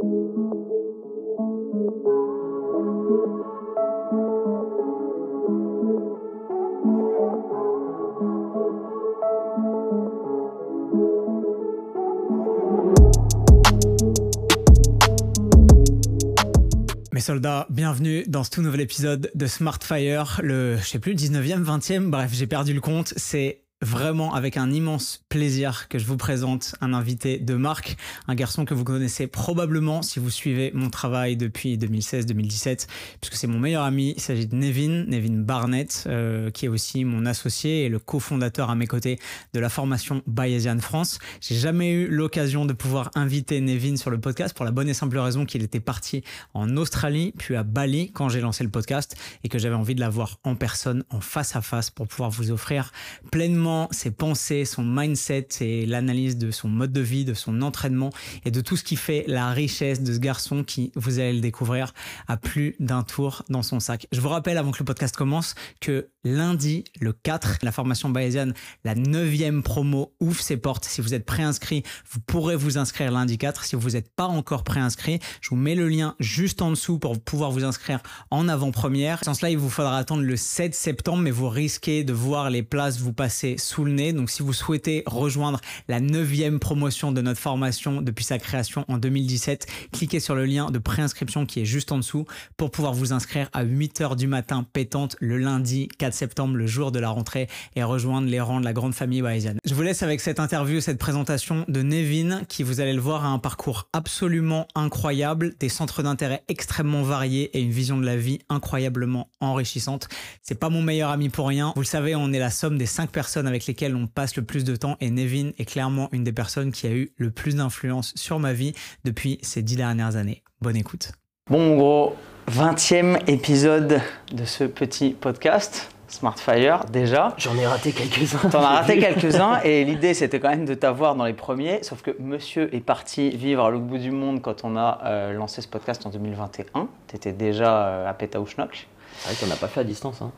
Mes soldats, bienvenue dans ce tout nouvel épisode de Smart Fire, le, 19e, 20e, bref, j'ai perdu le compte. C'est vraiment avec un immense plaisir que je vous présente un invité de marque, un garçon que vous connaissez probablement si vous suivez mon travail depuis 2016-2017, puisque c'est mon meilleur ami. Il s'agit de Nevin Barnett, qui est aussi mon associé et le cofondateur à mes côtés de la formation Bayesian France. J'ai jamais eu l'occasion de pouvoir inviter Nevin sur le podcast pour la bonne et simple raison qu'il était parti en Australie, puis à Bali quand j'ai lancé le podcast et que j'avais envie de l'avoir en personne, en face à face pour pouvoir vous offrir pleinement ses pensées, son mindset et l'analyse de son mode de vie, de son entraînement et de tout ce qui fait la richesse de ce garçon qui, vous allez le découvrir, a plus d'un tour dans son sac. Je vous rappelle avant que le podcast commence que lundi, le 4, la formation Bayesian, la 9e promo ouvre ses portes. Si vous êtes préinscrit, vous pourrez vous inscrire lundi 4. Si vous n'êtes pas encore préinscrit, je vous mets le lien juste en dessous pour pouvoir vous inscrire en avant-première. Sans cela, il vous faudra attendre le 7 septembre, mais vous risquez de voir les places vous passer sous le nez. Donc si vous souhaitez rejoindre la 9e promotion de notre formation depuis sa création en 2017, cliquez sur le lien de préinscription qui est juste en dessous pour pouvoir vous inscrire à 8h du matin pétante le lundi 4 septembre, le jour de la rentrée, et rejoindre les rangs de la grande famille Bayesian. Je vous laisse avec cette interview, cette présentation de Nevin qui, vous allez le voir, a un parcours absolument incroyable, des centres d'intérêt extrêmement variés et une vision de la vie incroyablement enrichissante. C'est pas mon meilleur ami pour rien. Vous le savez, on est la somme des 5 personnes avec lesquelles on passe le plus de temps et Nevin est clairement une des personnes qui a eu le plus d'influence sur ma vie depuis ces 10 dernières années. Bonne écoute. Bon, gros, 20e épisode de ce petit podcast Smart Fire, déjà. J'en ai raté quelques-uns. T'en as raté quelques-uns et l'idée c'était quand même de t'avoir dans les premiers, sauf que monsieur est parti vivre à l'autre bout du monde quand on a lancé ce podcast en 2021. T'étais déjà à Pétaouchnok. C'est vrai qu'on n'a pas fait à distance. Hein.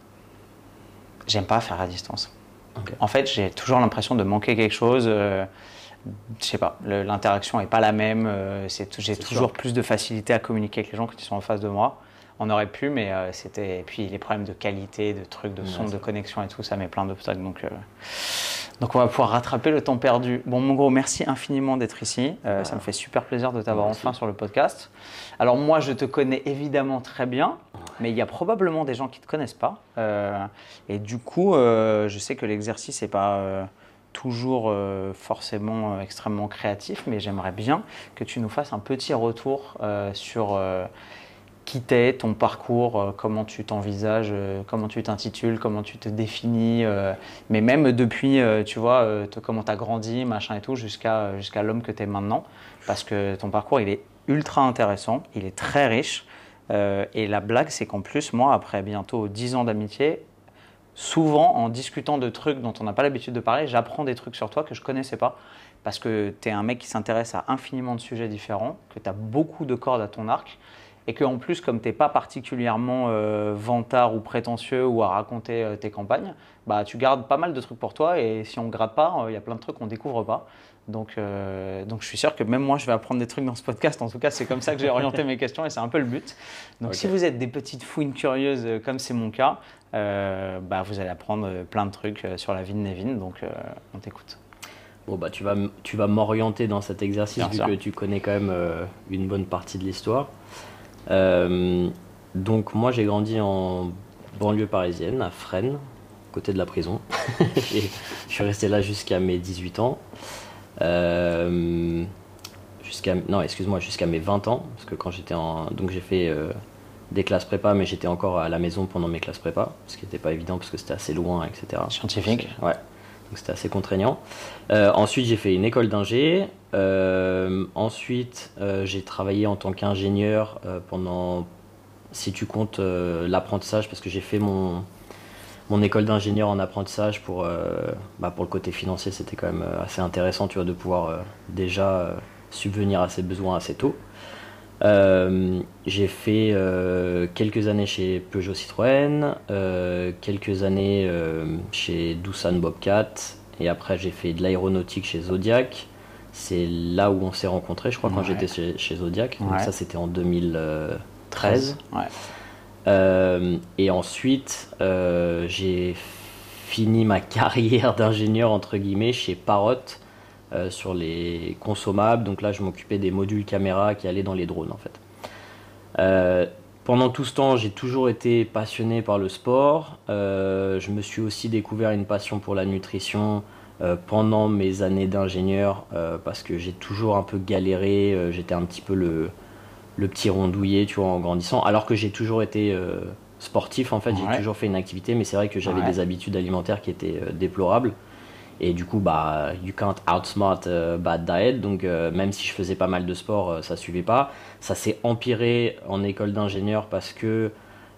J'aime pas faire à distance. Okay. En fait, j'ai toujours l'impression de manquer quelque chose. Je sais pas, l'interaction est pas la même. J'ai toujours plus de facilité à communiquer avec les gens quand ils sont en face de moi. On aurait pu, mais c'était. Et puis les problèmes de qualité, de trucs, de son, de connexion et tout, ça met plein d'obstacles. Donc on va pouvoir rattraper le temps perdu. Bon, mon gros, merci infiniment d'être ici. Ça me fait super plaisir de t'avoir enfin sur le podcast. Alors moi, je te connais évidemment très bien, mais il y a probablement des gens qui ne te connaissent pas. Et du coup, je sais que l'exercice n'est pas toujours forcément extrêmement créatif, mais j'aimerais bien que tu nous fasses un petit retour sur qui t'es, ton parcours, comment tu t'envisages, comment tu t'intitules, comment tu te définis, mais même depuis, tu vois, comment tu as grandi, machin et tout, jusqu'à l'homme que tu es maintenant. Parce que ton parcours, il est ultra intéressant, il est très riche. Et la blague, c'est qu'en plus, moi, après bientôt 10 ans d'amitié, souvent, en discutant de trucs dont on n'a pas l'habitude de parler, j'apprends des trucs sur toi que je ne connaissais pas. Parce que tu es un mec qui s'intéresse à infiniment de sujets différents, que tu as beaucoup de cordes à ton arc. Et qu'en plus, comme tu n'es pas particulièrement vantard ou prétentieux ou à raconter tes campagnes, bah, tu gardes pas mal de trucs pour toi et si on ne gratte pas, il y a plein de trucs qu'on ne découvre pas. Donc je suis sûr que même moi, je vais apprendre des trucs dans ce podcast. En tout cas, c'est comme ça que j'ai orienté mes questions et c'est un peu le but. Donc si vous êtes des petites fouines curieuses comme c'est mon cas, bah, vous allez apprendre plein de trucs sur la vie de Nevin. Donc on t'écoute. Bon, bah, tu vas m'orienter dans cet exercice Bien vu sûr. que tu connais quand même une bonne partie de l'histoire. Donc moi j'ai grandi en banlieue parisienne, à Fresnes, côté de la prison. Et je suis resté là jusqu'à mes 18 ans. Jusqu'à mes 20 ans, parce que quand donc j'ai fait des classes prépa, mais j'étais encore à la maison pendant mes classes prépa, ce qui n'était pas évident parce que c'était assez loin, etc. Scientifique. Ouais, donc c'était assez contraignant. Ensuite j'ai fait une école d'ingé. Ensuite j'ai travaillé en tant qu'ingénieur pendant, si tu comptes l'apprentissage, parce que j'ai fait mon école d'ingénieur en apprentissage pour le côté financier. C'était quand même assez intéressant, tu vois, de pouvoir déjà subvenir à ses besoins assez tôt. J'ai fait quelques années chez Peugeot Citroën, quelques années chez Doosan Bobcat, et après j'ai fait de l'aéronautique chez Zodiac, C'est là où on s'est rencontrés, je crois, quand j'étais chez Zodiac. Donc ça, c'était en 2013. Et ensuite, j'ai fini ma carrière d'ingénieur, entre guillemets, chez Parrot, sur les consommables. Donc là, je m'occupais des modules caméra qui allaient dans les drones, en fait. Pendant tout ce temps, j'ai toujours été passionné par le sport. Je me suis aussi découvert une passion pour la nutrition pendant mes années d'ingénieur, parce que j'ai toujours un peu galéré. J'étais un petit peu le petit rondouillé, tu vois, en grandissant. Alors que j'ai toujours été sportif, en fait, j'ai toujours fait une activité, mais c'est vrai que j'avais des habitudes alimentaires qui étaient déplorables. Et du coup, bah, you can't outsmart bad diet. Donc, même si je faisais pas mal de sport, ça suivait pas. Ça s'est empiré en école d'ingénieur parce que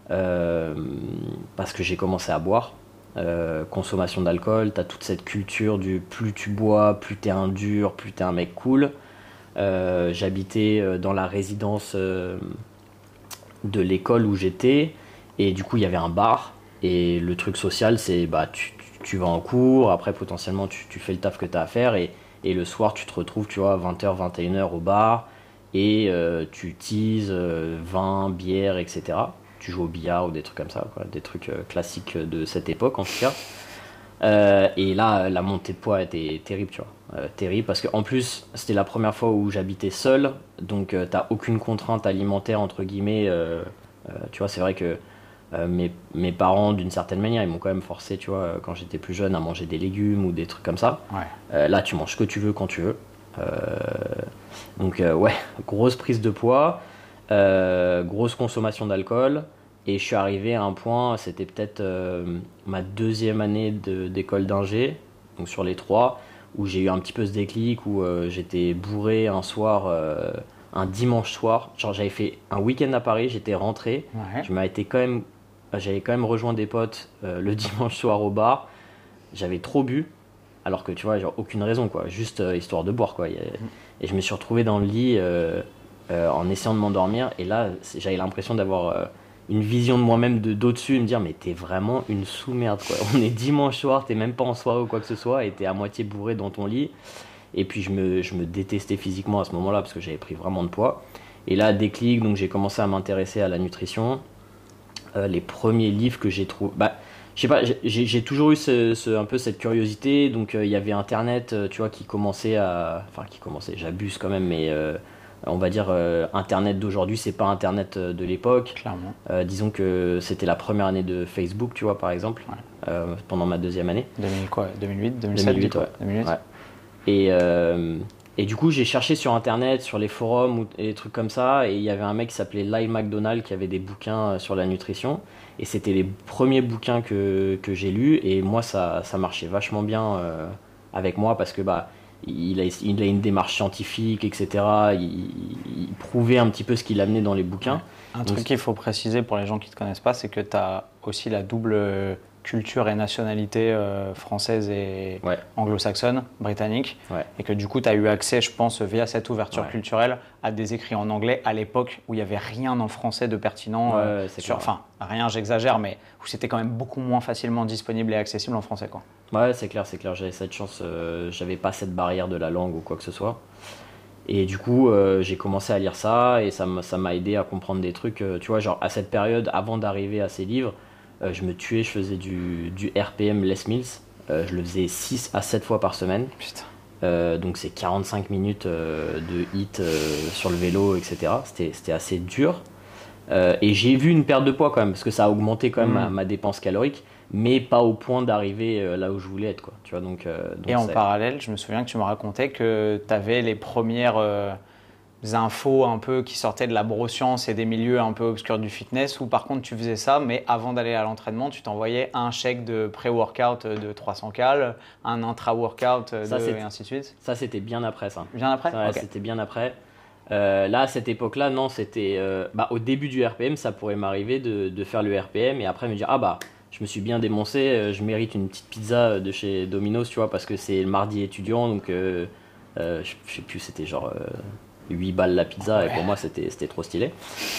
j'ai commencé à boire. Consommation d'alcool, t'as toute cette culture du plus tu bois, plus t'es un dur, plus t'es un mec cool. J'habitais dans la résidence de l'école où j'étais. Et du coup, il y avait un bar. Et le truc social, c'est bah, tu vas en cours, après potentiellement tu fais le taf que tu as à faire et le soir tu te retrouves, tu vois, 20h, 21h au bar et tu teases vin, bière, etc. Tu joues au billard ou des trucs comme ça, quoi, des trucs classiques de cette époque en tout cas. Et là, la montée de poids était terrible, tu vois. Terrible parce qu'en plus, c'était la première fois où j'habitais seul, donc t'as aucune contrainte alimentaire, entre guillemets. Tu vois, c'est vrai que mes parents, d'une certaine manière, ils m'ont quand même forcé, tu vois, quand j'étais plus jeune, à manger des légumes ou des trucs comme ça. Là, tu manges ce que tu veux quand tu veux. Donc, ouais, grosse prise de poids, grosse consommation d'alcool. Et je suis arrivé à un point, c'était peut-être ma deuxième année d'école d'ingé, donc sur les 3, où j'ai eu un petit peu ce déclic, où j'étais bourré un soir, un dimanche soir. Genre, j'avais fait un week-end à Paris, j'étais rentré, j'avais quand même rejoint des potes le dimanche soir au bar. J'avais trop bu, alors que tu vois, genre aucune raison, quoi, juste histoire de boire, quoi. Et je me suis retrouvé dans le lit en essayant de m'endormir, et là, j'avais l'impression d'avoir une vision de moi-même d'au-dessus et me dire, mais t'es vraiment une sous-merde, quoi. On est dimanche soir, t'es même pas en soirée ou quoi que ce soit, et t'es à moitié bourré dans ton lit. Et puis je me détestais physiquement à ce moment-là parce que j'avais pris vraiment de poids. Et là, déclic, donc j'ai commencé à m'intéresser à la nutrition. Les premiers livres que j'ai trouvés, bah, je sais pas, j'ai toujours eu un peu cette curiosité. Donc il y avait Internet, tu vois, qui commençait, j'abuse quand même, mais on va dire Internet d'aujourd'hui, c'est pas Internet de l'époque. Clairement. Disons que c'était la première année de Facebook, tu vois, par exemple, pendant ma deuxième année. 2008, 2007, 2008, ouais. 2008. Et du coup, j'ai cherché sur Internet, sur les forums et des trucs comme ça, et il y avait un mec qui s'appelait Lyle McDonald qui avait des bouquins sur la nutrition, et c'était les premiers bouquins que j'ai lus, et moi, ça marchait vachement bien avec moi, parce que bah, il a une démarche scientifique, etc. Il prouvait un petit peu ce qu'il amenait dans les bouquins. Un truc qu'il faut préciser pour les gens qui ne te connaissent pas, c'est que tu as aussi la double culture et nationalité française et anglo-saxonne, britannique, et que du coup tu as eu accès, je pense, via cette ouverture culturelle à des écrits en anglais à l'époque où il n'y avait rien en français de pertinent, enfin rien, j'exagère, mais où c'était quand même beaucoup moins facilement disponible et accessible en français, quoi. Ouais, c'est clair, j'avais cette chance, j'avais pas cette barrière de la langue ou quoi que ce soit. Et du coup, j'ai commencé à lire ça et ça m'a aidé à comprendre des trucs, tu vois, genre à cette période, avant d'arriver à ces livres, je me tuais, je faisais du RPM Les Mills, je le faisais 6 à 7 fois par semaine. Putain. Donc c'est 45 minutes de hit sur le vélo, etc. C'était assez dur. Et j'ai vu une perte de poids quand même, parce que ça a augmenté quand même ma dépense calorique, mais pas au point d'arriver là où je voulais être, quoi. Tu vois, donc et en parallèle, je me souviens que tu me racontais que tu avais les premières infos un peu qui sortaient de la broscience et des milieux un peu obscurs du fitness, où par contre tu faisais ça, mais avant d'aller à l'entraînement, tu t'envoyais un chèque de pré-workout de 300 cales, un intra-workout et ainsi de suite. Ça, c'était bien après ça. Bien après ? Ouais, okay. C'était bien après. Là, à cette époque-là, non, c'était... au début du RPM, ça pourrait m'arriver de faire le RPM et après me dire, ah bah, je me suis bien démoncé, je mérite une petite pizza de chez Domino's, tu vois, parce que c'est le mardi étudiant, donc je sais plus, c'était genre 8 balles la pizza, et pour moi, c'était trop stylé.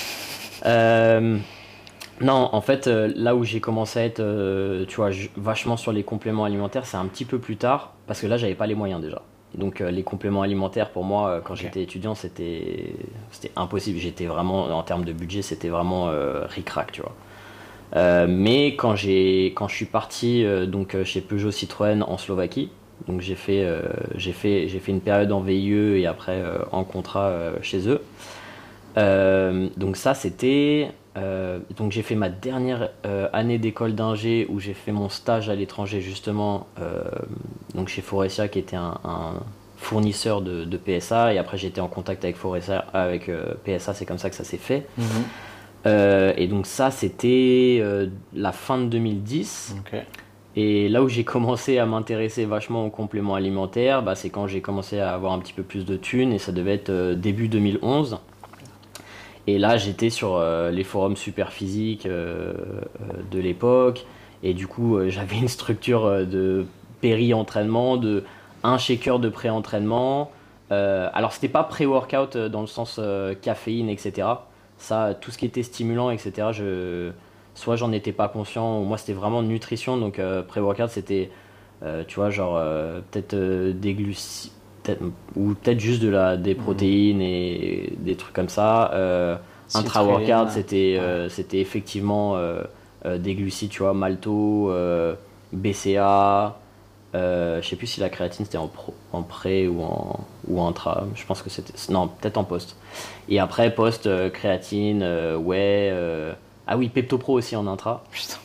Non, en fait, là où j'ai commencé à être, tu vois, vachement sur les compléments alimentaires, c'est un petit peu plus tard, parce que là, j'avais pas les moyens déjà. Donc les compléments alimentaires pour moi quand j'étais étudiant c'était impossible. J'étais vraiment en termes de budget c'était vraiment ric-rac, tu vois. Mais quand je suis parti donc chez Peugeot Citroën en Slovaquie, donc j'ai fait une période en VIE et après en contrat chez eux. Donc ça c'était donc j'ai fait ma dernière année d'école d'ingé où j'ai fait mon stage à l'étranger justement donc chez Faurecia qui était un fournisseur de PSA et après j'étais en contact avec Faurecia avec PSA, c'est comme ça que ça s'est fait. Et donc ça c'était la fin de 2010. Okay. Et là où j'ai commencé à m'intéresser vachement aux compléments alimentaires, bah, c'est quand j'ai commencé à avoir un petit peu plus de thunes et ça devait être début 2011. Et là j'étais sur les forums super physiques de l'époque et du coup j'avais une structure de péri-entraînement, de un shaker de pré-entraînement. Alors c'était pas pré-workout dans le sens caféine, etc. Ça, tout ce qui était stimulant, etc. Soit j'en étais pas conscient, ou moi c'était vraiment nutrition. Donc pré-workout c'était, tu vois, genre peut-être des glucides, ou peut-être juste des protéines et des trucs comme ça. Intra-workout c'était effectivement des glucides, tu vois, malto, BCA. Je sais plus si la créatine c'était en pré ou en intra. Je pense que c'était non, peut-être en post. Et après post créatine, whey. Ah oui, Pepto-Pro aussi en intra.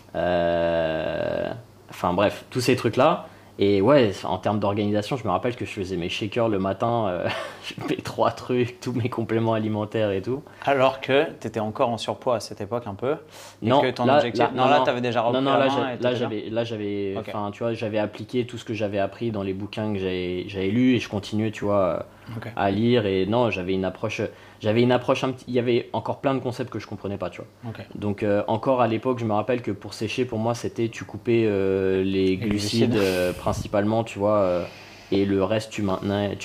Enfin bref, tous ces trucs là. Et ouais, en termes d'organisation, je me rappelle que je faisais mes shakers le matin, mes 3 trucs, tous mes compléments alimentaires et tout. Alors que tu étais encore en surpoids à cette époque un peu. Non, que ton objectif... là tu avais déjà repris j'avais, enfin, tu vois, j'avais appliqué tout ce que j'avais appris dans les bouquins que j'avais lus et je continuais, tu vois, à lire. Et non, j'avais une approche il y avait encore plein de concepts que je comprenais pas, tu vois. Donc encore à l'époque, je me rappelle que pour sécher, pour moi, c'était tu coupais les glucides principalement, tu vois, et le reste tu maintenais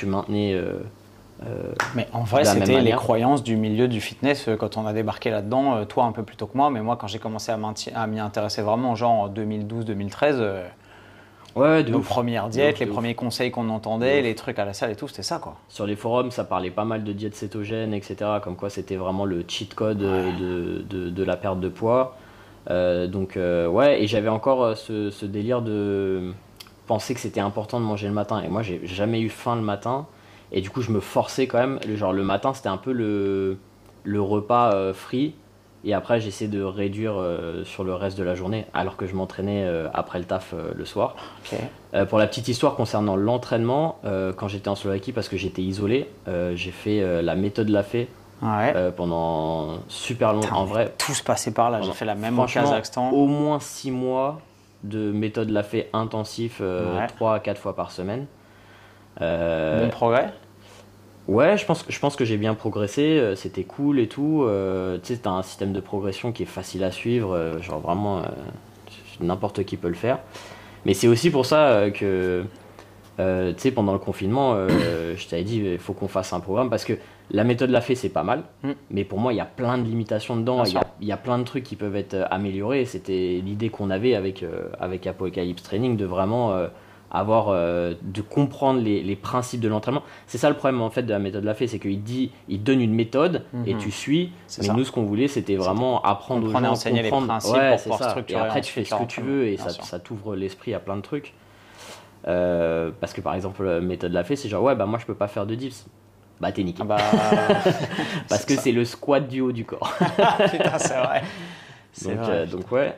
mais en vrai, c'était les croyances du milieu du fitness quand on a débarqué là-dedans, toi un peu plus tôt que moi, mais moi quand j'ai commencé à m'y intéresser vraiment, genre en 2012-2013, nos premières diètes, les premiers conseils qu'on entendait, les trucs à la salle et tout, c'était ça, quoi. Sur les forums, ça parlait pas mal de diète cétogène, etc. Comme quoi c'était vraiment le cheat code de la perte de poids. Donc ouais, et j'avais encore ce délire de penser que c'était important de manger le matin. Et moi, j'ai jamais eu faim le matin. Et du coup, je me forçais quand même. Genre le matin, c'était un peu le repas free. Et après, j'essaie de réduire sur le reste de la journée, alors que je m'entraînais après le taf le soir. Pour la petite histoire concernant l'entraînement, quand j'étais en Slovaquie, parce que j'étais isolé, j'ai fait la méthode Lafay pendant super longtemps. En vrai, tout se passait par là. J'ai fait la même au Kazakhstan. Au moins 6 mois de méthode Lafay intensif, 3 à 4 fois par semaine. Bon progrès. Ouais, je pense que j'ai bien progressé, c'était cool et tout. Tu sais, t'as un système de progression qui est facile à suivre, genre vraiment n'importe qui peut le faire. Mais c'est aussi pour ça que, tu sais, pendant le confinement, je t'avais dit, il faut qu'on fasse un programme parce que la méthode Lafay, c'est pas mal, mais pour moi, il y a plein de limitations dedans, il y a plein de trucs qui peuvent être améliorés. C'était l'idée qu'on avait avec Apocalypse Training de vraiment... de comprendre les principes de l'entraînement. C'est ça le problème en fait de la méthode Lafay, c'est qu'il donne une méthode et tu suis. Mais ça. Nous, ce qu'on voulait, c'était vraiment apprendre aux gens à enseigner les principes pour pouvoir structurer. Et après, tu fais ce que tu veux et ça t'ouvre l'esprit à plein de trucs. Parce que par exemple, la méthode Lafay, c'est genre moi je peux pas faire de dips. Bah t'es niqué. Parce que c'est le squat du haut du corps. Putain, c'est vrai. Donc ouais.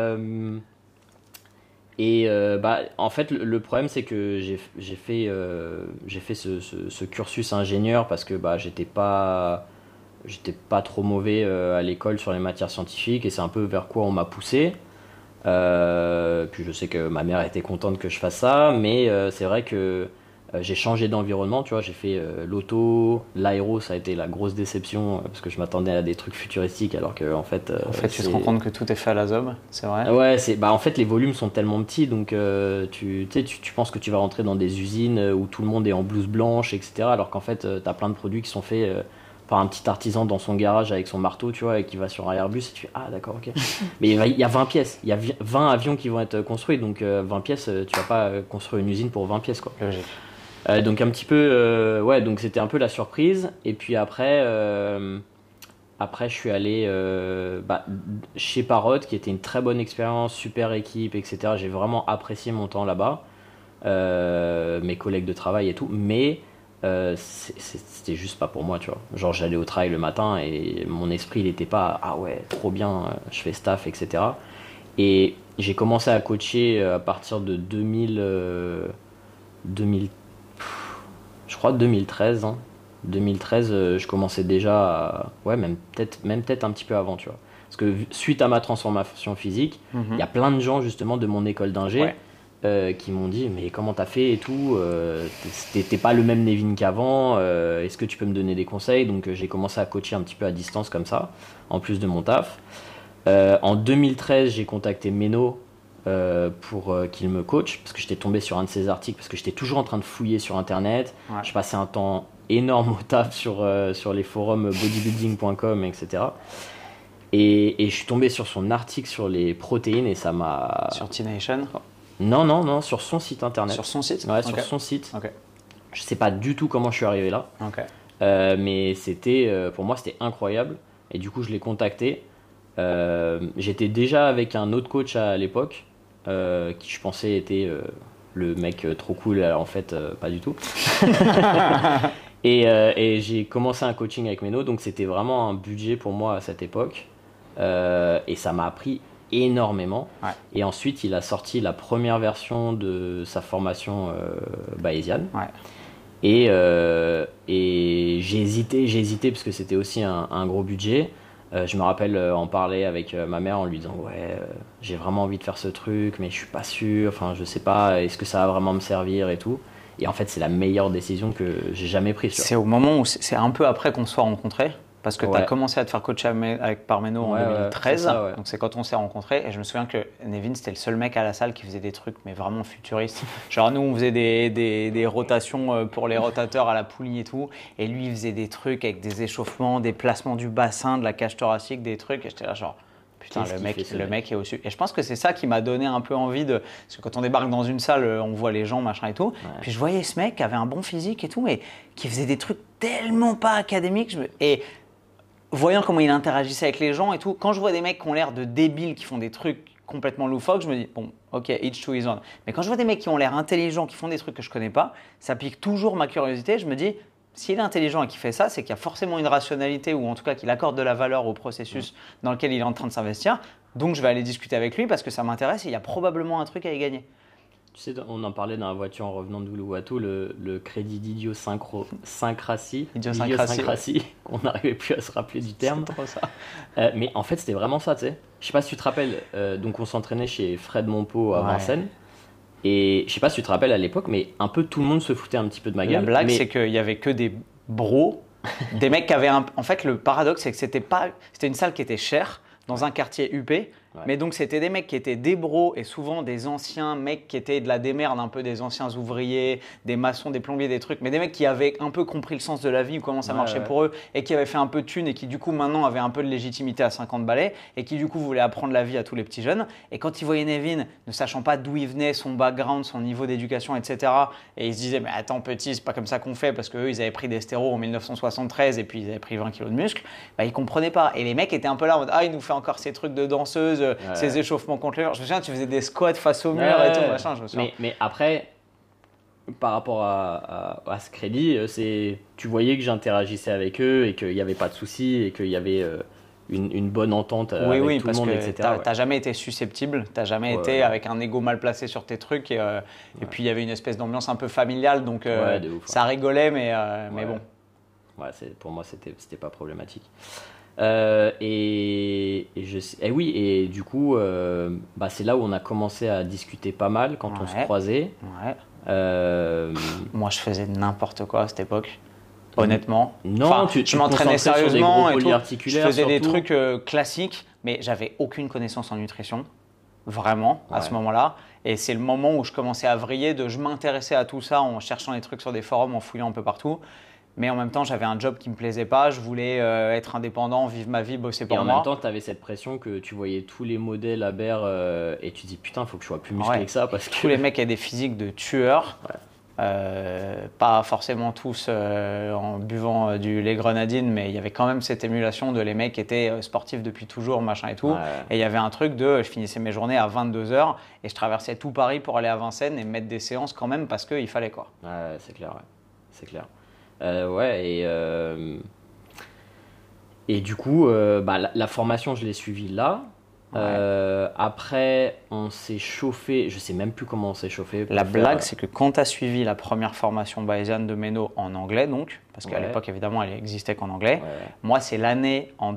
Et en fait, le problème, c'est que j'ai fait ce cursus ingénieur parce que j'étais pas trop mauvais à l'école sur les matières scientifiques et c'est un peu vers quoi on m'a poussé. Puis je sais que ma mère était contente que je fasse ça, mais c'est vrai que j'ai changé d'environnement, tu vois, j'ai fait l'auto, l'aéro, ça a été la grosse déception parce que je m'attendais à des trucs futuristiques alors que en fait tu te rends compte que tout est fait à la ZOB, c'est vrai. Ouais, en fait les volumes sont tellement petits donc tu penses que tu vas rentrer dans des usines où tout le monde est en blouse blanche, etc. alors qu'en fait t'as plein de produits qui sont faits par un petit artisan dans son garage avec son marteau, tu vois, et qui va sur un Airbus et tu fais d'accord, ok. Mais il y a 20 pièces, il y a 20 avions qui vont être construits, donc 20 pièces, tu vas pas construire une usine pour 20 pièces, quoi. Logique. Donc un petit peu, ouais, donc c'était un peu la surprise. Et puis après, je suis allé chez Parrot, qui était une très bonne expérience, super équipe, etc. J'ai vraiment apprécié mon temps là-bas, mes collègues de travail et tout. Mais c'était juste pas pour moi, tu vois. Genre j'allais au travail le matin et mon esprit il était pas ah ouais trop bien, je fais staff, etc. Et j'ai commencé à coacher à partir de 2000, je crois 2013, hein. 2013, je commençais déjà ouais, même peut-être un petit peu avant, tu vois. Parce que suite à ma transformation physique, il y a plein de gens justement de mon école d'ingé qui m'ont dit mais comment t'as fait et tout, t'es pas le même Nevin qu'avant, est-ce que tu peux me donner des conseils? Donc j'ai commencé à coacher un petit peu à distance comme ça, en plus de mon taf. En 2013, j'ai contacté Meno pour qu'il me coach, parce que j'étais tombé sur un de ses articles, parce que j'étais toujours en train de fouiller sur internet. Je passais un temps énorme au taf sur les forums bodybuilding.com, etc. Et je suis tombé sur son article sur les protéines et ça m'a... Sur T-Nation? Non, sur son site internet. Sur son site? Ouais, sur son site. Okay. Je sais pas du tout comment je suis arrivé là, mais pour moi c'était incroyable, et du coup je l'ai contacté. J'étais déjà avec un autre coach à l'époque, qui je pensais était le mec trop cool, en fait pas du tout. Et j'ai commencé un coaching avec Meno, donc c'était vraiment un budget pour moi à cette époque, et ça m'a appris énormément. Et ensuite il a sorti la première version de sa formation bayésienne. Et j'ai hésité parce que c'était aussi un gros budget. Je me rappelle en parler avec ma mère en lui disant j'ai vraiment envie de faire ce truc, mais je suis pas sûr, enfin je sais pas, est-ce que ça va vraiment me servir et tout. Et en fait c'est la meilleure décision que j'ai jamais prise. C'est au moment où c'est un peu après qu'on se soit rencontrés, parce que tu as commencé à te faire coacher par Meno en 2013, ça, donc c'est quand on s'est rencontrés. Et je me souviens que Nevin c'était le seul mec à la salle qui faisait des trucs mais vraiment futuristes. Genre nous on faisait des rotations pour les rotateurs à la poulie et tout, et lui il faisait des trucs avec des échauffements, des placements du bassin, de la cage thoracique, des trucs, et j'étais là genre putain, le mec est au-dessus. Et je pense que c'est ça qui m'a donné un peu envie de... Parce que quand on débarque dans une salle, on voit les gens, machin et tout. Puis je voyais ce mec qui avait un bon physique et tout, mais qui faisait des trucs tellement pas académiques. Et voyant comment il interagissait avec les gens et tout, quand je vois des mecs qui ont l'air de débiles, qui font des trucs complètement loufoques, je me dis, bon, ok, each to his own. Mais quand je vois des mecs qui ont l'air intelligents, qui font des trucs que je connais pas, ça pique toujours ma curiosité. Je me dis... S'il est intelligent et qu'il fait ça, c'est qu'il y a forcément une rationalité, ou en tout cas qu'il accorde de la valeur au processus dans lequel il est en train de s'investir. Donc je vais aller discuter avec lui parce que ça m'intéresse et il y a probablement un truc à y gagner. Tu sais, on en parlait dans la voiture en revenant de Uluwatu, le crédit d'idiosyncrasie, qu'on n'arrivait plus à se rappeler du terme. C'est trop ça. Mais en fait, c'était vraiment ça, tu sais. Je sais pas si tu te rappelles, donc on s'entraînait chez Fred Monpeau à Vincennes. Et je sais pas si tu te rappelles à l'époque, mais un peu tout le monde se foutait un petit peu de ma gueule. La blague, c'est qu'il y avait que des bros, des mecs qui avaient En fait, le paradoxe, c'est que c'était une salle qui était chère, dans un quartier huppé. Mais donc, c'était des mecs qui étaient des bros et souvent des anciens mecs qui étaient de la démerde, un peu des anciens ouvriers, des maçons, des plombiers, des trucs. Mais des mecs qui avaient un peu compris le sens de la vie ou comment ça marchait pour eux et qui avaient fait un peu de thunes et qui, du coup, maintenant avaient un peu de légitimité à 50 balais et qui, du coup, voulaient apprendre la vie à tous les petits jeunes. Et quand ils voyaient Nevin, ne sachant pas d'où il venait, son background, son niveau d'éducation, etc., et ils se disaient, mais attends, petit, c'est pas comme ça qu'on fait parce qu'eux, ils avaient pris des stérols en 1973 et puis ils avaient pris 20 kilos de muscles, bah, ils comprenaient pas. Et les mecs étaient un peu là en mode, il nous fait encore ces trucs de danseuse, ces échauffements contre le mur. Je me souviens, tu faisais des squats face au mur et tout, machin. Je me souviens. Mais après, par rapport à ce crédit, tu voyais que j'interagissais avec eux et qu'il n'y avait pas de soucis et qu'il y avait une bonne entente avec tout le monde, etc. Oui, t'as jamais été susceptible, t'as jamais été avec un ego mal placé sur tes trucs et puis il y avait une espèce d'ambiance un peu familiale, donc de ouf, ça rigolait, mais bon. Ouais, pour moi, c'était pas problématique. Et du coup, c'est là où on a commencé à discuter pas mal quand on se croisait. Moi, je faisais n'importe quoi à cette époque. Honnêtement, non, je m'entraînais sérieusement et tout. Je faisais des surtout. trucs classiques, mais j'avais aucune connaissance en nutrition, vraiment, à ce moment-là. Et c'est le moment où je commençais à vriller, je m'intéressais à tout ça en cherchant des trucs sur des forums, en fouillant un peu partout. Mais en même temps, j'avais un job qui me plaisait pas. Je voulais être indépendant, vivre ma vie, bosser pour moi. Et en même temps, tu avais cette pression que tu voyais tous les modèles à Berre et tu dis putain, il faut que je sois plus musclé que ça parce que tous les mecs avaient des physiques de tueurs. Pas forcément tous en buvant du lait grenadine, mais il y avait quand même cette émulation de les mecs qui étaient sportifs depuis toujours, machin et tout. Et il y avait un truc de je finissais mes journées à 22h et je traversais tout Paris pour aller à Vincennes et mettre des séances quand même parce qu'il fallait quoi. Ouais, c'est clair, ouais. C'est clair. Et du coup, la formation, je l'ai suivie là. Après, on s'est chauffé, je sais même plus comment on s'est chauffé. La blague, c'est que quand tu as suivi la première formation bayésienne de Méno en anglais, donc, parce qu'à l'époque, évidemment, elle existait qu'en anglais, moi, c'est l'année en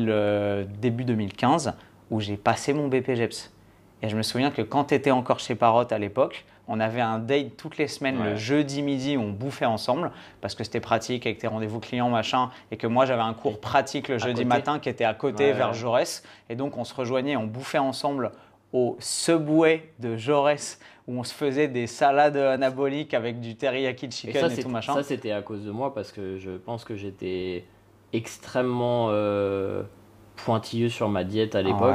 début 2015 où j'ai passé mon BPGEPS. Et je me souviens que quand tu étais encore chez Parrot à l'époque, on avait un date toutes les semaines, le jeudi midi, où on bouffait ensemble parce que c'était pratique avec tes rendez-vous clients, machin, et que moi j'avais un cours pratique le jeudi matin qui était à côté vers Jaurès. Et donc on se rejoignait, on bouffait ensemble au Subway de Jaurès où on se faisait des salades anaboliques avec du teriyaki chicken et tout machin. Ça c'était à cause de moi parce que je pense que j'étais extrêmement pointilleux sur ma diète à l'époque.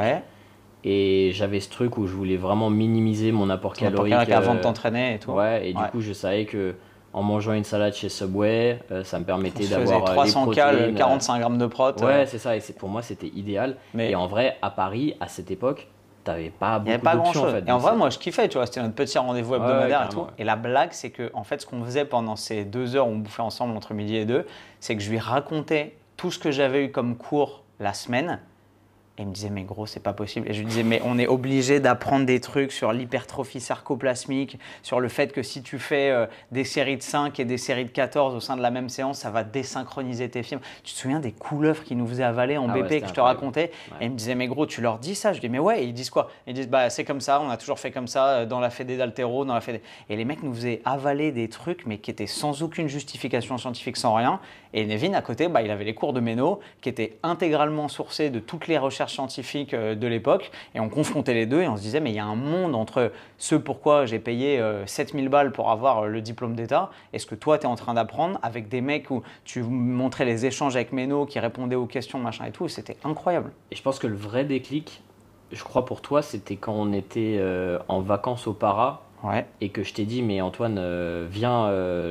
Et j'avais ce truc où je voulais vraiment minimiser mon apport calorique avant de t'entraîner et tout. Du coup, je savais que en mangeant une salade chez Subway, ça me permettait d'avoir 300 calories, 45 grammes de prot. C'est ça. Et pour moi, c'était idéal. Et en vrai, à Paris, à cette époque, t'avais pas beaucoup d'options. En fait, et en vrai, moi, je kiffais. Tu vois, c'était notre petit rendez-vous hebdomadaire et tout. Et la blague, c'est que en fait, ce qu'on faisait pendant ces 2 heures où on bouffait ensemble entre midi et 2, c'est que je lui racontais tout ce que j'avais eu comme cours la semaine. Et il me disait, mais gros, c'est pas possible. Et je lui disais, mais on est obligé d'apprendre des trucs sur l'hypertrophie sarcoplasmique, sur le fait que si tu fais des séries de 5 et des séries de 14 au sein de la même séance, ça va désynchroniser tes films. Tu te souviens des couleuvres qu'ils nous faisaient avaler en BP que je te racontais? Et il me disait, mais gros, tu leur dis ça? Je dis, mais ouais, et ils disent quoi? Ils disent, bah c'est comme ça, on a toujours fait comme ça dans la fédé d'haltéro, dans la fédé. Et les mecs nous faisaient avaler des trucs, mais qui étaient sans aucune justification scientifique, sans rien. Et Nevin, à côté, il avait les cours de Méno qui étaient intégralement sourcés de toutes les recherches scientifiques de l'époque. Et on confrontait les deux et on se disait, mais il y a un monde entre ce pourquoi j'ai payé 7000 balles pour avoir le diplôme d'État et ce que toi, tu es en train d'apprendre avec des mecs où tu montrais les échanges avec Méno qui répondaient aux questions, machin et tout. C'était incroyable. Et je pense que le vrai déclic, je crois pour toi, c'était quand on était en vacances au Para et que je t'ai dit, mais Antoine, viens,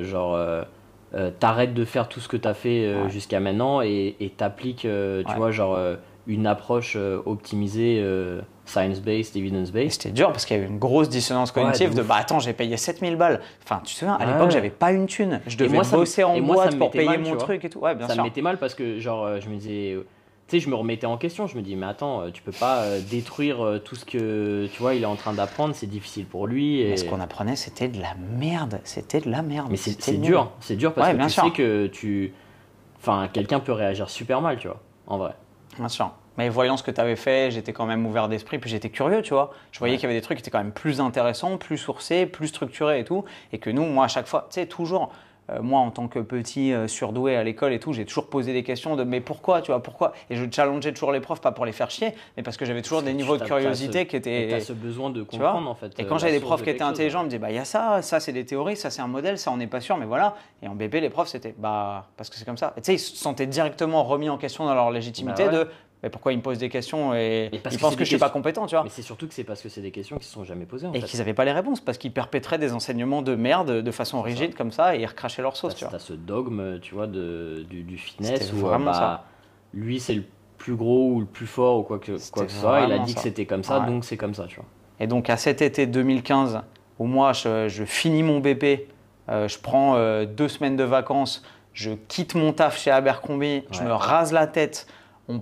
t'arrêtes de faire tout ce que t'as fait jusqu'à maintenant et t'appliques, tu vois, une approche optimisée, science-based, evidence-based. C'était dur parce qu'il y avait une grosse dissonance cognitive attends, j'ai payé 7000 balles. Enfin, tu te souviens, à l'époque, j'avais pas une thune. Je devais bosser en boîte pour payer mon truc et tout. Ouais, bien sûr. Ça me mettait mal parce que, je me disais... Tu sais, je me remettais en question, je me dis, mais attends, tu peux pas détruire tout ce que, tu vois, il est en train d'apprendre, c'est difficile pour lui. Mais ce qu'on apprenait, c'était de la merde, Mais c'est dur parce que tu sais que quelqu'un peut réagir super mal, tu vois, en vrai. Bien sûr. Mais voyant ce que tu avais fait, j'étais quand même ouvert d'esprit, puis j'étais curieux, tu vois. Je voyais qu'il y avait des trucs qui étaient quand même plus intéressants, plus sourcés, plus structurés et tout. Et que nous, moi, à chaque fois, tu sais, toujours... moi, en tant que petit surdoué à l'école et tout, j'ai toujours posé des questions de mais pourquoi, tu vois, pourquoi? Et je challengeais toujours les profs, pas pour les faire chier, mais parce que j'avais toujours des niveaux de curiosité qui étaient... Tu as ce besoin de comprendre, en fait. Et quand j'avais des profs qui étaient intelligents, ils me disaient, il y a ça c'est des théories, ça c'est un modèle, ça on n'est pas sûr, mais voilà. Et en BP, les profs, c'était, parce que c'est comme ça. Et tu sais, ils se sentaient directement remis en question dans leur légitimité de... Mais pourquoi ils me posent des questions et ils pensent que je ne suis pas compétent, tu vois. Mais c'est surtout que c'est parce que c'est des questions qui ne se sont jamais posées. Et qu'ils n'avaient pas les réponses, parce qu'ils perpétraient des enseignements de merde de façon rigide comme ça et ils recrachaient leur sauce, tu vois. Tu as ce dogme, tu vois, du fitness où lui c'est le plus gros ou le plus fort ou quoi que ce soit. Il a dit que c'était comme ça, donc c'est comme ça, tu vois. Et donc à cet été 2015, où moi je finis mon BP, je prends 2 semaines de vacances, je quitte mon taf chez Abercrombie, je me rase la tête. On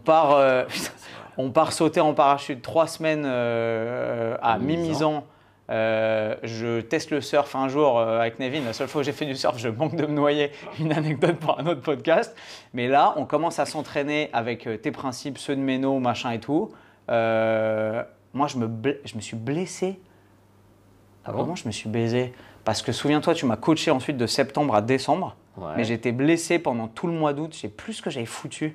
part sauter en parachute 3 semaines à Mimizan. Je teste le surf un jour avec Nevin. La seule fois où j'ai fait du surf, je manque de me noyer. Une anecdote pour un autre podcast. Mais là, on commence à s'entraîner avec tes principes, ceux de Méno, machin et tout. Moi, je me suis blessé. Comment je me suis baisé? Parce que souviens-toi, tu m'as coaché ensuite de septembre à décembre. Mais j'étais blessé pendant tout le mois d'août. Je sais plus ce que j'avais foutu.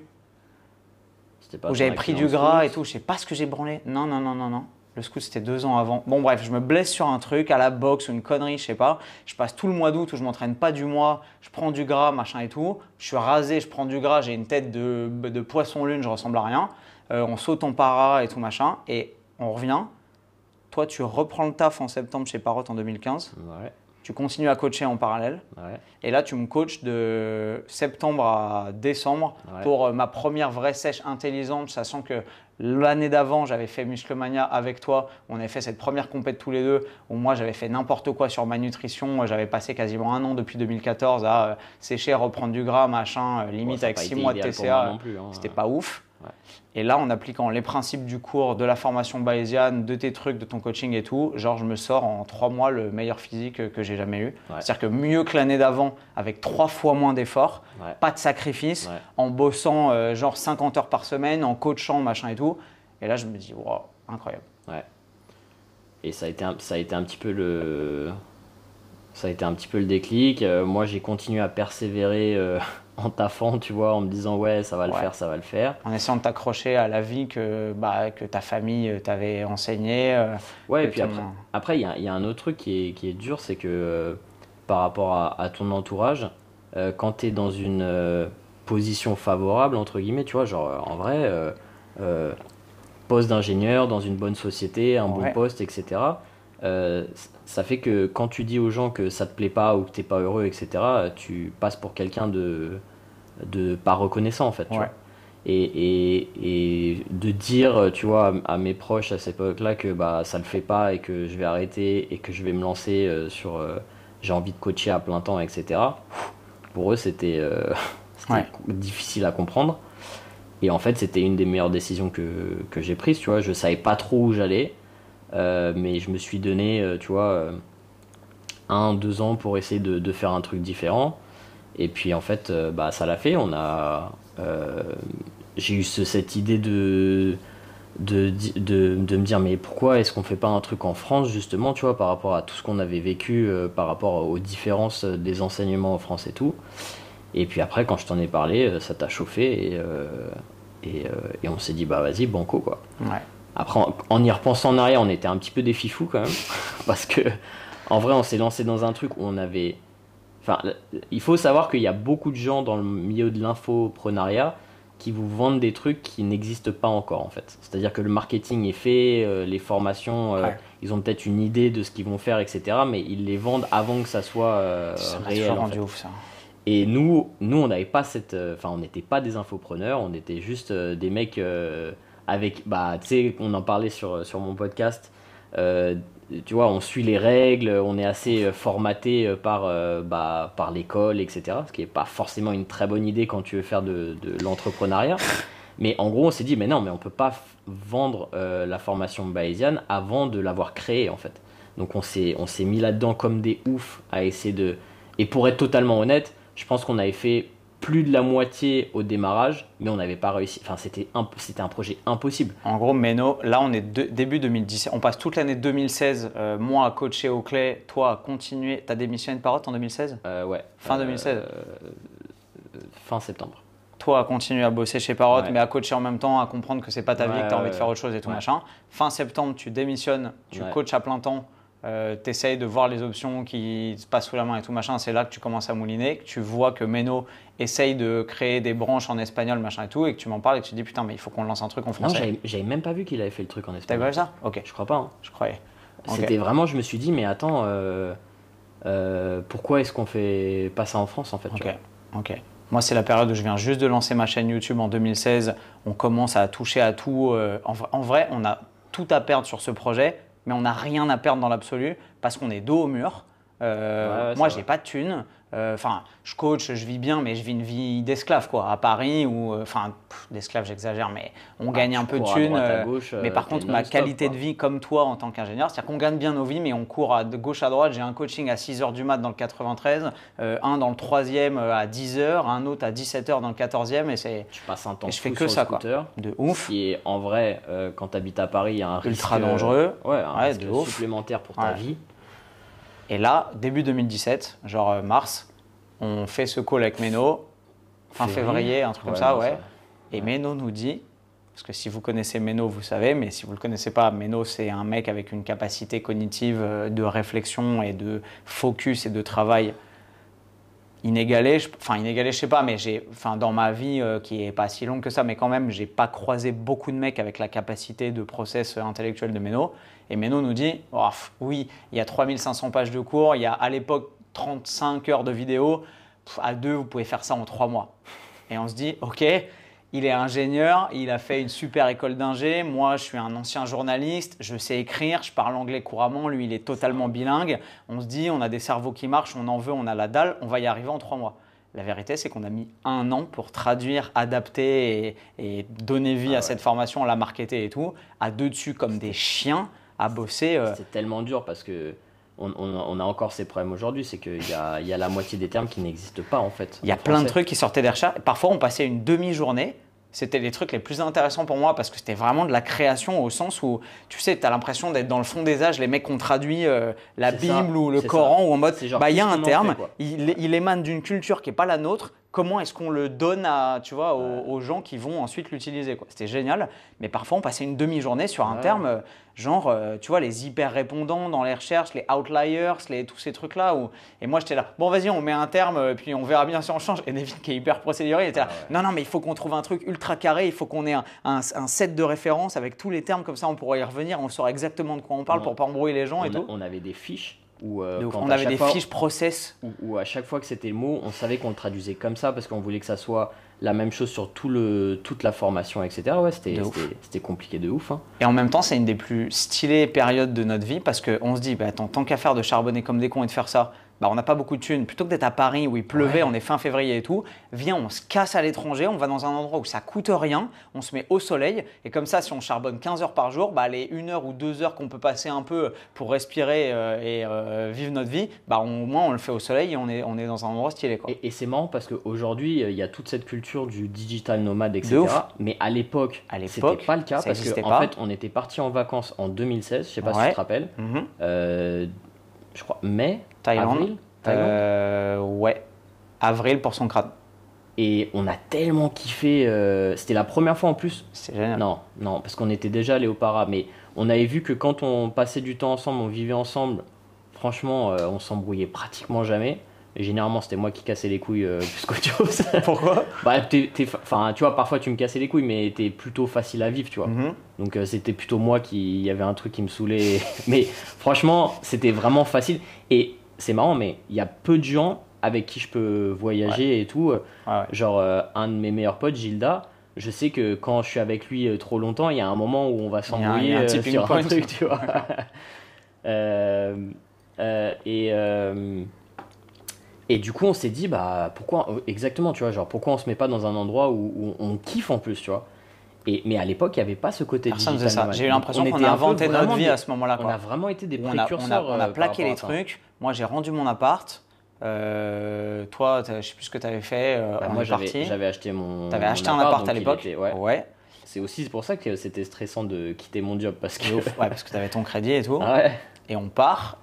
Où j'avais pris du gras et tout, je sais pas ce que j'ai branlé. Non. Le scout, c'était 2 ans avant. Bon, bref, je me blesse sur un truc, à la boxe ou une connerie, je sais pas. Je passe tout le mois d'août où je m'entraîne pas du mois, je prends du gras, machin et tout. Je suis rasé, je prends du gras, j'ai une tête de poisson lune, je ressemble à rien. On saute en para et tout, machin. Et on revient. Toi, tu reprends le taf en septembre chez Parrot en 2015. tu continues à coacher en parallèle. Ouais. Et là, tu me coaches de septembre à décembre pour ma première vraie sèche intelligente, sachant que l'année d'avant, j'avais fait Musclemania avec toi. On avait fait cette première compète tous les deux où moi, j'avais fait n'importe quoi sur ma nutrition. J'avais passé quasiment 1 an depuis 2014 à sécher, reprendre du gras, machin, limite avec 6 mois de TCA. C'était pas ouf. Ouais. Et là, en appliquant les principes du cours, de la formation bayésienne, de tes trucs, de ton coaching et tout, genre je me sors en 3 mois le meilleur physique que j'ai jamais eu. Ouais. C'est-à-dire que mieux que l'année d'avant, avec 3 fois moins d'efforts, pas de sacrifice, en bossant genre 50 heures par semaine, en coachant, machin et tout. Et là, je me dis, wow, incroyable. Ouais. Et ça a été un petit peu le déclic. Moi, j'ai continué à persévérer en taffant, tu vois, en me disant ouais, ça va le faire, ça va le faire. En essayant de t'accrocher à la vie que ta famille t'avait enseignée. Ouais, et puis après, il y a un autre truc qui est dur, c'est que par rapport à ton entourage, quand tu es dans une position favorable, entre guillemets, tu vois, genre en vrai, poste d'ingénieur dans une bonne société, un bon poste, etc. Ça fait que quand tu dis aux gens que ça te plaît pas ou que t'es pas heureux, etc., tu passes pour quelqu'un de pas reconnaissant en fait. Tu vois. Et de dire, tu vois, à mes proches à cette époque-là que ça le fait pas et que je vais arrêter et que je vais me lancer sur j'ai envie de coacher à plein temps, etc. Pour eux, c'était difficile à comprendre. Et en fait, c'était une des meilleures décisions que j'ai prises. Tu vois, je savais pas trop où j'allais. Mais je me suis donné, tu vois, 1-2 ans pour essayer de faire un truc différent. Et puis en fait, ça l'a fait. J'ai eu cette idée de me dire mais pourquoi est-ce qu'on fait pas un truc en France justement, tu vois, par rapport à tout ce qu'on avait vécu, par rapport aux différences des enseignements en France et tout. Et puis après, quand je t'en ai parlé, ça t'a chauffé et on s'est dit vas-y, banco quoi. Ouais. Après, en y repensant en arrière, on était un petit peu des fifous quand même, parce que en vrai, on s'est lancé dans un truc où on avait. Enfin, il faut savoir qu'il y a beaucoup de gens dans le milieu de l'infoprenariat qui vous vendent des trucs qui n'existent pas encore en fait. C'est-à-dire que le marketing est fait, les formations, ils ont peut-être une idée de ce qu'ils vont faire, etc. Mais ils les vendent avant que ça soit réel. C'est rendu ouf ça. Et nous, on n'avait pas on n'était pas des infopreneurs, on était juste des mecs. Avec, tu sais, on en parlait sur mon podcast, tu vois, on suit les règles, on est assez formaté par l'école, etc. Ce qui n'est pas forcément une très bonne idée quand tu veux faire de l'entrepreneuriat. Mais en gros, on s'est dit, mais non, mais on ne peut pas vendre la formation bayésienne avant de l'avoir créée, en fait. Donc on s'est mis là-dedans comme des oufs à essayer de... Et pour être totalement honnête, je pense qu'on avait fait plus de la moitié au démarrage, mais on n'avait pas réussi. Enfin, c'était un projet impossible. En gros, Meno, là, on est début 2017. On passe toute l'année 2016, moi à coacher au Clé, toi à continuer. Tu as démissionné de Parotte en 2016 ? Ouais. Fin 2016 Fin septembre. Toi à continuer à bosser chez Parotte, mais à coacher en même temps, à comprendre que c'est pas ta vie, que tu as envie de faire autre chose et tout machin. Fin septembre, tu démissionnes, tu coaches à plein temps. Tu essayes de voir les options qui se passent sous la main et tout machin, c'est là que tu commences à mouliner, que tu vois que Meno essaye de créer des branches en espagnol machin et tout, et que tu m'en parles et que tu te dis putain mais il faut qu'on lance un truc en français. Non, j'avais même pas vu qu'il avait fait le truc en espagnol. T'avais pas vu ça ? Ok. Je crois pas. Hein. Je croyais. C'était vraiment, je me suis dit mais attends, pourquoi est-ce qu'on fait pas ça en France en fait ? Ok. Moi, c'est la période où je viens juste de lancer ma chaîne YouTube en 2016. On commence à toucher à tout. En vrai, on a tout à perdre sur ce projet, mais on n'a rien à perdre dans l'absolu parce qu'on est dos au mur. Moi, j'ai pas de thunes. Je coach, je vis bien, mais je vis une vie d'esclave quoi, à Paris ou d'esclave, j'exagère, mais on gagne un peu de thunes. Mais par contre, ma qualité de vie, comme toi en tant qu'ingénieur, c'est-à-dire qu'on gagne bien nos vies, mais on court de gauche à droite. J'ai un coaching à 6h du mat dans le 93, un dans le 3e à 10h, un autre à 17h dans le 14e, et tu passes un temps je fais fou que sur ça le scooter, quoi. De ouf. Qui est en vrai, quand tu habites à Paris, il y a un risque ultra dangereux, un risque supplémentaire pour ta vie. Et là, début 2017, genre mars, on fait ce call avec Meno, fin février, un truc comme ça, Et Meno nous dit, parce que si vous connaissez Meno, vous savez, mais si vous ne le connaissez pas, Meno, c'est un mec avec une capacité cognitive de réflexion et de focus et de travail inégalé, je sais pas, mais dans ma vie qui est pas si longue que ça, mais quand même, j'ai pas croisé beaucoup de mecs avec la capacité de process intellectuel de Meno. Et Meno nous dit, oh, oui, il y a 3500 pages de cours, il y a à l'époque 35 heures de vidéo, à 2, vous pouvez faire ça en 3 mois. Et on se dit, ok, il est ingénieur, il a fait une super école d'ingé, moi je suis un ancien journaliste, je sais écrire, je parle anglais couramment, lui il est totalement bilingue. On se dit, on a des cerveaux qui marchent, on en veut, on a la dalle, on va y arriver en 3 mois. La vérité, c'est qu'on a mis 1 an pour traduire, adapter et donner vie à cette formation, la marketer et tout, à 2 dessus comme des chiens, à bosser. C'est tellement dur parce que on a encore ces problèmes aujourd'hui, c'est qu'il y a la moitié des termes qui n'existent pas en fait. Il y a plein de trucs qui sortaient des recherches. Parfois, on passait une demi-journée. C'était les trucs les plus intéressants pour moi parce que c'était vraiment de la création au sens où, tu sais, tu as l'impression d'être dans le fond des âges, les mecs ont traduit la Bible ou le Coran ou en mode, il y a un terme, il émane d'une culture qui n'est pas la nôtre, comment est-ce qu'on le donne aux gens qui vont ensuite l'utiliser, quoi. C'était génial, mais parfois on passait une demi-journée sur un terme, genre, tu vois, les hyper-répondants dans les recherches, les outliers, tous ces trucs-là. Et moi, j'étais là, bon, vas-y, on met un terme, puis on verra bien si on change. Et David, qui est hyper procédurier, il était là, non, mais il faut qu'on trouve un truc ultra carré, il faut qu'on ait un set de références avec tous les termes, comme ça on pourra y revenir, on saura exactement de quoi on parle pour pas embrouiller les gens et tout. On avait des fiches. On avait des fiches process. Où à chaque fois que c'était le mot, on savait qu'on le traduisait comme ça parce qu'on voulait que ça soit la même chose sur toute la formation, etc. Ouais, c'était compliqué de ouf. Hein. Et en même temps, c'est une des plus stylées périodes de notre vie parce qu'on se dit, attends, tant qu'à faire de charbonner comme des cons et de faire ça, on n'a pas beaucoup de thunes. Plutôt que d'être à Paris où il pleuvait, on est fin février et tout, viens, on se casse à l'étranger, on va dans un endroit où ça coûte rien, on se met au soleil et comme ça, si on charbonne 15 heures par jour, les 1 heure ou 2 heures qu'on peut passer un peu pour respirer et vivre notre vie, au moins on le fait au soleil et on est dans un endroit stylé, quoi. Et c'est marrant parce qu'aujourd'hui, il y a toute cette culture du digital nomade, etc. Mais à l'époque, c'était pas le cas parce qu'en fait, on était parti en vacances en 2016, je sais pas si tu te rappelles. Je crois mai, Thaïlande. Ouais, avril pour son crâne. Et on a tellement kiffé, c'était la première fois en plus. C'est génial. Non, parce qu'on était déjà allé au Para, mais on avait vu que quand on passait du temps ensemble, on vivait ensemble, franchement, on s'embrouillait pratiquement jamais. Et généralement, c'était moi qui cassais les couilles plus qu'autre chose. Pourquoi ? Tu vois, parfois tu me cassais les couilles, mais t'es plutôt facile à vivre, tu vois. Donc c'était plutôt moi il y avait un truc qui me saoulait. Mais franchement, c'était vraiment facile. Et c'est marrant, mais il y a peu de gens avec qui je peux voyager et tout. Genre, un de mes meilleurs potes, Gilda, je sais que quand je suis avec lui trop longtemps, il y a un moment où on va s'embrouiller sur un truc, tu vois. Et du coup, on s'est dit, pourquoi exactement, tu vois, genre, pourquoi on se met pas dans un endroit où on kiffe en plus, tu vois. Mais à l'époque, il n'y avait pas ce côté digital. Personne faisait ça. J'ai eu l'impression qu'on a inventé notre vie à ce moment-là. On a vraiment été des précurseurs. On a plaqué les trucs. Moi, j'ai rendu mon appart. Toi, je ne sais plus ce que tu avais fait. Moi, j'avais acheté mon. Tu avais acheté un appart à l'époque. Ouais. C'est aussi pour ça que c'était stressant de quitter mon job parce que. Parce que tu avais ton crédit et tout. Ouais. Et on part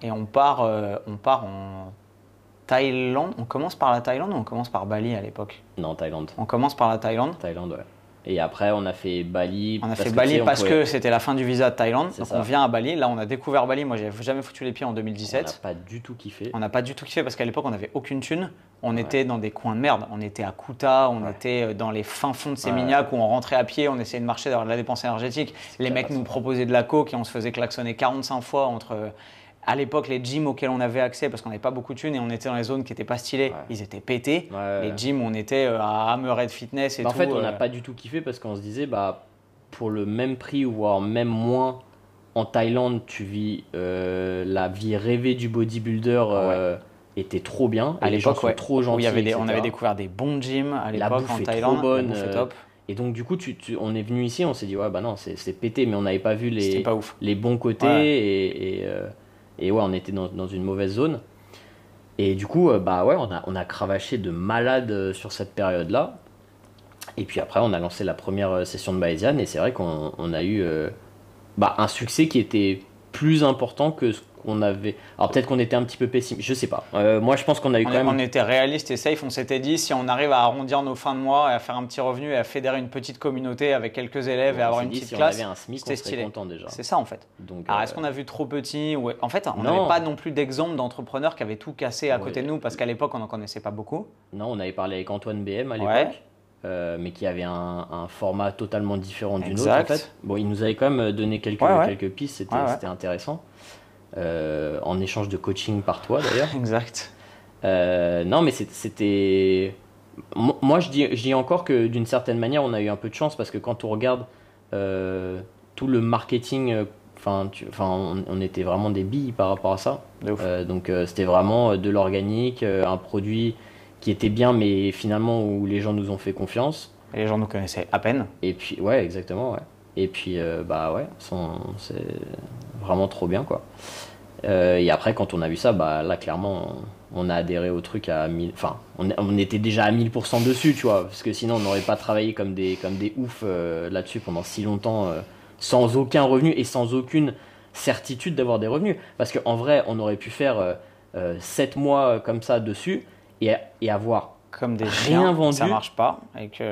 en Thaïlande. On commence par la Thaïlande ou on commence par Bali à l'époque ? Non, Thaïlande. On commence par la Thaïlande. Thaïlande, ouais. Et après, on a fait Bali. On a fait Bali parce que c'était la fin du visa de Thaïlande. Donc on vient à Bali. Là, on a découvert Bali. Moi, j'avais jamais foutu les pieds en 2017. On n'a pas du tout kiffé. On n'a pas du tout kiffé parce qu'à l'époque, on n'avait aucune thune. On était dans des coins de merde. On était à Kuta, on était dans les fins fonds de Sémignac où on rentrait à pied, on essayait de marcher d'avoir de la dépense énergétique. Les mecs nous proposaient de la coke et on se faisait klaxonner 45 fois entre. À l'époque, les gyms auxquels on avait accès, parce qu'on n'avait pas beaucoup de thunes et on était dans les zones qui n'étaient pas stylées, ils étaient pétés. Les gyms, on était à Hammerhead Fitness et tout. En fait, on n'a pas du tout kiffé parce qu'on se disait, pour le même prix, voire même moins, en Thaïlande, tu vis la vie rêvée du bodybuilder était trop bien. À l'époque, sont trop gentils, on avait découvert des bons gyms à l'époque en Thaïlande. Trop bonne, la bouffe est top. Et donc du coup, on est venu ici, on s'est dit, non, c'est pété, mais on n'avait pas vu les bons côtés et on était dans une mauvaise zone. Et du coup, on a cravaché de malade sur cette période-là. Et puis après, on a lancé la première session de Bayesian. Et c'est vrai qu'on a eu un succès qui était plus important que ce qu'on avait. Alors peut-être qu'on était un petit peu pessimiste, je sais pas. Moi je pense qu'on a eu On était réaliste et safe. On s'était dit si on arrive à arrondir nos fins de mois et à faire un petit revenu et à fédérer une petite communauté avec quelques élèves et avoir une petite classe, si on avait un SMIC, on serait content déjà. C'est ça en fait. Donc, alors est-ce qu'on a vu trop petit ou... En fait, on n'avait pas non plus d'exemple d'entrepreneurs qui avaient tout cassé à côté de nous parce qu'à l'époque on n'en connaissait pas beaucoup. Non, on avait parlé avec Antoine BM à l'époque. Mais qui avait un format totalement différent du nôtre en fait. Bon, il nous avait quand même donné quelques pistes, c'était intéressant. En échange de coaching par toi d'ailleurs. Exact. Non, mais c'était. Moi, je dis encore que d'une certaine manière, on a eu un peu de chance parce que quand on regarde tout le marketing, on était vraiment des billes par rapport à ça. Donc, c'était vraiment de l'organique, un produit qui était bien, mais finalement où les gens nous ont fait confiance. Et les gens nous connaissaient à peine. Et puis, ouais, exactement, ouais. Et puis, c'est vraiment trop bien, quoi. Et après, quand on a vu ça, là, clairement, on a adhéré au truc à 1000. Enfin, on était déjà à 1000% dessus, tu vois, parce que sinon, on n'aurait pas travaillé comme des oufs là-dessus pendant si longtemps, sans aucun revenu et sans aucune certitude d'avoir des revenus. Parce qu'en vrai, on aurait pu faire 7 mois comme ça dessus et avoir comme des rien chiens, vendu. Ça marche pas.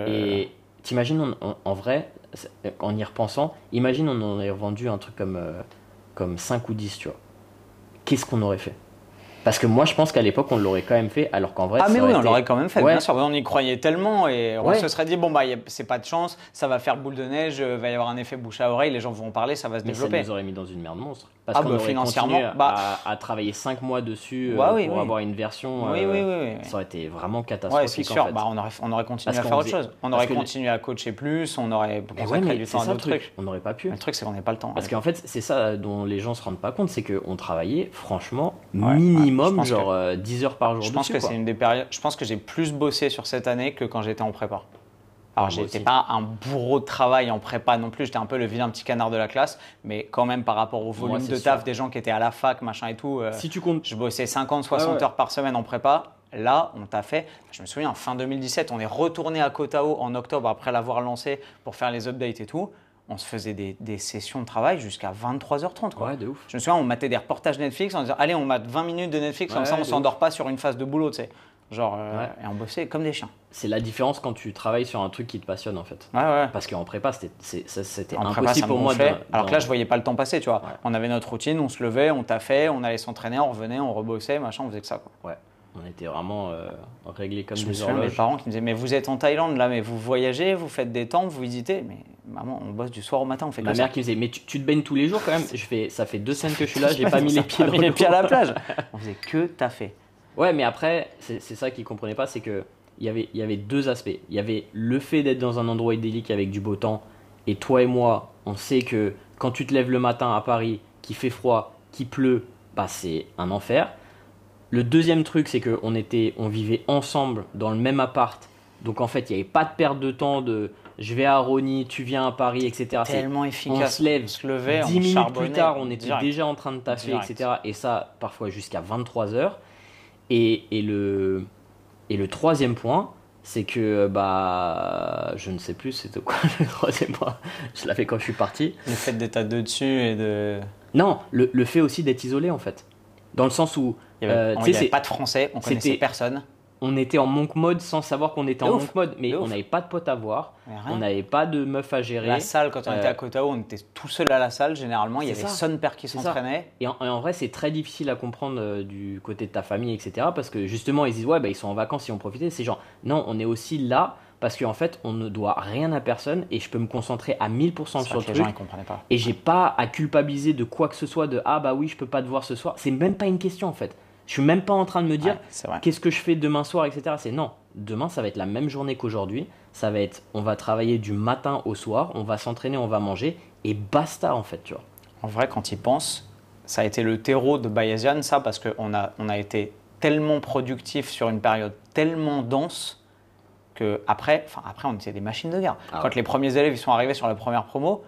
Et t'imagines, en vrai, en y repensant, imagine on en aurait vendu un truc comme 5 ou 10, tu vois. Qu'est-ce qu'on aurait fait? Parce que moi, je pense qu'à l'époque, on l'aurait quand même fait, alors qu'en vrai, mais oui, on l'aurait quand même fait, bien sûr. On y croyait tellement et on Ouais. se serait dit, c'est pas de chance, ça va faire boule de neige, va y avoir un effet bouche à oreille, les gens vont en parler, ça va se développer. Ça nous aurait mis dans une merde monstre. Parce qu'on aurait financièrement, continué à travailler 5 mois dessus pour avoir une version. Oui. Ça aurait été vraiment catastrophique. Ouais, c'est sûr. En fait. On aurait continué à faire autre chose. On aurait continué à coacher plus, on aurait consacré du temps à d'autres trucs. On n'aurait pas pu. Le truc, c'est qu'on n'a pas le temps. Parce qu'en fait, c'est ça dont les gens se rendent pas compte, c'est qu'on travaillait franchement minimum, genre 10 heures par jour. Je pense que c'est une des périodes. Je pense que j'ai plus bossé sur cette année que quand j'étais en prépa. Alors, j'étais pas un bourreau de travail en prépa non plus, j'étais un peu le vilain petit canard de la classe, mais quand même par rapport au volume de taf des gens qui étaient à la fac, machin et tout, si tu comptes... je bossais 50-60 heures par semaine en prépa. Là, on t'a fait, je me souviens, fin 2017, on est retourné à Kotao en octobre après l'avoir lancé pour faire les updates et tout. On se faisait des sessions de travail jusqu'à 23h30. Quoi. Ouais, de ouf. Je me souviens, on matait des reportages Netflix en disant allez, on mate 20 minutes de Netflix, comme ça on ne s'endort pas sur une phase de boulot, tu sais. Genre, et on bossait comme des chiens. C'est la différence quand tu travailles sur un truc qui te passionne en fait. Ouais. Parce qu'en prépa, c'était en impossible prépa, ça pour moi. Alors que là, je voyais pas le temps passer, tu vois. Ouais. On avait notre routine, on se levait, on taffait, on allait s'entraîner, on revenait, on rebossait, machin, on faisait que ça. Quoi. Ouais. On était vraiment réglés comme des horloges. Je me souviens mes parents qui me disaient mais vous êtes en Thaïlande là, mais vous voyagez, vous faites des temples, vous visitez. Mais maman, on bosse du soir au matin, on fait Ma mère qui me disait mais tu te baignes tous les jours quand même. Ça fait 2 semaines que je suis là, j'ai pas mis les pieds à la plage. On faisait que taffer. Ouais, mais après, c'est ça qu'ils comprenaient pas, c'est que il y avait 2 aspects. Il y avait le fait d'être dans un endroit idyllique avec du beau temps, et toi et moi, on sait que quand tu te lèves le matin à Paris, qu'il fait froid, qu'il pleut, c'est un enfer. Le deuxième truc, c'est qu'on vivait ensemble dans le même appart, donc en fait, il n'y avait pas de perte de temps de je vais à Rony, tu viens à Paris, etc. Tellement efficace. On se lève, 10 minutes plus tard, on était déjà en train de taffer, etc. Et ça, parfois jusqu'à 23h. Et le troisième point, c'est que je ne sais plus c'était quoi le troisième point. Je l'avais quand je suis parti. Le fait d'être à deux dessus et de... Non, le fait aussi d'être isolé en fait. Dans le sens où... Il n'y avait pas de français, on connaissait personne. On était en monk mode sans savoir qu'on était en monk mode, mais on n'avait pas de potes à voir, on n'avait pas de meuf à gérer. La salle, quand on était à Kotao, on était tout seul à la salle, généralement, il y avait son père qui s'entraînait. Et en vrai, c'est très difficile à comprendre du côté de ta famille, etc. Parce que justement, ils disent, ils sont en vacances, ils ont profité. C'est genre, non, on est aussi là parce qu'en fait, on ne doit rien à personne et je peux me concentrer à 1000% sur le truc. Les gens, ils comprenaient pas. Et j'ai pas à culpabiliser de quoi que ce soit, de oui, je peux pas te voir ce soir. C'est même pas une question en fait. Je suis même pas en train de me dire qu'est-ce que je fais demain soir, etc. C'est non, demain ça va être la même journée qu'aujourd'hui. Ça va être, on va travailler du matin au soir, on va s'entraîner, on va manger et basta en fait, tu vois. En vrai, quand il pense, ça a été le terreau de Bayesian, ça, parce qu'on a été tellement productif sur une période tellement dense que après on était des machines de guerre. Quand les premiers élèves ils sont arrivés sur la première promo,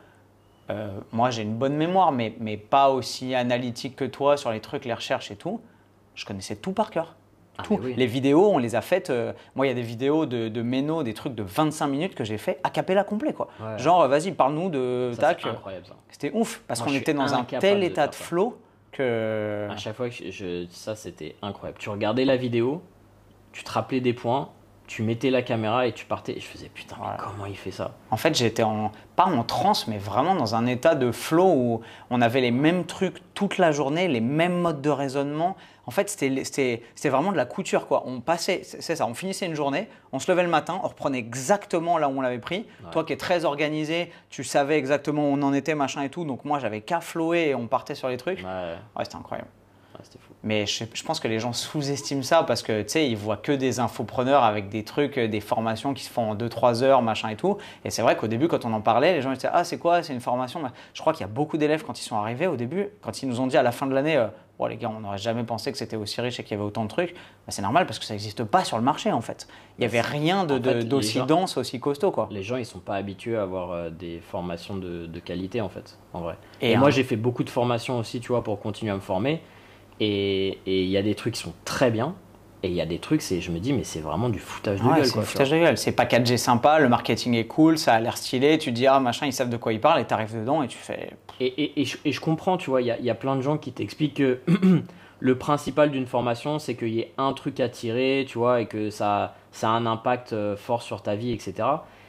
moi j'ai une bonne mémoire, mais pas aussi analytique que toi sur les trucs, les recherches et tout. Je connaissais tout par cœur. Tout. Oui. Les vidéos, on les a faites. Moi, il y a des vidéos de Méno, des trucs de 25 minutes que j'ai fait a cappella complet. Quoi. Genre, vas-y, parle-nous de... Ça, c'est incroyable ça. C'était ouf, parce qu'on était dans un tel état de flow que... À chaque fois que ça, c'était incroyable. Tu regardais la vidéo, tu te rappelais des points, tu mettais la caméra et tu partais. Et je faisais putain, mais comment il fait ça? En fait, j'étais pas en transe, mais vraiment dans un état de flow où on avait les mêmes trucs toute la journée, les mêmes modes de raisonnement. En fait, c'était vraiment de la couture, quoi. On passait, c'est ça, on finissait une journée, on se levait le matin, on reprenait exactement là où on l'avait pris. Ouais. Toi qui es très organisé, tu savais exactement où on en était, machin et tout. Donc moi, j'avais qu'à flower et on partait sur les trucs. Ouais, c'était incroyable. C'était fou. Mais je pense que les gens sous-estiment ça parce que tu sais, ils voient que des infopreneurs avec des trucs, des formations qui se font en 2-3 heures, machin et tout. Et c'est vrai qu'au début, quand on en parlait, les gens disaient ah, c'est quoi? C'est une formation? Je crois qu'il y a beaucoup d'élèves quand ils sont arrivés au début, quand ils nous ont dit à la fin de l'année oh, les gars, on n'aurait jamais pensé que c'était aussi riche et qu'il y avait autant de trucs. Bah, c'est normal parce que ça n'existe pas sur le marché en fait. Il n'y avait rien d'aussi dense, aussi costaud, quoi. Les gens, ils ne sont pas habitués à avoir des formations de qualité en fait, en vrai. Et moi, j'ai fait beaucoup de formations aussi, tu vois, pour continuer à me former. Et il y a des trucs qui sont très bien. Et il y a des trucs, je me dis, mais c'est vraiment du foutage de gueule. C'est du foutage de gueule. C'est packagé sympa, le marketing est cool, ça a l'air stylé. Tu te dis, ah machin, ils savent de quoi ils parlent et tu arrives dedans et tu fais. Et je comprends, tu vois, il y a plein de gens qui t'expliquent que le principal d'une formation, c'est qu'il y ait un truc à tirer, tu vois, et que ça a un impact fort sur ta vie, etc.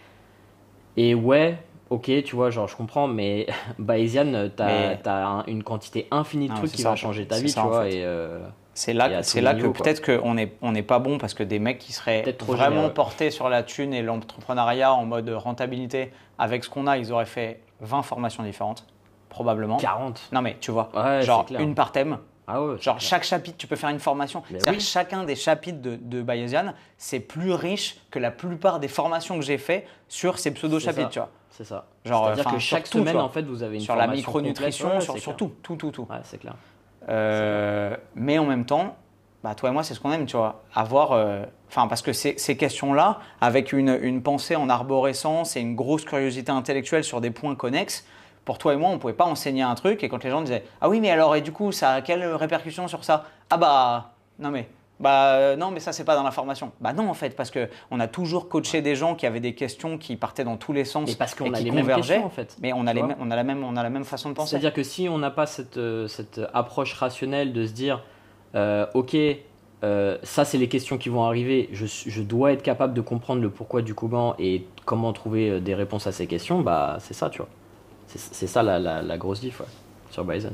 Et ouais. Ok, tu vois, genre je comprends, mais Bayesian, t'as une quantité infinie de trucs qui vont changer ta vie, tu vois. C'est là que peut-être qu'on n'est pas bon parce que des mecs qui seraient vraiment portés sur la thune et l'entrepreneuriat en mode rentabilité, avec ce qu'on a, ils auraient fait 20 formations différentes, probablement. 40. Non mais tu vois, genre une par thème. Ah ouais, genre chaque chapitre, tu peux faire une formation. C'est-à-dire que chacun des chapitres de Bayesian, c'est plus riche que la plupart des formations que j'ai fait sur ces pseudo-chapitres, tu vois. C'est ça. C'est-à-dire que chaque semaine, en fait, vous avez une sur formation la micronutrition, complète, sur tout. Ouais, c'est clair. Mais en même temps, bah, toi et moi, c'est ce qu'on aime, tu vois. Avoir, parce que ces questions-là, avec une pensée en arborescence et une grosse curiosité intellectuelle sur des points connexes, pour toi et moi, on ne pouvait pas enseigner un truc et quand les gens disaient « Ah oui, mais alors, et du coup, ça a quelle répercussion sur ça ?» Ah bah, non mais ça, c'est pas dans la formation. Bah non, en fait, parce qu'on a toujours coaché des gens qui avaient des questions qui partaient dans tous les sens et parce qu'on a les mêmes questions, en fait. Mais on a la même façon de penser. C'est-à-dire que si on n'a pas cette approche rationnelle de se dire ok, ça, c'est les questions qui vont arriver, je dois être capable de comprendre le pourquoi du comment et comment trouver des réponses à ces questions, bah c'est ça, tu vois. C'est ça la grosse diff, ouais, sur Bayesian.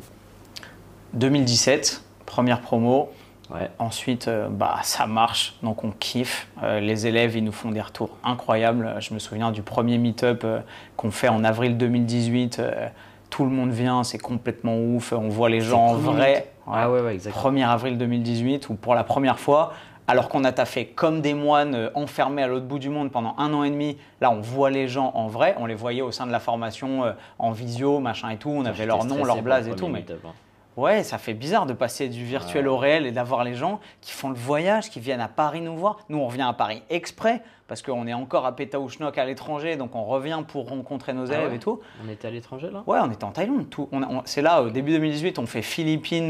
2017, première promo. Ouais. Ensuite, ça marche, donc on kiffe. Les élèves, ils nous font des retours incroyables. Je me souviens du premier meet-up qu'on fait en avril 2018. Tout le monde vient, c'est complètement ouf. On voit les gens en vrai. Ouais, exactement. 1er avril 2018, où pour la première fois, alors qu'on a taffé comme des moines enfermés à l'autre bout du monde pendant 1 an et demi, là on voit les gens en vrai. On les voyait au sein de la formation en visio, machin et tout. On avait leur nom, leur blase et tout. Mais ouais, ça fait bizarre de passer du virtuel au réel et d'avoir les gens qui font le voyage, qui viennent à Paris nous voir. Nous, on revient à Paris exprès parce qu'on est encore à Pétaouchnok à l'étranger, donc on revient pour rencontrer nos élèves et tout. On était à l'étranger là? Ouais, on était en Thaïlande. C'est là, au début 2018, on fait Philippines,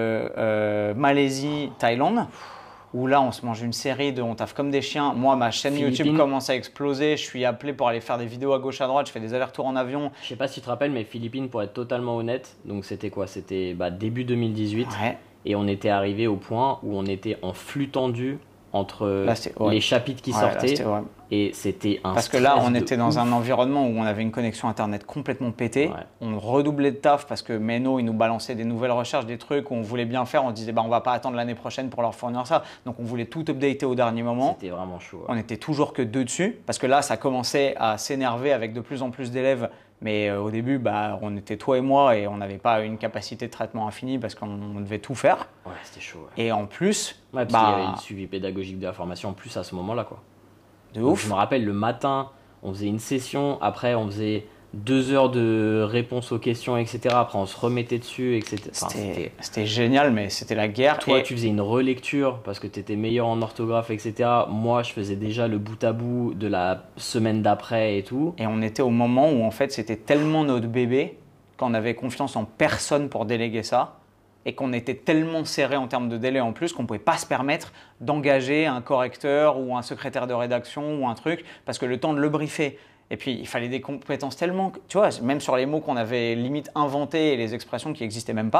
Malaisie, Thaïlande. Où là, on se mange une série on taffe comme des chiens. Moi, ma chaîne YouTube commence à exploser. Je suis appelé pour aller faire des vidéos à gauche à droite. Je fais des allers-retours en avion. Je sais pas si tu te rappelles, mais Philippines, pour être totalement honnête, donc c'était quoi? C'était début 2018. Ouais. Et on était arrivé au point où on était en flux tendu entre les chapitres qui sortaient. Et c'était un Parce que là, on était dans un environnement où on avait une connexion Internet complètement pétée. Ouais. On redoublait de taf parce que Meno, il nous balançait des nouvelles recherches, des trucs où on voulait bien faire. On disait, on va pas attendre l'année prochaine pour leur fournir ça. Donc, on voulait tout updater au dernier moment. C'était vraiment chaud. Ouais. On était toujours que 2 dessus parce que là, ça commençait à s'énerver avec de plus en plus d'élèves. Mais au début, on était toi et moi et on n'avait pas une capacité de traitement infinie parce qu'on devait tout faire. Ouais, c'était chaud. Ouais. Et en plus, parce qu'il y avait une suivi pédagogique de la formation en plus à ce moment-là, quoi. De ouf. Je me rappelle, le matin, on faisait une session, après on faisait 2 heures de réponse aux questions, etc. Après on se remettait dessus, etc. C'était génial, mais c'était la guerre. Toi, tu faisais une relecture parce que tu étais meilleur en orthographe, etc. Moi, je faisais déjà le bout à bout de la semaine d'après et tout. Et on était au moment où en fait c'était tellement notre bébé qu'on avait confiance en personne pour déléguer ça. Et qu'on était tellement serré en termes de délai en plus qu'on ne pouvait pas se permettre d'engager un correcteur ou un secrétaire de rédaction ou un truc parce que le temps de le briefer. Et puis, il fallait des compétences tellement… Tu vois, même sur les mots qu'on avait limite inventés et les expressions qui n'existaient même pas,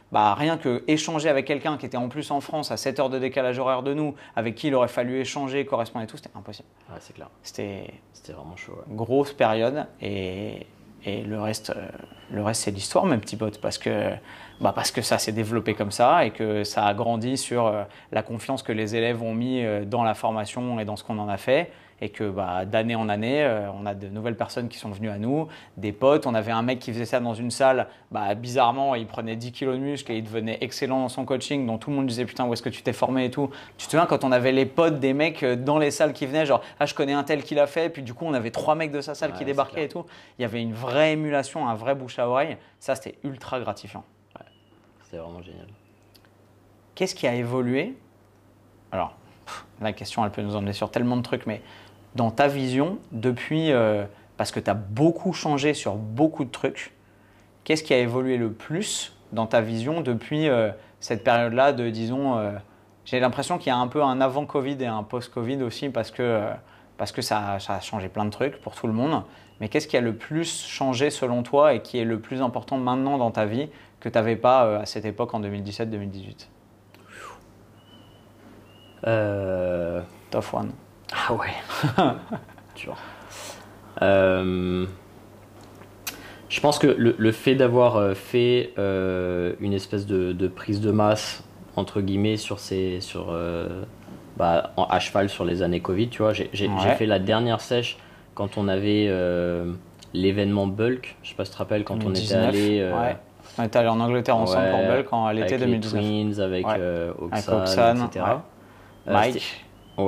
bah, rien que échanger avec quelqu'un qui était en plus en France à 7 heures de décalage horaire de nous, avec qui il aurait fallu échanger, correspondre et tout, c'était impossible. Ouais, c'est clair. C'était vraiment chaud. Ouais. Grosse période et le reste c'est l'histoire, mes petits potes, parce que ça s'est développé comme ça et que ça a grandi sur la confiance que les élèves ont mis dans la formation et dans ce qu'on en a fait. Et que d'année en année, on a de nouvelles personnes qui sont venues à nous, des potes. On avait un mec qui faisait ça dans une salle, bizarrement, il prenait 10 kilos de muscle et il devenait excellent dans son coaching, dont tout le monde disait putain, où est-ce que tu t'es formé et tout. Tu te souviens quand on avait les potes des mecs dans les salles qui venaient, genre je connais un tel qui l'a fait, puis du coup on avait 3 mecs de sa salle qui débarquaient et tout. Il y avait une vraie émulation, un vrai bouche à oreille. Ça, c'était ultra gratifiant. Ouais, c'était vraiment génial. Qu'est-ce qui a évolué? Alors, la question, elle peut nous emmener sur tellement de trucs, mais dans ta vision, depuis, parce que tu as beaucoup changé sur beaucoup de trucs, qu'est-ce qui a évolué le plus dans ta vision depuis cette période-là de, disons, j'ai l'impression qu'il y a un peu un avant-Covid et un post-Covid aussi parce que ça a changé plein de trucs pour tout le monde. Mais qu'est-ce qui a le plus changé selon toi et qui est le plus important maintenant dans ta vie que tu n'avais pas à cette époque en 2017-2018 ? Tough one. Ah ouais. Tu vois. Je pense que le fait d'avoir fait une espèce de prise de masse entre guillemets à cheval sur les années Covid, tu vois, j'ai fait la dernière sèche quand on avait l'événement Bulk. Je sais pas si tu te rappelles quand 2019, on était allé. On était allé en Angleterre ensemble pour Bulk à l'été 2019. Avec les Twins, avec Oxane, etc. Ouais. Mike.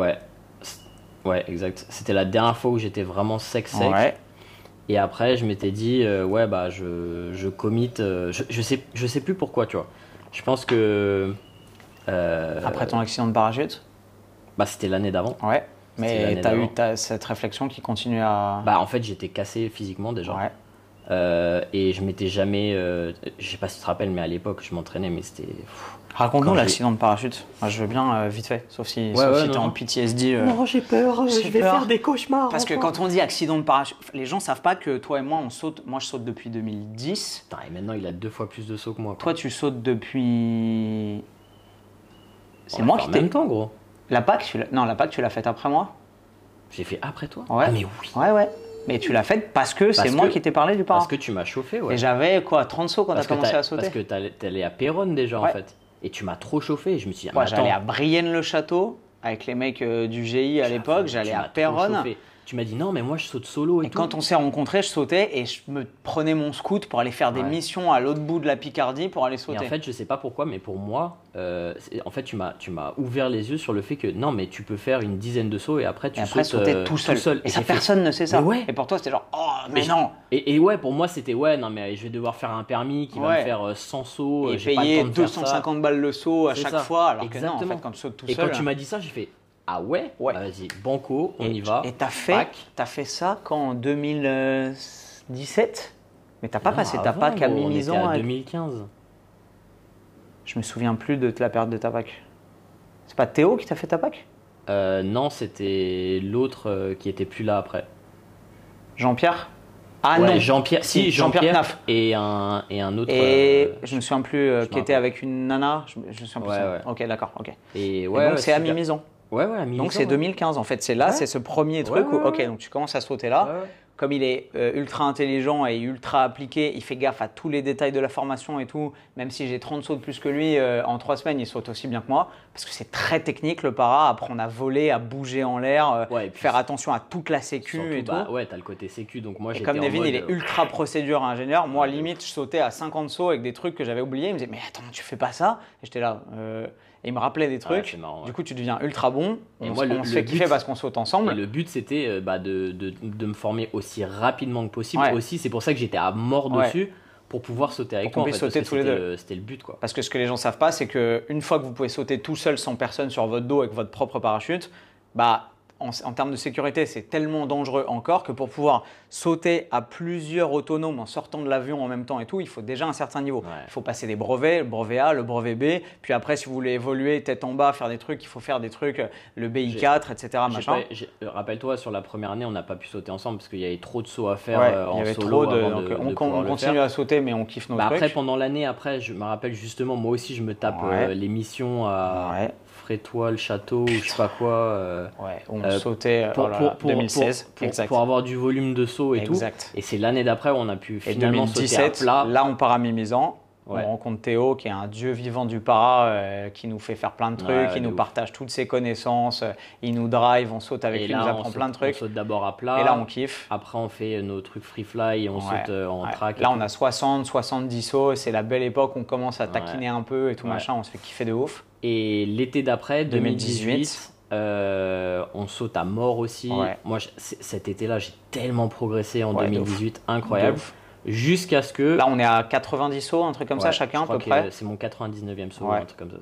Ouais, exact. C'était la dernière fois où j'étais vraiment sec. Ouais. Et après, je m'étais dit, je commit. Je sais plus pourquoi, tu vois. Je pense que. Après ton accident de parachute ? C'était l'année d'avant. Ouais. Mais tu as eu cette réflexion qui continue à. En fait, j'étais cassé physiquement déjà. Ouais. Et je m'étais jamais. Je sais pas si tu te rappelles, mais à l'époque, je m'entraînais, mais c'était. Raconte-nous l'accident de parachute. Moi, je veux bien vite fait, sauf si tu es en PTSD. Non, j'ai peur, je vais faire des cauchemars. Parce que quand on dit accident de parachute, les gens savent pas que toi et moi, on saute. Moi, je saute depuis 2010. Putain, et maintenant, il a 2 fois plus de sauts que moi. Toi, tu sautes depuis. C'est moi qui t'ai. En même temps, gros. La PAC, tu l'as faite après moi. J'ai fait après toi. Ouais. Ah, mais oui. Ouais. Mais tu l'as faite parce que c'est moi qui t'ai parlé du para. Parce que tu m'as chauffé, ouais. Et j'avais 30 sauts quand tu as commencé à sauter. Parce que t'es allé à Péronne déjà, en fait. Et tu m'as trop chauffé. Et je me suis dit, j'allais à Brienne-le-Château avec les mecs du GI à l'époque. J'allais à Péronne. Tu m'as dit non, mais moi je saute solo et tout. Quand on s'est rencontrés, je sautais et je me prenais mon scoot pour aller faire des missions à l'autre bout de la Picardie pour aller sauter. Et en fait, je sais pas pourquoi, mais pour moi, en fait, tu m'as ouvert les yeux sur le fait que non, mais tu peux faire une dizaine de sauts et après tu sautes sauter tout seul. Et ça, personne ne sait ça. Et pour toi, c'était genre mais non. Et ouais, pour moi, c'était non, mais je vais devoir faire un permis qui va me faire 100 sauts. Et payer 250 balles le saut à chaque fois. Alors exactement. que non, en fait, quand tu sautes tout seul. Et quand tu m'as dit ça, j'ai fait. Ah ouais, vas-y, banco, on y va. Et t'as fait ça quand en 2017 ? Mais t'as pas passé ta PAC à mi-mission en 2015. Je me souviens plus de la période de ta PAC. C'est pas Théo qui t'a fait ta PAC ? Non, c'était l'autre qui était plus là après. Jean-Pierre ? Ah non, Jean-Pierre, Jean-Pierre Knaf. Et un autre. Et je me souviens plus, qui était avec une nana. Je me souviens plus. Ouais. Ok, d'accord, ok. Et donc c'est à mi-maison. Ouais, à mi-maison. Donc c'est 2015 en fait, c'est là, c'est ce premier truc où, ok, donc tu commences à sauter là. Ouais. Comme il est ultra intelligent et ultra appliqué, il fait gaffe à tous les détails de la formation et tout. Même si j'ai 30 sauts de plus que lui, en 3 semaines, il saute aussi bien que moi. Parce que c'est très technique le para, apprendre à voler, à bouger en l'air, faire attention à toute la sécu surtout, et tout. Ouais, t'as le côté sécu, donc moi et j'étais comme Nevin, en mode... il est ultra procédure ingénieur, moi limite, je sautais à 50 sauts avec des trucs que j'avais oubliés. Il me disait, mais attends, tu fais pas ça ? Et j'étais là... Et il me rappelait des trucs. Marrant, du coup, tu deviens ultra bon. Et on se fait kiffer parce qu'on saute ensemble. Et le but, c'était de me former aussi rapidement que possible. Aussi, c'est pour ça que j'étais à mort dessus pour pouvoir sauter avec toi. Pour qu'on puisse sauter tous les deux. C'était le but, quoi. Parce que ce que les gens savent pas, c'est qu'une fois que vous pouvez sauter tout seul sans personne sur votre dos avec votre propre parachute, en termes de sécurité, c'est tellement dangereux encore que pour pouvoir sauter à plusieurs autonomes en sortant de l'avion en même temps et tout, il faut déjà un certain niveau. Ouais. Il faut passer des brevets, le brevet A, le brevet B. Puis après, si vous voulez évoluer tête en bas, faire des trucs, il faut faire des trucs, le BI4, etc. Machin. Rappelle-toi, sur la première année, on n'a pas pu sauter ensemble parce qu'il y avait trop de sauts à faire Ouais, en il y avait solo. trop avant donc pouvoir on le continue faire. à sauter, mais on kiffe nos trucs. Après, pendant l'année, je me rappelle justement, moi aussi, je me tape les missions à Frétois, le château, ou je sais pas quoi. On sautait en 2016. Pour avoir du volume de saut et exact. tout. Et c'est l'année d'après où on a pu Et finalement 2017, sauter à plat. là, on part à Mimizan. Ouais. On rencontre Théo, qui est un dieu vivant du para, qui nous fait faire plein de trucs, il nous partage toutes ses connaissances, il nous drive, on saute avec lui, il nous apprend plein de trucs. On saute d'abord à plat. Et là, on kiffe. Après, on fait nos trucs free fly et on saute en track. Là, on a 60, 70 sauts. C'est la belle époque. On commence à taquiner un peu et tout machin. On se fait kiffer de ouf. Et l'été d'après, 2018, on saute à mort aussi. Ouais. Moi, cet été-là, j'ai tellement progressé en 2018. Incroyable. Jusqu'à ce que… Là, on est à 90 sauts, un truc comme ça, chacun à peu près. C'est mon 99e saut, un truc comme ça.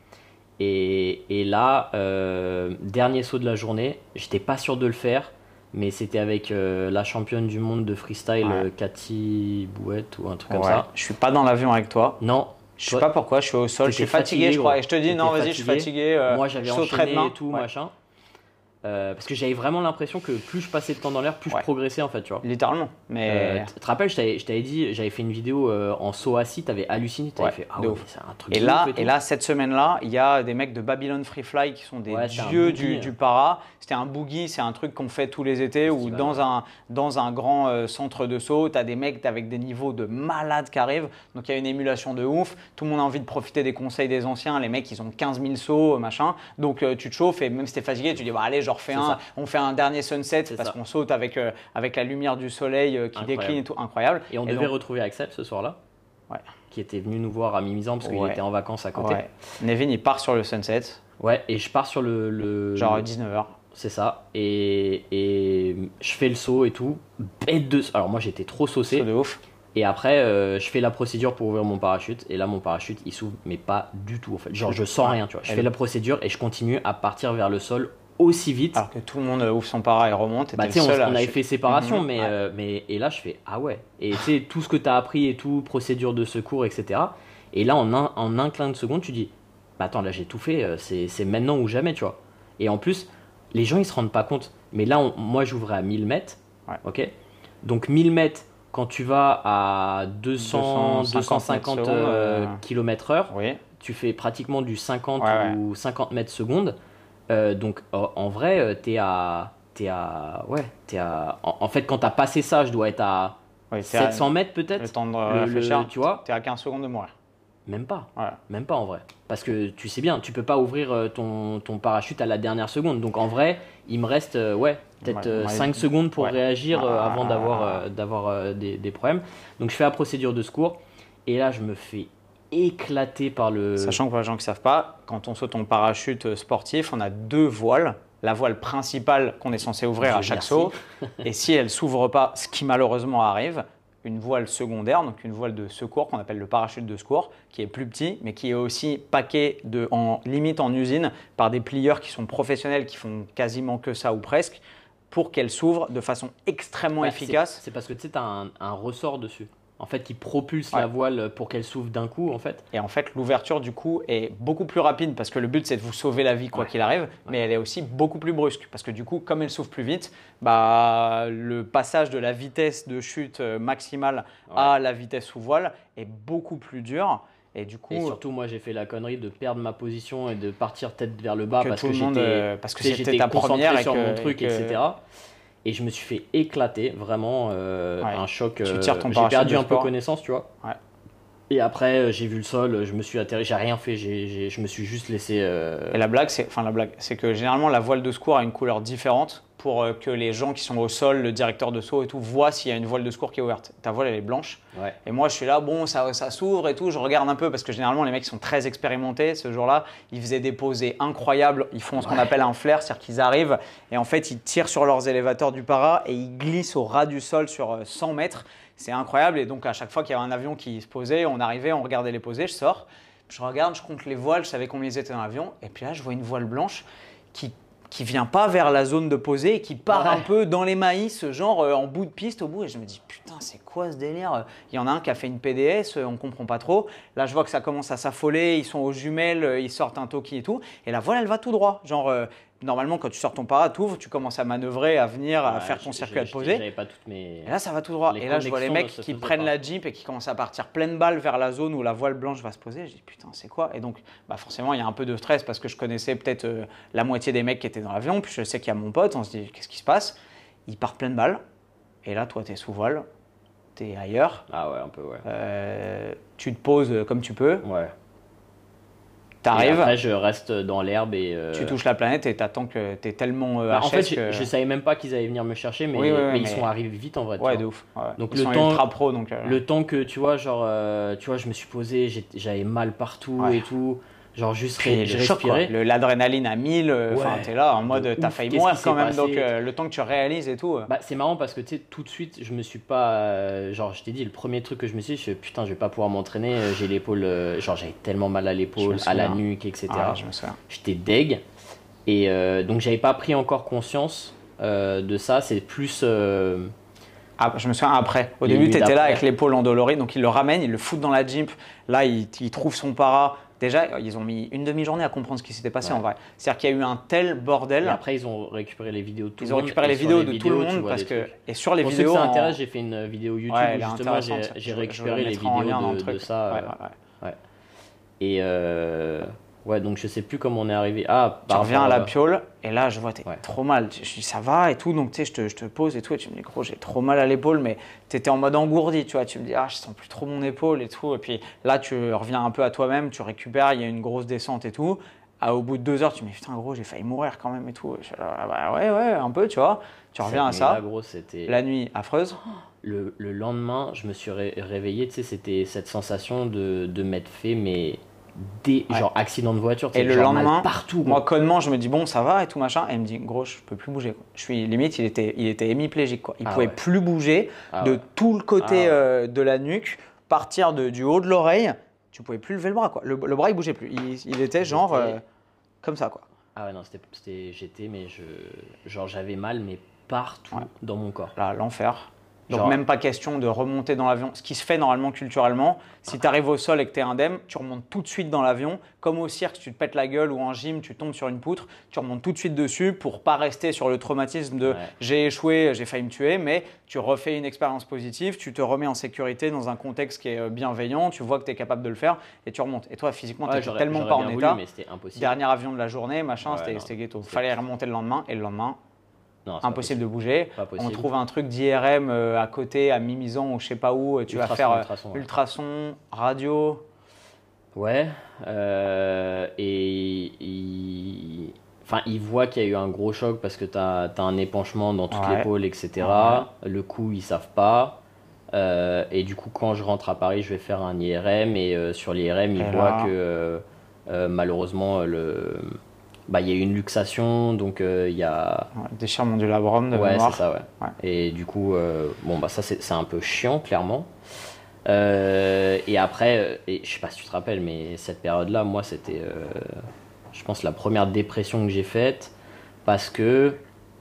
Et là, dernier saut de la journée, j'étais pas sûr de le faire, mais c'était avec la championne du monde de freestyle, Cathy Bouette ou un truc comme ça. Je suis pas dans l'avion avec toi. Non. Je sais pas pourquoi, je suis au sol, je suis fatigué, je crois. Et je te dis, non, vas-y, je suis fatigué. Moi, j'avais enchaîné et tout, machin. Parce que j'avais vraiment l'impression que plus je passais de temps dans l'air, plus je progressais en fait, tu vois. Littéralement. Mais tu te rappelles, je t'avais dit, j'avais fait une vidéo en saut assis, t'avais halluciné, t'avais fait ah ouais, c'est un truc. Et là, cette semaine-là, il y a des mecs de Babylon Free Fly qui sont des dieux du para. C'était un boogie, c'est un truc qu'on fait tous les étés où dans un grand centre de saut, tu as des mecs avec des niveaux de malades qui arrivent. Donc il y a une émulation de ouf. Tout le monde a envie de profiter des conseils des anciens. Les mecs, ils ont 15 000 sauts, machin. Donc tu te chauffes et même si t'es fatigué, tu dis bah, allez, on fait un dernier sunset parce qu'on saute avec la lumière du soleil qui décline et tout, incroyable. Et on devait retrouver Axel ce soir-là, qui était venu nous voir à Mimizan parce qu'il était en vacances à côté. Nevin, il part sur le sunset. Ouais, et je pars sur le genre 19h. C'est ça. Et je fais le saut et tout. Bête de… Alors moi, j'étais trop saucé. Saut de ouf. Et après, je fais la procédure pour ouvrir mon parachute. Et là, mon parachute, il s'ouvre, mais pas du tout en fait. Genre, je sens rien, tu vois. Je fais la procédure et je continue à partir vers le sol aussi vite. Alors que tout le monde ouvre son para et remonte. Bah, tu sais, on avait fait séparation, et là, je fais ah ouais. Et tu sais, tout ce que tu as appris et tout, procédure de secours, etc. Et là, en un clin de seconde, tu dis bah attends, là, j'ai tout fait, c'est maintenant ou jamais, tu vois. Et en plus, les gens, ils se rendent pas compte. Mais là, moi, j'ouvrais à 1000 mètres. Ok. Donc, 1000 mètres, quand tu vas à 250 km/h, tu fais pratiquement du 50 ou 50 mètres secondes. Donc en vrai, en fait, quand tu as passé ça, je dois être à 700 mètres peut-être. Le temps de réfléchir, tu vois. Tu es à 15 secondes de mourir. Même pas. Même pas en vrai. Parce que tu sais bien, tu peux pas ouvrir ton parachute à la dernière seconde. Donc en vrai, il me reste peut-être 5 secondes pour réagir avant d'avoir des problèmes. Donc je fais la procédure de secours. Et là, je me fais éclater par le… Sachant que pour les gens qui ne savent pas, quand on saute en parachute sportif, on a 2 voiles. La voile principale qu'on est censé ouvrir à chaque saut. Et si elle ne s'ouvre pas, ce qui malheureusement arrive, une voile secondaire, donc une voile de secours qu'on appelle le parachute de secours, qui est plus petit, mais qui est aussi paqué limite en usine par des plieurs qui sont professionnels, qui font quasiment que ça ou presque, pour qu'elle s'ouvre de façon extrêmement efficace. C'est parce que tu sais, tu as un ressort dessus. En fait, qui propulse la voile pour qu'elle s'ouvre d'un coup, en fait. Et en fait, l'ouverture, du coup, est beaucoup plus rapide parce que le but, c'est de vous sauver la vie, quoi qu'il arrive. Mais elle est aussi beaucoup plus brusque parce que, du coup, comme elle s'ouvre plus vite, bah, le passage de la vitesse de chute maximale à la vitesse sous voile est beaucoup plus dur. Et du coup, surtout, moi, j'ai fait la connerie de perdre ma position et de partir tête vers le bas parce que c'était ta première sur mon truc, etc. Et je me suis fait éclater, vraiment, un choc. J'ai perdu un peu connaissance, tu vois. Et après, j'ai vu le sol, je me suis atterri, j'ai rien fait, je me suis juste laissé… Et la blague, c'est que généralement, la voile de secours a une couleur différente pour que les gens qui sont au sol, le directeur de saut et tout, voient s'il y a une voile de secours qui est ouverte. Ta voile, elle est blanche. Et moi, je suis là, bon, ça s'ouvre et tout, je regarde un peu parce que généralement, les mecs sont très expérimentés. Ce jour-là, ils faisaient des posées incroyables. Ils font ce qu'on appelle un flair, c'est-à-dire qu'ils arrivent et en fait, ils tirent sur leurs élévateurs du para et ils glissent au ras du sol sur 100 mètres. C'est incroyable. Et donc, à chaque fois qu'il y avait un avion qui se posait, on arrivait, on regardait les posées, je sors, je regarde, je compte les voiles, je savais combien ils étaient dans l'avion. Et puis là, je vois une voile blanche qui qui vient pas vers la zone de posée et qui part un peu dans les maïs, genre en bout de piste au bout. Et je me dis, putain, c'est quoi ce délire? Il y en a un qui a fait une PDS, on comprend pas trop. Là, je vois que ça commence à s'affoler, ils sont aux jumelles, ils sortent un Toki et tout. Et la voile, elle va tout droit. Genre, normalement, quand tu sors ton para, t'ouvres, tu commences à manœuvrer, à venir, à faire ton circuit à te poser. J'avais pas toutes mes... Et là, ça va tout droit. Et là, je vois les mecs qui prennent la Jeep et qui commencent à partir pleine balle vers la zone où la voile blanche va se poser. Je dis, putain, c'est quoi? Et donc, forcément, il y a un peu de stress parce que je connaissais peut-être la moitié des mecs qui étaient dans l'avion. Puis je sais qu'il y a mon pote, on se dit, qu'est-ce qui se passe? Il part pleine balle. Et là, toi, t'es sous voile, t'es ailleurs. Ah ouais, un peu, ouais. Tu te poses comme tu peux. Ouais. T'arrives. Après, je reste dans l'herbe et. Tu touches la planète et t'attends que t'es tellement en fait, je savais même pas qu'ils allaient venir me chercher, mais, mais ils sont arrivés vite en vrai. Ouais, de ouf. Ouais. Donc ils sont ultra pro, donc. Le temps que tu vois, genre, je me suis posé, j'avais mal partout et tout. Genre juste j'ai respiré. L'adrénaline à 1000, t'es là en mode t'as failli mourir quand même, donc le temps que tu réalises et tout. C'est marrant parce que tu sais, tout de suite, je me suis pas. Genre, je t'ai dit, le premier truc que je me suis dit, je putain, je vais pas pouvoir m'entraîner, j'ai l'épaule. Genre, j'avais tellement mal à l'épaule, à la nuque, etc. Je me souviens. J'étais deg. Et donc, j'avais pas pris encore conscience de ça. C'est plus. Je me souviens après. Au début, tu étais là avec l'épaule endolorie, donc ils le ramènent, ils le foutent dans la Jeep. Là, il trouve son para. Déjà, ils ont mis une demi-journée à comprendre ce qui s'était passé en vrai. C'est-à-dire qu'il y a eu un tel bordel. Et après, ils ont récupéré les vidéos de tout le monde. Ils ont récupéré les vidéos de tout le monde parce que. Et sur les vidéos. Pour ceux que ça intéresse, j'ai fait une vidéo YouTube où justement j'ai récupéré les vidéos de ça. Ouais. Et ouais, donc je sais plus comment on est arrivé. Tu reviens à la Piole et là, je vois, t'es trop mal. Je dis, ça va et tout. Donc, tu sais, je te pose et tout. Et tu me dis, gros, j'ai trop mal à l'épaule, mais tu étais en mode engourdi, tu vois. Tu me dis, je sens plus trop mon épaule et tout. Et puis là, tu reviens un peu à toi-même, tu récupères, il y a une grosse descente et tout. Au bout de 2 heures, tu me dis, putain, gros, j'ai failli mourir quand même et tout. Et je dis, ouais, un peu, tu vois. Tu reviens à ça. Là, gros, la nuit affreuse. Le lendemain, je me suis réveillé, tu sais, c'était cette sensation de m'être fait, mais. Genre accident de voiture, et le lendemain partout. Moi connement je me dis bon ça va et tout machin et elle me dit gros je peux plus bouger quoi. Je suis limite il était hémiplégique quoi. Il pouvait plus bouger de tout le côté de la nuque, partir du haut de l'oreille, tu pouvais plus lever le bras quoi. Le bras il bougeait plus, il était genre comme ça quoi. Ah ouais non j'étais mais genre j'avais mal mais partout dans mon corps. Là l'enfer. Donc même pas question de remonter dans l'avion, ce qui se fait normalement culturellement. Si tu arrives au sol et que tu es indemne, tu remontes tout de suite dans l'avion. Comme au cirque, tu te pètes la gueule ou en gym, tu tombes sur une poutre, tu remontes tout de suite dessus pour pas rester sur le traumatisme de j'ai échoué, j'ai failli me tuer, mais tu refais une expérience positive, tu te remets en sécurité dans un contexte qui est bienveillant, tu vois que tu es capable de le faire et tu remontes. Et toi physiquement, tu n'étais tellement pas en état. Mais c'était impossible. Dernier avion de la journée, machin, c'était ghetto. Il fallait remonter le lendemain et le lendemain. Non, impossible de bouger. On trouve un truc d'IRM à côté, à Mimizan ou je sais pas où. Tu vas faire ultrason, radio. Ouais. Et il voit qu'il y a eu un gros choc parce que tu as un épanchement dans toute l'épaule, etc. Le cou, ils savent pas. Et du coup, quand je rentre à Paris, je vais faire un IRM. Et sur l'IRM, ils voient que malheureusement, il y a eu une luxation, donc il y a... déchirement du labrum de mémoire. C'est ça, ouais. Et du coup, ça c'est un peu chiant, clairement. Et après, je sais pas si tu te rappelles, mais cette période-là, moi, c'était, je pense, la première dépression que j'ai faite parce que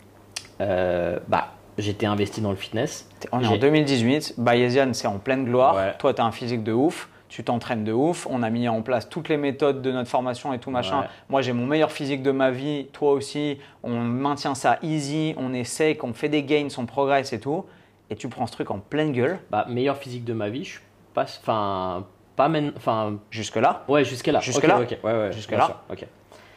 j'étais investi dans le fitness. On est en 2018, Bayesian, c'est en pleine gloire. Toi, tu as un physique de ouf. Tu t'entraînes de ouf, on a mis en place toutes les méthodes de notre formation et tout machin. Moi, j'ai mon meilleur physique de ma vie, toi aussi. On maintient ça easy, on essaie, qu'on fait des gains, on progresse et tout. Et tu prends ce truc en pleine gueule. Meilleur physique de ma vie, je suis pas... pas même... Jusque-là. Ouais, jusque-là. Jusque-là. Ouais, jusque-là. Ok.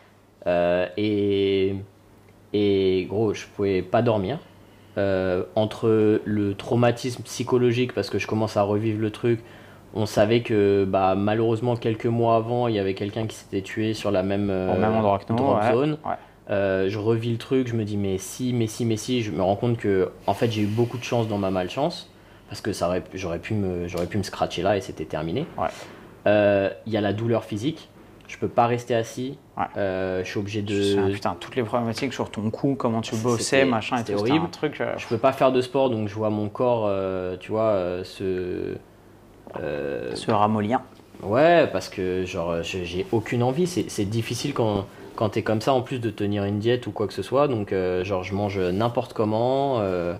Et gros, je pouvais pas dormir. Entre le traumatisme psychologique, parce que je commence à revivre le truc... On savait que malheureusement quelques mois avant il y avait quelqu'un qui s'était tué sur la même endroit que nous, zone. Je revis le truc, je me dis mais si, je me rends compte que en fait j'ai eu beaucoup de chance dans ma malchance parce que j'aurais pu me scratcher là et c'était terminé. Il y a la douleur physique, je peux pas rester assis, je suis obligé de... Putain, toutes les problématiques sur ton cou, comment tu bossais, machin, c'était horrible. Un truc, Je peux pas faire de sport donc je vois mon corps, tu vois, se ramollir. Ouais, parce que genre j'ai aucune envie. C'est difficile quand t'es comme ça en plus de tenir une diète ou quoi que ce soit. Donc genre je mange n'importe comment.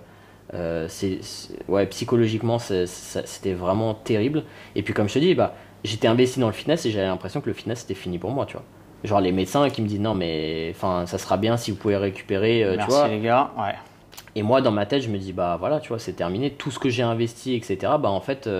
Ouais, psychologiquement c'était vraiment terrible. Et puis comme je te dis, bah j'étais investi dans le fitness et j'avais l'impression que le fitness c'était fini pour moi, tu vois. Genre les médecins qui me disent non mais enfin ça sera bien si vous pouvez récupérer, tu Merci vois. les gars, ouais. Et moi dans ma tête je me dis bah voilà tu vois c'est terminé, tout ce que j'ai investi etc. Bah en fait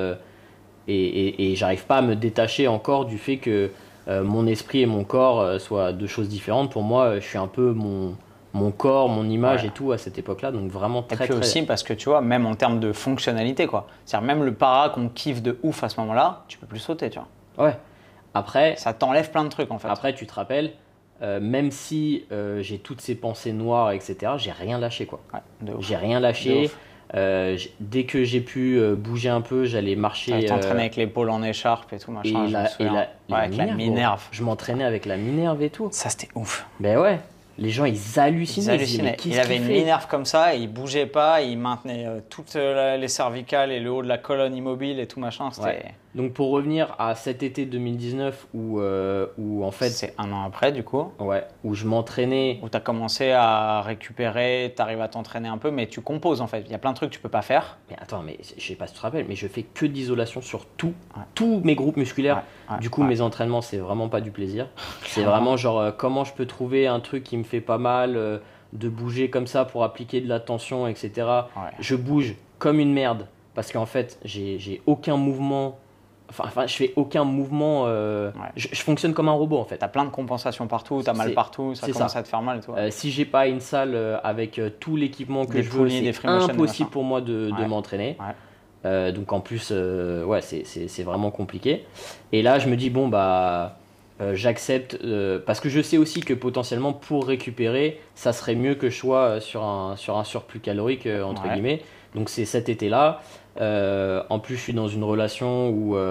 et j'arrive pas à me détacher encore du fait que mon esprit et mon corps soient deux choses différentes. Pour moi je suis un peu mon corps, mon image Ouais. et tout à cette époque-là, donc vraiment Et très puis très... aussi parce que tu vois, même en termes de fonctionnalité, quoi. C'est-à-dire même le para qu'on kiffe de ouf à ce moment-là, tu peux plus sauter, tu vois. Ouais. Après, Ça t'enlève plein de trucs en fait. après tu te rappelles, même si j'ai toutes ces pensées noires etc, j'ai rien lâché quoi. Ouais, de ouf. J'ai rien De lâché. ouf. Dès que j'ai pu bouger un peu, j'allais marcher. T'entraîner avec l'épaule en écharpe et tout, Et machin. je me souviens. Ouais, avec la Minerve, Minerve. Je m'entraînais avec la Minerve et tout. Ça, c'était ouf. Ben ouais, les gens ils hallucinaient. Ils Ils disaient, mais hallucinaient. qu'est-ce Il avait qu'il une fait Minerve comme ça, et il bougeait pas, il maintenait toutes les cervicales et le haut de la colonne immobile et tout machin. C'était Ouais. Donc pour revenir à cet été 2019 où en fait, c'est un an après du coup, ouais, où je m'entraînais. où tu as commencé à récupérer, tu arrives à t'entraîner un peu, mais tu composes en fait. Il y a plein de trucs que tu peux pas faire. Mais attends, mais je sais pas si tu te rappelles, mais je fais que d'isolation sur tout, Ouais. tous mes groupes musculaires. Ouais, Du coup, ouais. mes entraînements, c'est vraiment pas du plaisir. C'est vraiment genre comment je peux trouver un truc qui me fait pas mal, de bouger comme ça pour appliquer de la tension, etc. Ouais. Je bouge comme une merde parce qu'en fait, j'ai aucun mouvement. Enfin, je fais aucun mouvement. Je fonctionne comme un robot en fait. T'as plein de compensations partout, t'as mal C'est- partout, ça c'est commence ça. à te faire mal et tout. Si j'ai pas une salle avec tout l'équipement que Des je veux, poulies, des c'est free motion, des impossible machins. pour moi de Ouais. m'entraîner. Ouais. Donc en plus, ouais, c'est vraiment compliqué. Et là, je me dis bon bah j'accepte parce que je sais aussi que potentiellement pour récupérer, ça serait mieux que je sois sur un surplus calorique entre Ouais. guillemets. Donc c'est cet été-là. En plus, je suis dans une relation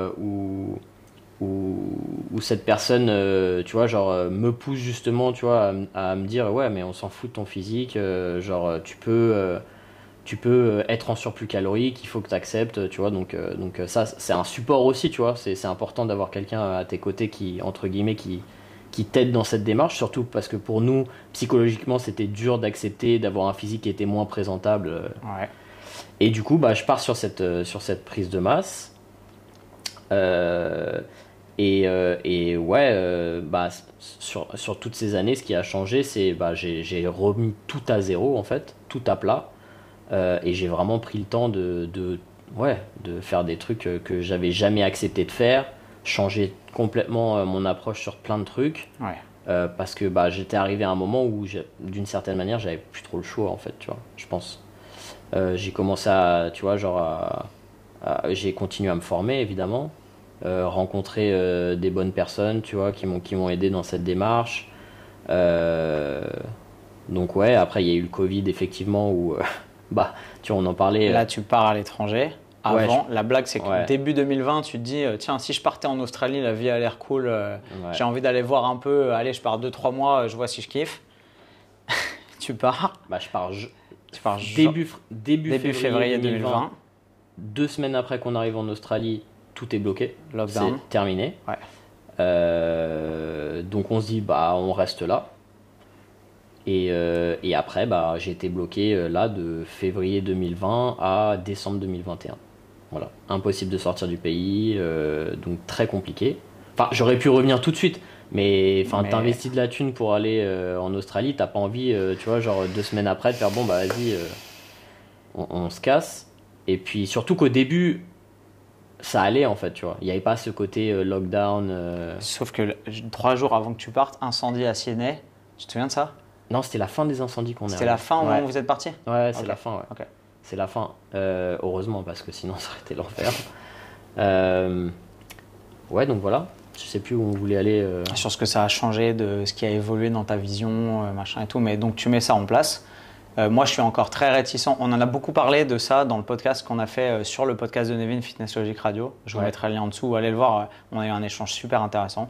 où cette personne, tu vois, genre, me pousse justement, tu vois, à me dire, ouais, mais on s'en fout de ton physique, genre, tu peux être en surplus calorique, il faut que tu acceptes, tu vois, donc ça, c'est un support aussi, tu vois, c'est important d'avoir quelqu'un à tes côtés qui, entre guillemets, qui t'aide dans cette démarche, surtout parce que pour nous, psychologiquement, c'était dur d'accepter d'avoir un physique qui était moins présentable. Ouais. Et du coup, bah, je pars sur cette prise de masse. Et ouais, bah, sur toutes ces années, ce qui a changé, c'est bah, j'ai remis tout à zéro, en fait, tout à plat. Et j'ai vraiment pris le temps ouais, de faire des trucs que j'avais jamais accepté de faire, changer complètement mon approche sur plein de trucs. Ouais. Parce que bah, j'étais arrivé à un moment où, d'une certaine manière, j'avais plus trop le choix, en fait, tu vois, je pense. J'ai commencé à, tu vois, genre, j'ai continué à me former, évidemment. Rencontrer des bonnes personnes, tu vois, qui m'ont aidé dans cette démarche. Donc ouais, après il y a eu le Covid effectivement où bah tu vois on en parlait. Là, tu pars à l'étranger. Ouais, Avant, la blague, c'est que ouais. début 2020, tu te dis, tiens, si je partais en Australie, la vie a l'air cool, Ouais. j'ai envie d'aller voir un peu, allez, je pars 2-3 mois, je vois si je kiffe. Tu pars. Bah je pars Tu pars début février 2020. 2 semaines après qu'on arrive en Australie, tout est bloqué, Lockdown. c'est terminé. Ouais. Donc on se dit bah on reste là. Et après bah j'ai été bloqué là de février 2020 à décembre 2021. Voilà, impossible de sortir du pays, donc très compliqué. Enfin, j'aurais pu revenir tout de suite, mais enfin, t'investis de la thune pour aller en Australie, t'as pas envie, tu vois, genre 2 semaines après de faire bon bah vas-y, on se casse. Et puis surtout qu'au début, ça allait en fait, tu vois. Il n'y avait pas ce côté lockdown. Sauf que 3 jours avant que tu partes, incendie à Sydney. Tu te souviens de ça? Non, c'était la fin des incendies qu'on est. C'était la fin au moment Ouais. où vous êtes parti? Ouais, c'est Ok. la fin, ouais. Ok. C'est la fin. Heureusement, parce que sinon, ça aurait été l'enfer. Ouais, donc voilà. Je sais plus où on voulait aller. Sur ce que ça a changé, de ce qui a évolué dans ta vision, machin et tout. Mais donc, tu mets ça en place. Moi, je suis encore très réticent. On en a beaucoup parlé de ça dans le podcast qu'on a fait sur le podcast de Nevin, Fitness Logic Radio. Je vous mettrai le lien en dessous. Allez le voir. On a eu un échange super intéressant.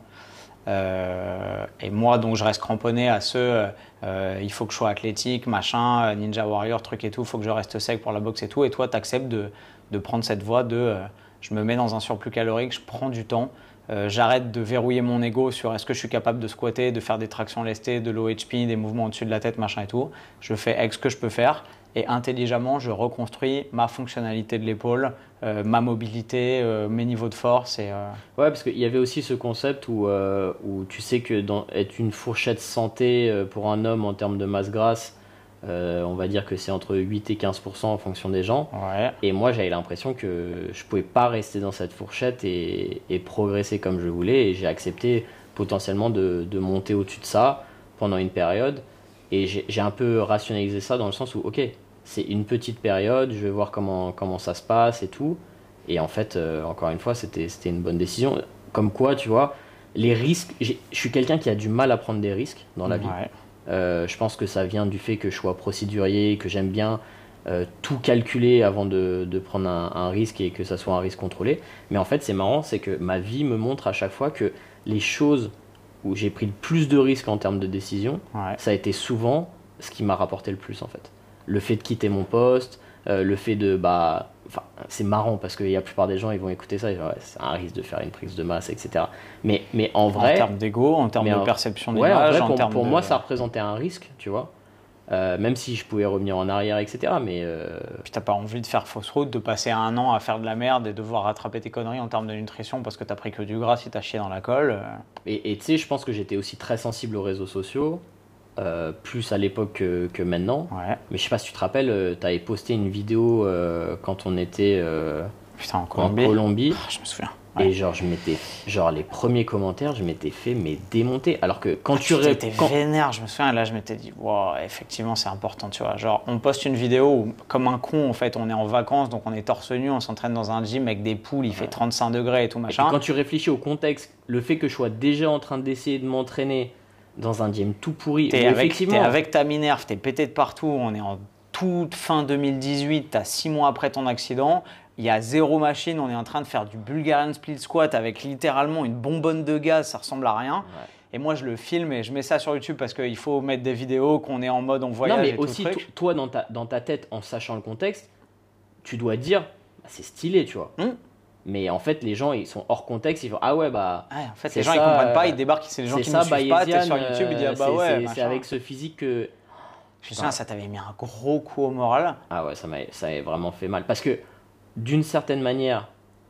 Et moi, donc, je reste cramponné à il faut que je sois athlétique, machin, Ninja Warrior, truc et tout. Il faut que je reste sec pour la boxe et tout. Et toi, tu acceptes de prendre cette voie de je me mets dans un surplus calorique, je prends du temps. j'arrête de verrouiller mon ego sur est-ce que je suis capable de squatter, de faire des tractions lestées, de l'OHP, des mouvements au-dessus de la tête, machin et tout. Je fais avec ce que je peux faire et intelligemment, je reconstruis ma fonctionnalité de l'épaule, ma mobilité, mes niveaux de force. Ouais, parce qu'il y avait aussi ce concept où tu sais que être une fourchette santé pour un homme en termes de masse grasse, on va dire que c'est entre 8 et 15% en fonction des gens. Ouais. Et moi, j'avais l'impression que je pouvais pas rester dans cette fourchette et progresser comme je voulais. Et j'ai accepté potentiellement de monter au-dessus de ça pendant une période. Et j'ai un peu rationalisé ça dans le sens où, ok, c'est une petite période, je vais voir comment ça se passe et tout. Et en fait, encore une fois, c'était une bonne décision. Comme quoi, tu vois, les risques, je suis quelqu'un qui a du mal à prendre des risques dans la vie. Je pense que ça vient du fait que je sois procédurier, que j'aime bien tout calculer avant de prendre un risque et que ça soit un risque contrôlé. Mais en fait, c'est marrant, c'est que ma vie me montre à chaque fois que les choses où j'ai pris le plus de risques en termes de décision, ça a été souvent ce qui m'a rapporté le plus en fait. Le fait de quitter mon poste, le fait de... c'est marrant parce que la plupart des gens ils vont écouter ça et dire, ouais, c'est un risque de faire une prise de masse, etc. Mais en vrai... En termes d'ego, en termes de perception d'image, pour moi ça représentait un risque, tu vois. Même si je pouvais revenir en arrière, etc. Mais puis t'as pas envie de faire fausse route, de passer un an à faire de la merde et devoir rattraper tes conneries en termes de nutrition parce que t'as pris que du gras si t'as chié dans la colle. Et tu sais, je pense que j'étais aussi très sensible aux réseaux sociaux, plus à l'époque que maintenant. Ouais. Mais je sais pas si tu te rappelles, t'avais posté une vidéo quand on était en Colombie. Oh, je me souviens. Ouais. Et les premiers commentaires, je m'étais fait démonter. Alors que quand tu étais vénère, je me souviens, là je m'étais dit, wow, effectivement c'est important, tu vois. Genre, on poste une vidéo où, comme un con, en fait, on est en vacances, donc on est torse nu, on s'entraîne dans un gym avec des poules, il fait 35 degrés et tout machin. Et quand tu réfléchis au contexte, le fait que je sois déjà en train d'essayer de m'entraîner dans un gym tout pourri, t'es avec ta Minerve, t'es pété de partout, on est en toute fin 2018, t'as 6 mois après ton accident. Il y a 0 machine, on est en train de faire du Bulgarian Split Squat avec littéralement une bonbonne de gaz, ça ressemble à rien. Ouais. Et moi, je le filme et je mets ça sur YouTube parce qu'il faut mettre des vidéos, qu'on est en mode on voyage. Non, mais et aussi, tout truc. Toi, dans ta tête, en sachant le contexte, tu dois dire, c'est stylé, tu vois. Mais en fait, les gens, ils sont hors contexte, ils font ah ouais, bah. Ouais, en fait, les gens, ils comprennent pas, ils débarquent, c'est les gens qui ne suivent pas, t'es sur YouTube, ils disent ah bah ouais. C'est avec ce physique que. Je me souviens, ça t'avait mis un gros coup au moral. Ah ouais, ça m'a vraiment fait mal. Parce que, d'une certaine manière,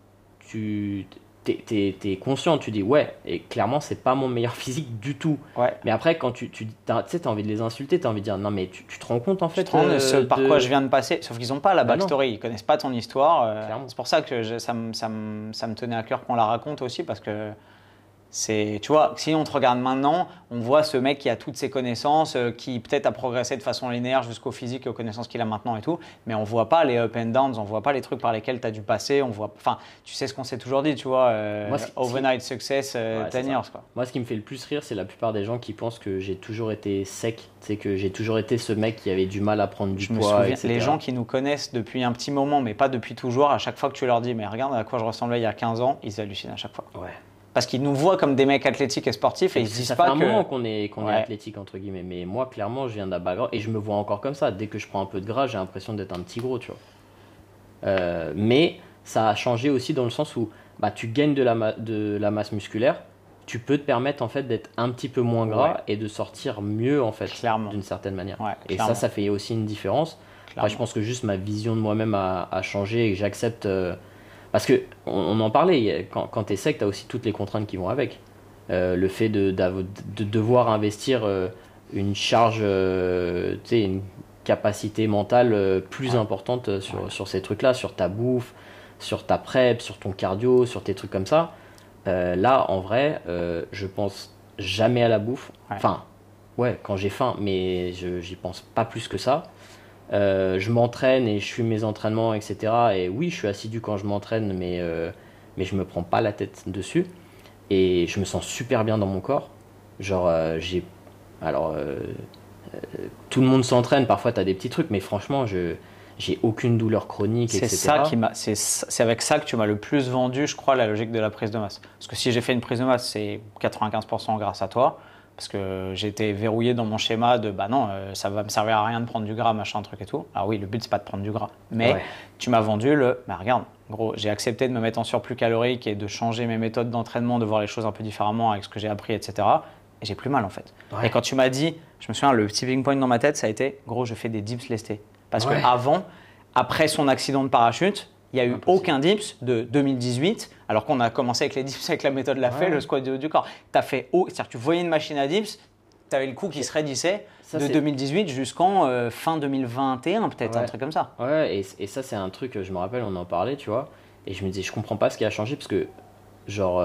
t'es conscient, tu dis ouais, et clairement, c'est pas mon meilleur physique du tout. Ouais. Mais après, quand t'as envie de les insulter, t'as envie de dire non, mais tu te rends compte en fait. Par quoi je viens de passer. Sauf qu'ils n'ont pas la backstory, ils connaissent pas ton histoire. C'est pour ça que ça me tenait à cœur qu'on la raconte aussi, parce que. Tu vois, si on te regarde maintenant, on voit ce mec qui a toutes ses connaissances, qui peut-être a progressé de façon linéaire jusqu'au physique et aux connaissances qu'il a maintenant et tout, mais on voit pas les up and downs, on voit pas les trucs par lesquels tu as dû passer, tu sais ce qu'on s'est toujours dit, tu vois, overnight success, 10 years, quoi. Moi, ce qui me fait le plus rire, c'est la plupart des gens qui pensent que j'ai toujours été sec, c'est que j'ai toujours été ce mec qui avait du mal à prendre du poids, etc. Les gens qui nous connaissent depuis un petit moment, mais pas depuis toujours, à chaque fois que tu leur dis, mais regarde à quoi je ressemblais il y a 15 ans, ils hallucinent à chaque fois. Ouais. Parce qu'ils nous voient comme des mecs athlétiques et sportifs et ils se disent pas que... Ça fait un moment qu'on est athlétique, entre guillemets. Mais moi, clairement, je viens d'un background et je me vois encore comme ça. Dès que je prends un peu de gras, j'ai l'impression d'être un petit gros, tu vois. Mais ça a changé aussi dans le sens où tu gagnes de la masse musculaire. Tu peux te permettre, en fait, d'être un petit peu moins gras et de sortir mieux, en fait, d'une certaine manière. Ouais, et ça fait aussi une différence. Après, je pense que juste ma vision de moi-même a changé et que j'accepte... Parce qu'on en parlait, quand tu es sec, tu as aussi toutes les contraintes qui vont avec. Le fait de devoir investir une charge, une capacité mentale plus importante sur ces trucs-là, sur ta bouffe, sur ta prep, sur ton cardio, sur tes trucs comme ça. Là, en vrai, je pense jamais à la bouffe. Ouais. Enfin, quand j'ai faim, mais j'y pense pas plus que ça. Je m'entraîne et je suis mes entraînements, etc. Et oui, je suis assidu quand je m'entraîne, mais je me prends pas la tête dessus. Et je me sens super bien dans mon corps. Genre, tout le monde s'entraîne, parfois tu as des petits trucs, mais franchement, j'ai aucune douleur chronique, etc. C'est avec ça que tu m'as le plus vendu, je crois, la logique de la prise de masse. Parce que si j'ai fait une prise de masse, c'est 95% grâce à toi. Parce que j'étais verrouillé dans mon schéma de non, ça va me servir à rien de prendre du gras, machin, truc et tout. Alors oui, le but, c'est pas de prendre du gras. Mais tu m'as vendu regarde, gros, j'ai accepté de me mettre en surplus calorique et de changer mes méthodes d'entraînement, de voir les choses un peu différemment avec ce que j'ai appris, etc. Et j'ai plus mal en fait. Ouais. Et quand tu m'as dit, je me souviens, le tipping point dans ma tête, ça a été, gros, je fais des dips lestés. Parce qu'avant, après son accident de parachute, il n'y a eu aucun dips de 2018, alors qu'on a commencé avec les dips avec la méthode Lafay, le squat du corps. C'est-à-dire que tu voyais une machine à dips, tu avais le cou qui se raidissait de 2018 jusqu'en fin 2021, peut-être, un truc comme ça. Ouais, et ça, c'est un truc, je me rappelle, on en parlait, tu vois, et je me disais, je comprends pas ce qui a changé, parce que, genre,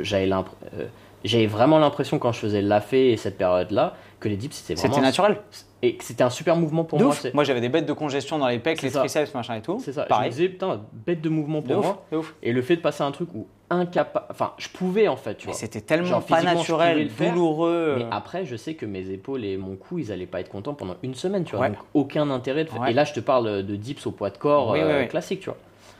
j'avais vraiment l'impression quand je faisais le Lafay et cette période-là, que les dips, c'était naturel. Et que c'était un super mouvement pour moi. Moi, j'avais des bêtes de congestion dans les pecs, les triceps, machin et tout. C'est ça. Pareil. Je me disais, putain, bête de mouvement pour moi. Et le fait de passer à un truc où enfin, je pouvais en fait, tu vois. C'était tellement pas naturel, douloureux. Mais après, je sais que mes épaules et mon cou, ils allaient pas être contents pendant une semaine, tu vois. Donc, aucun intérêt de faire. Et là, je te parle de dips au poids de corps classique, tu vois.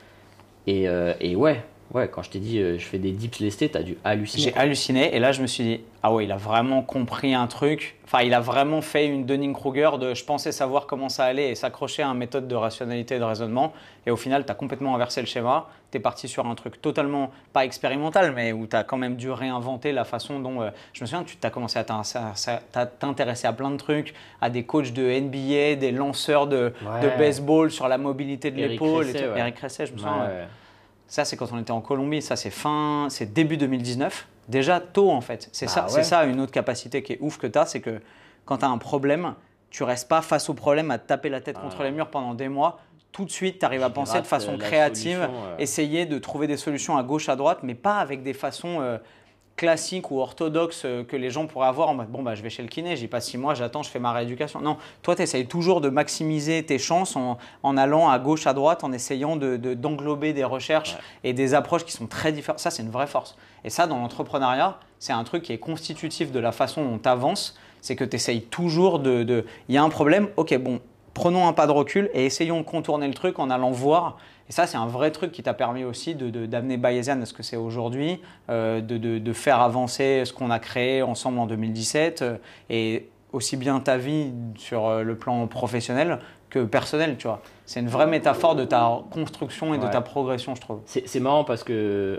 Et ouais, quand je t'ai dit je fais des dips lestés, t'as dû halluciner. J'ai halluciné et là je me suis dit, ah ouais, il a vraiment compris un truc. Enfin, il a vraiment fait une Dunning-Kruger de je pensais savoir comment ça allait et s'accrocher à une méthode de rationalité et de raisonnement. Et au final, tu as complètement inversé le schéma. Tu es parti sur un truc totalement, pas expérimental, mais où tu as quand même dû réinventer la façon dont. Je me souviens que tu as commencé à t'intéresser à plein de trucs, à des coachs de NBA, des lanceurs de baseball sur la mobilité de l'épaule. Eric Resset, je me souviens. Ça, c'est quand on était en Colombie. Ça, c'est début 2019. Déjà tôt, en fait. C'est ça, une autre capacité qui est ouf que tu as, c'est que quand tu as un problème, tu restes pas face au problème à te taper la tête contre les murs pendant des mois. Tout de suite, tu arrives à penser de façon créative, essayer de trouver des solutions à gauche, à droite, mais pas avec des façons classiques ou orthodoxes que les gens pourraient avoir en mode bon, bah, je vais chez le kiné, j'y passe 6 mois, j'attends, je fais ma rééducation. Non, toi, tu essayes toujours de maximiser tes chances en allant à gauche, à droite, en essayant d'englober des recherches et des approches qui sont très différentes. Ça, c'est une vraie force. Et ça, dans l'entrepreneuriat, c'est un truc qui est constitutif de la façon dont tu avances. C'est que tu essayes toujours il y a un problème, ok, bon, prenons un pas de recul et essayons de contourner le truc en allant voir. Et ça, c'est un vrai truc qui t'a permis aussi d'amener Bayesian à ce que c'est aujourd'hui, de faire avancer ce qu'on a créé ensemble en 2017 et aussi bien ta vie sur le plan professionnel que personnel, tu vois. C'est une vraie métaphore de ta construction et de ta progression, je trouve. C'est marrant parce que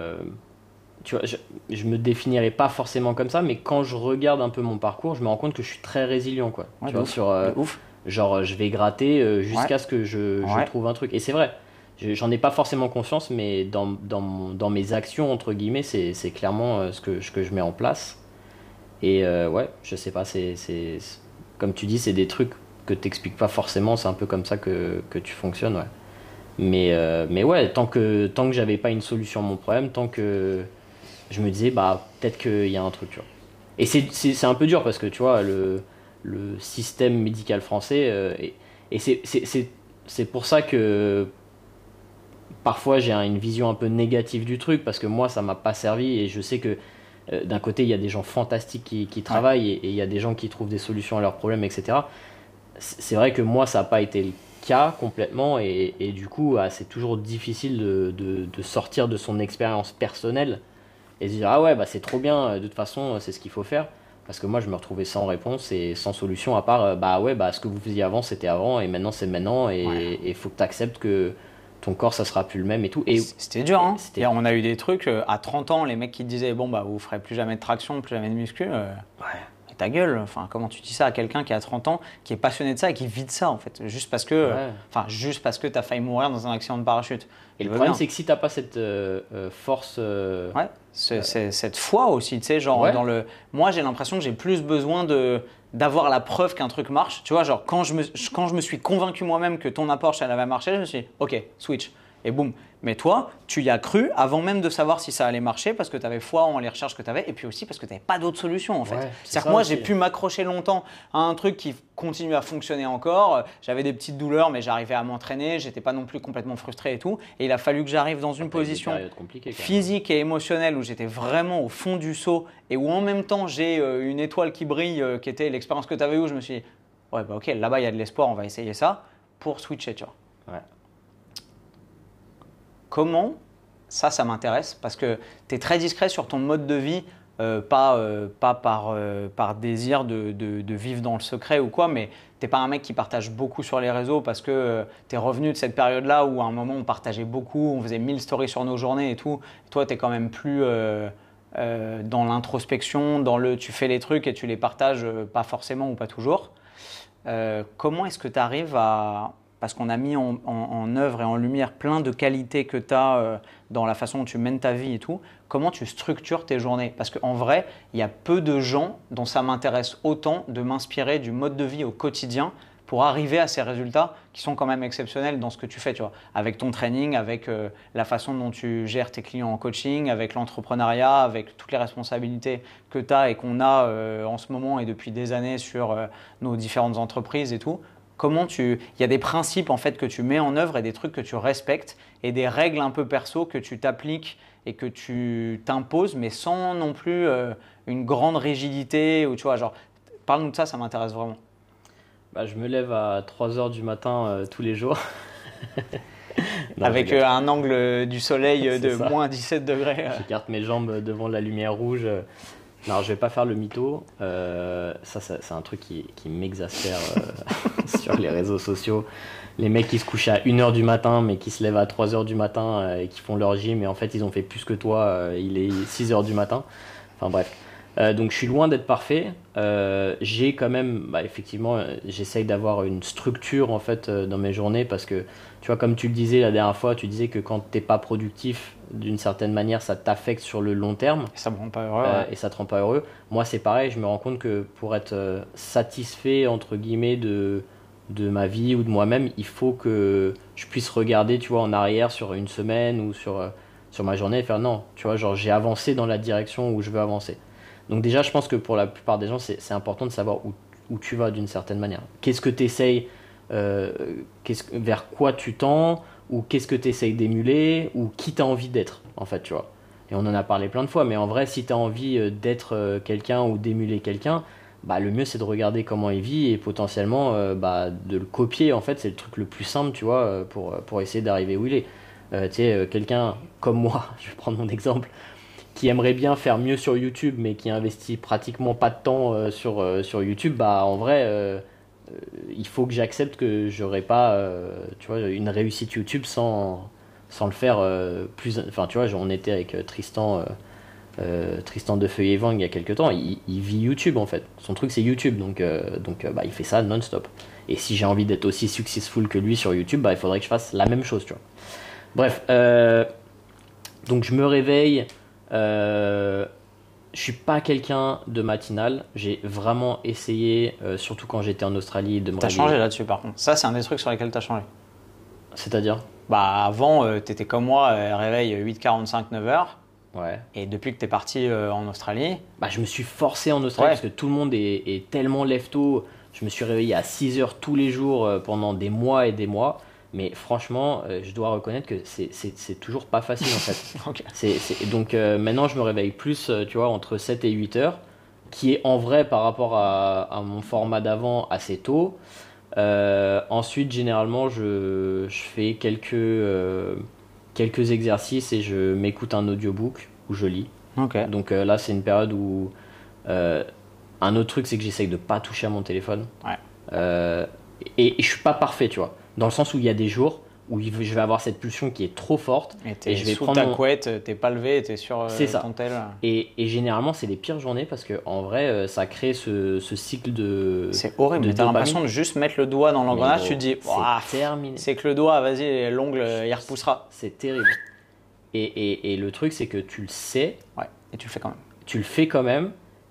tu vois, je me définirais pas forcément comme ça, mais quand je regarde un peu mon parcours, je me rends compte que je suis très résilient, quoi. Ouais, tu vois, ouf. Genre, je vais gratter jusqu'à ce que je trouve un truc. Et c'est vrai, j'en ai pas forcément conscience, mais dans mes actions, entre guillemets, c'est clairement ce que je mets en place. Et je sais pas, comme tu dis, c'est des trucs que t'expliques pas forcément, c'est un peu comme ça que tu fonctionnes, ouais. Mais ouais, tant que j'avais pas une solution à mon problème, tant que je me disais, bah, peut-être qu'il y a un truc, tu vois. Et c'est un peu dur parce que, tu vois, le système médical français, et c'est pour ça que parfois j'ai une vision un peu négative du truc, parce que moi, ça m'a pas servi, et je sais que d'un côté, il y a des gens fantastiques qui travaillent, et il y a des gens qui trouvent des solutions à leurs problèmes, etc. C'est vrai que moi, ça n'a pas été le cas complètement, et du coup, c'est toujours difficile de sortir de son expérience personnelle et se dire ah ouais, bah c'est trop bien, de toute façon c'est ce qu'il faut faire, parce que moi je me retrouvais sans réponse et sans solution à part ce que vous faisiez avant c'était avant et maintenant c'est maintenant, et il faut que tu acceptes que ton corps ça sera plus le même et tout. Et c'était dur, hein. On a eu des trucs à 30 ans, les mecs qui te disaient bon bah vous ferez plus jamais de traction, plus jamais de muscu. Ta gueule, enfin, comment tu dis ça à quelqu'un qui a 30 ans, qui est passionné de ça et qui vit de ça en fait, juste parce que tu as failli mourir dans un accident de parachute. Et le problème, c'est que si tu n'as pas cette force. Cette foi aussi, tu sais, genre moi j'ai l'impression que j'ai plus besoin d'avoir la preuve qu'un truc marche. Tu vois, genre quand je me suis convaincu moi-même que ton approche elle avait marché, je me suis dit ok, switch. Et boum. Mais toi, tu y as cru avant même de savoir si ça allait marcher parce que tu avais foi en les recherches que tu avais et puis aussi parce que tu n'avais pas d'autre solution en fait. C'est-à-dire que moi, j'ai pu m'accrocher longtemps à un truc qui continue à fonctionner encore. J'avais des petites douleurs, mais j'arrivais à m'entraîner. J'étais pas non plus complètement frustré et tout. Et il a fallu que j'arrive dans une position physique et émotionnelle où j'étais vraiment au fond du seau et où en même temps, j'ai une étoile qui brille qui était l'expérience que tu avais où je me suis dit ouais, bah ok, là-bas, il y a de l'espoir, on va essayer ça pour switcher, tu vois. Ouais. Comment, ça m'intéresse parce que tu es très discret sur ton mode de vie pas par désir de vivre dans le secret ou quoi, mais t'es pas un mec qui partage beaucoup sur les réseaux parce que t'es revenu de cette période-là où à un moment on partageait beaucoup, on faisait 1000 stories sur nos journées et tout. Et toi, t'es quand même plus dans l'introspection, tu fais les trucs et tu les partages pas forcément ou pas toujours. Comment est-ce que tu arrives à... Parce qu'on a mis en œuvre et en lumière plein de qualités que tu as dans la façon dont tu mènes ta vie et tout. Comment tu structures tes journées? Parce qu'en vrai, il y a peu de gens dont ça m'intéresse autant de m'inspirer du mode de vie au quotidien pour arriver à ces résultats qui sont quand même exceptionnels dans ce que tu fais, tu vois, avec ton training, avec la façon dont tu gères tes clients en coaching, avec l'entrepreneuriat, avec toutes les responsabilités que tu as et qu'on a en ce moment et depuis des années sur nos différentes entreprises et tout. Il y a des principes en fait que tu mets en œuvre et des trucs que tu respectes et des règles un peu perso que tu t'appliques et que tu t'imposes, mais sans non plus une grande rigidité ou tu vois, genre, parle-nous de ça, ça m'intéresse vraiment. Bah, je me lève à 3h du matin tous les jours. Non, avec un angle du soleil de moins 17 degrés. J'écarte mes jambes devant la lumière rouge. Non, je vais pas faire le mytho. Ça, c'est un truc qui m'exaspère sur les réseaux sociaux. Les mecs qui se couchent à 1h du matin, mais qui se lèvent à 3h du matin et qui font leur gym, et en fait, ils ont fait plus que toi. Il est 6h du matin. Enfin bref. Donc, je suis loin d'être parfait. J'ai quand même, effectivement, j'essaye d'avoir une structure en fait dans mes journées parce que, tu vois, comme tu le disais la dernière fois, tu disais que quand t'es pas productif, d'une certaine manière, ça t'affecte sur le long terme. Et ça me rend pas heureux. Et ça te rend pas heureux. Moi, c'est pareil, je me rends compte que pour être satisfait, entre guillemets, de ma vie ou de moi-même, il faut que je puisse regarder, tu vois, en arrière sur une semaine ou sur ma journée et faire non, tu vois, genre j'ai avancé dans la direction où je veux avancer. Donc déjà, je pense que pour la plupart des gens, c'est important de savoir où tu vas d'une certaine manière. Qu'est-ce que tu essayes, vers quoi tu tends, ou qu'est-ce que tu essayes d'émuler, ou qui tu as envie d'être, en fait, tu vois. Et on en a parlé plein de fois, mais en vrai, si tu as envie d'être quelqu'un ou d'émuler quelqu'un, le mieux, c'est de regarder comment il vit et potentiellement de le copier, en fait, c'est le truc le plus simple, tu vois, pour essayer d'arriver où il est. Tu sais, quelqu'un comme moi, je vais prendre mon exemple, qui aimerait bien faire mieux sur YouTube, mais qui investit pratiquement pas de temps sur YouTube, en vrai, il faut que j'accepte que j'aurai pas tu vois, une réussite YouTube sans le faire plus. Enfin, tu vois, on était avec Tristan de Feuille et Vent il y a quelques temps, il vit YouTube en fait. Son truc c'est YouTube, donc il fait ça non-stop. Et si j'ai envie d'être aussi successful que lui sur YouTube, il faudrait que je fasse la même chose, tu vois. Bref, donc je me réveille. Je suis pas quelqu'un de matinal. J'ai vraiment essayé, surtout quand j'étais en Australie, de me réveiller. T'as changé là-dessus par contre. Ça, c'est un des trucs sur lesquels t'as changé. C'est-à-dire? Avant, t'étais comme moi, réveil 8h45, 9h. Ouais. Et depuis que t'es parti en Australie. Je me suis forcé en Australie parce que tout le monde est tellement lève-tôt. Je me suis réveillé à 6h tous les jours pendant des mois et des mois. Mais franchement, je dois reconnaître que c'est toujours pas facile en fait. Okay. Donc maintenant, je me réveille plus, tu vois, entre 7 et 8 heures, qui est en vrai par rapport à mon format d'avant assez tôt. Ensuite, généralement, je fais quelques exercices et je m'écoute un audiobook où je lis. Okay. Donc là, c'est une période où... un autre truc, c'est que j'essaye de pas toucher à mon téléphone. Ouais. Et je suis pas parfait, tu vois. Dans le sens où il y a des jours où je vais avoir cette pulsion qui est trop forte. Et je vais sous ta couette, t'es pas levé, t'es sur ton tel. Et généralement, c'est les pires journées parce qu'en vrai, ça crée ce cycle de. C'est horrible, t'as l'impression de juste mettre le doigt dans l'engrenage, tu te dis, c'est terminé. C'est que le doigt, vas-y, l'ongle, il repoussera. C'est terrible. Et le truc, c'est que tu le sais. Ouais, et tu le fais quand même. Tu le fais quand même.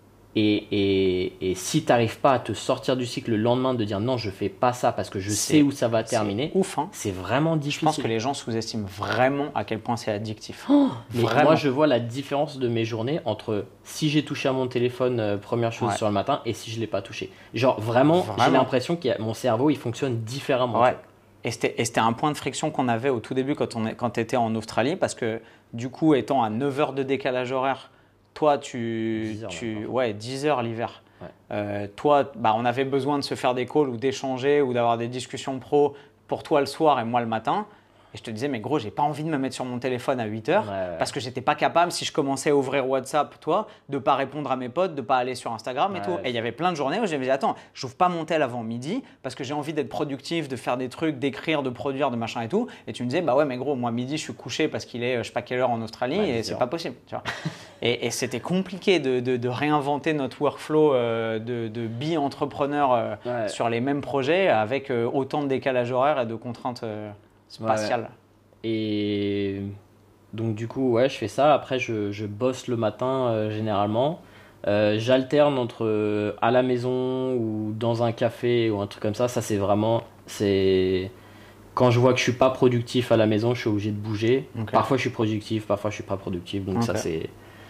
Et si tu n'arrives pas à te sortir du cycle le lendemain de dire non, je fais pas ça parce que je sais où ça va terminer, c'est ouf, hein. C'est vraiment difficile. Je pense que les gens sous-estiment vraiment à quel point c'est addictif. Mais moi, je vois la différence de mes journées entre si j'ai touché à mon téléphone première chose sur le matin et si je l'ai pas touché. Genre vraiment. J'ai l'impression que mon cerveau il fonctionne différemment. Ouais. Et c'était un point de friction qu'on avait au tout début quand tu étais en Australie parce que du coup, étant à 9 heures de décalage horaire, toi, 10 heures l'hiver. Ouais. Toi, on avait besoin de se faire des calls ou d'échanger ou d'avoir des discussions pro pour toi le soir et moi le matin. Et je te disais, mais gros, j'ai pas envie de me mettre sur mon téléphone à 8 heures parce que j'étais pas capable, si je commençais à ouvrir WhatsApp, de pas répondre à mes potes, de pas aller sur Instagram et tout. Et il y avait plein de journées où je me disais, attends, j'ouvre pas mon tel avant midi parce que j'ai envie d'être productif, de faire des trucs, d'écrire, de produire, de machin et tout. Et tu me disais, bah ouais, mais gros, moi, midi, je suis couché parce qu'il est, je sais pas quelle heure en Australie et c'est pas possible. Tu vois. Et c'était compliqué de réinventer notre workflow de bi-entrepreneur sur les mêmes projets avec autant de décalage horaire et de contraintes spatiales. Ouais. Et donc du coup, ouais, je fais ça. Après, je bosse le matin généralement. J'alterne entre à la maison ou dans un café ou un truc comme ça. Ça, c'est quand je vois que je suis pas productif à la maison, je suis obligé de bouger. Okay. Parfois, je suis productif, parfois, je suis pas productif. Donc ça, c'est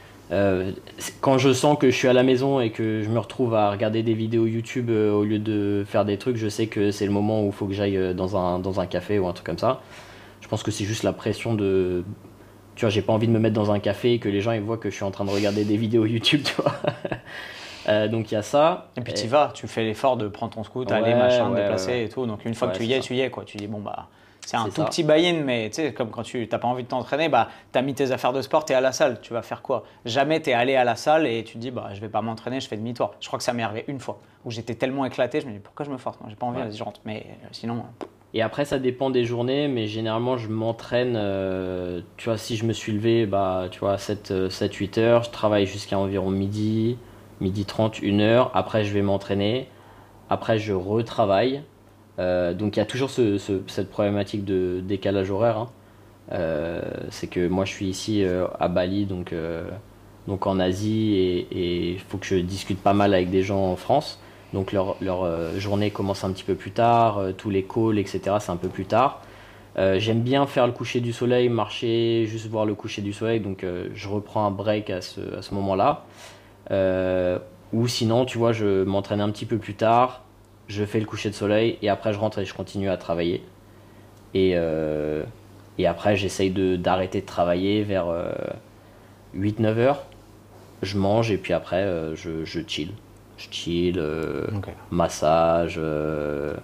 quand je sens que je suis à la maison et que je me retrouve à regarder des vidéos YouTube au lieu de faire des trucs, je sais que c'est le moment où il faut que j'aille dans un café ou un truc comme ça. Je pense que c'est juste la pression de... Tu vois, j'ai pas envie de me mettre dans un café et que les gens ils voient que je suis en train de regarder des vidéos YouTube, tu vois. Donc il y a ça. Et puis tu vas, tu fais l'effort de prendre ton scoot, aller, machin, te déplacer et tout. Donc une fois que tu y es, quoi. Tu dis, bon, bah... C'est un tout petit buy-in, mais tu sais, comme quand tu n'as pas envie de t'entraîner, bah, tu as mis tes affaires de sport, tu es à la salle, tu vas faire quoi? Jamais tu es allé à la salle et tu te dis, bah, je vais pas m'entraîner, je fais demi-tour. Je crois que ça m'est arrivé une fois, où j'étais tellement éclaté, je me dis, pourquoi je me force? Moi, j'ai pas envie, vas-y, je rentre. Mais sinon... Et après, ça dépend des journées, mais généralement, je m'entraîne, tu vois, si je me suis levé, bah, tu vois, 7-8 heures, je travaille jusqu'à environ midi 30, 1 heure, après je vais m'entraîner, après je retravaille. Donc il y a toujours cette problématique de décalage horaire, hein. C'est que moi je suis ici à Bali, donc en Asie, et il faut que je discute pas mal avec des gens en France, donc leur journée commence un petit peu plus tard, tous les calls, etc. c'est un peu plus tard. J'aime bien faire le coucher du soleil, marcher, juste voir le coucher du soleil, donc je reprends un break à ce moment-là, ou sinon tu vois je m'entraîne un petit peu plus tard, je fais le coucher de soleil et après je rentre et je continue à travailler. Et après j'essaye d'arrêter de travailler vers 8-9 heures. Je mange et puis après je chill. Je chill, Okay. massage, je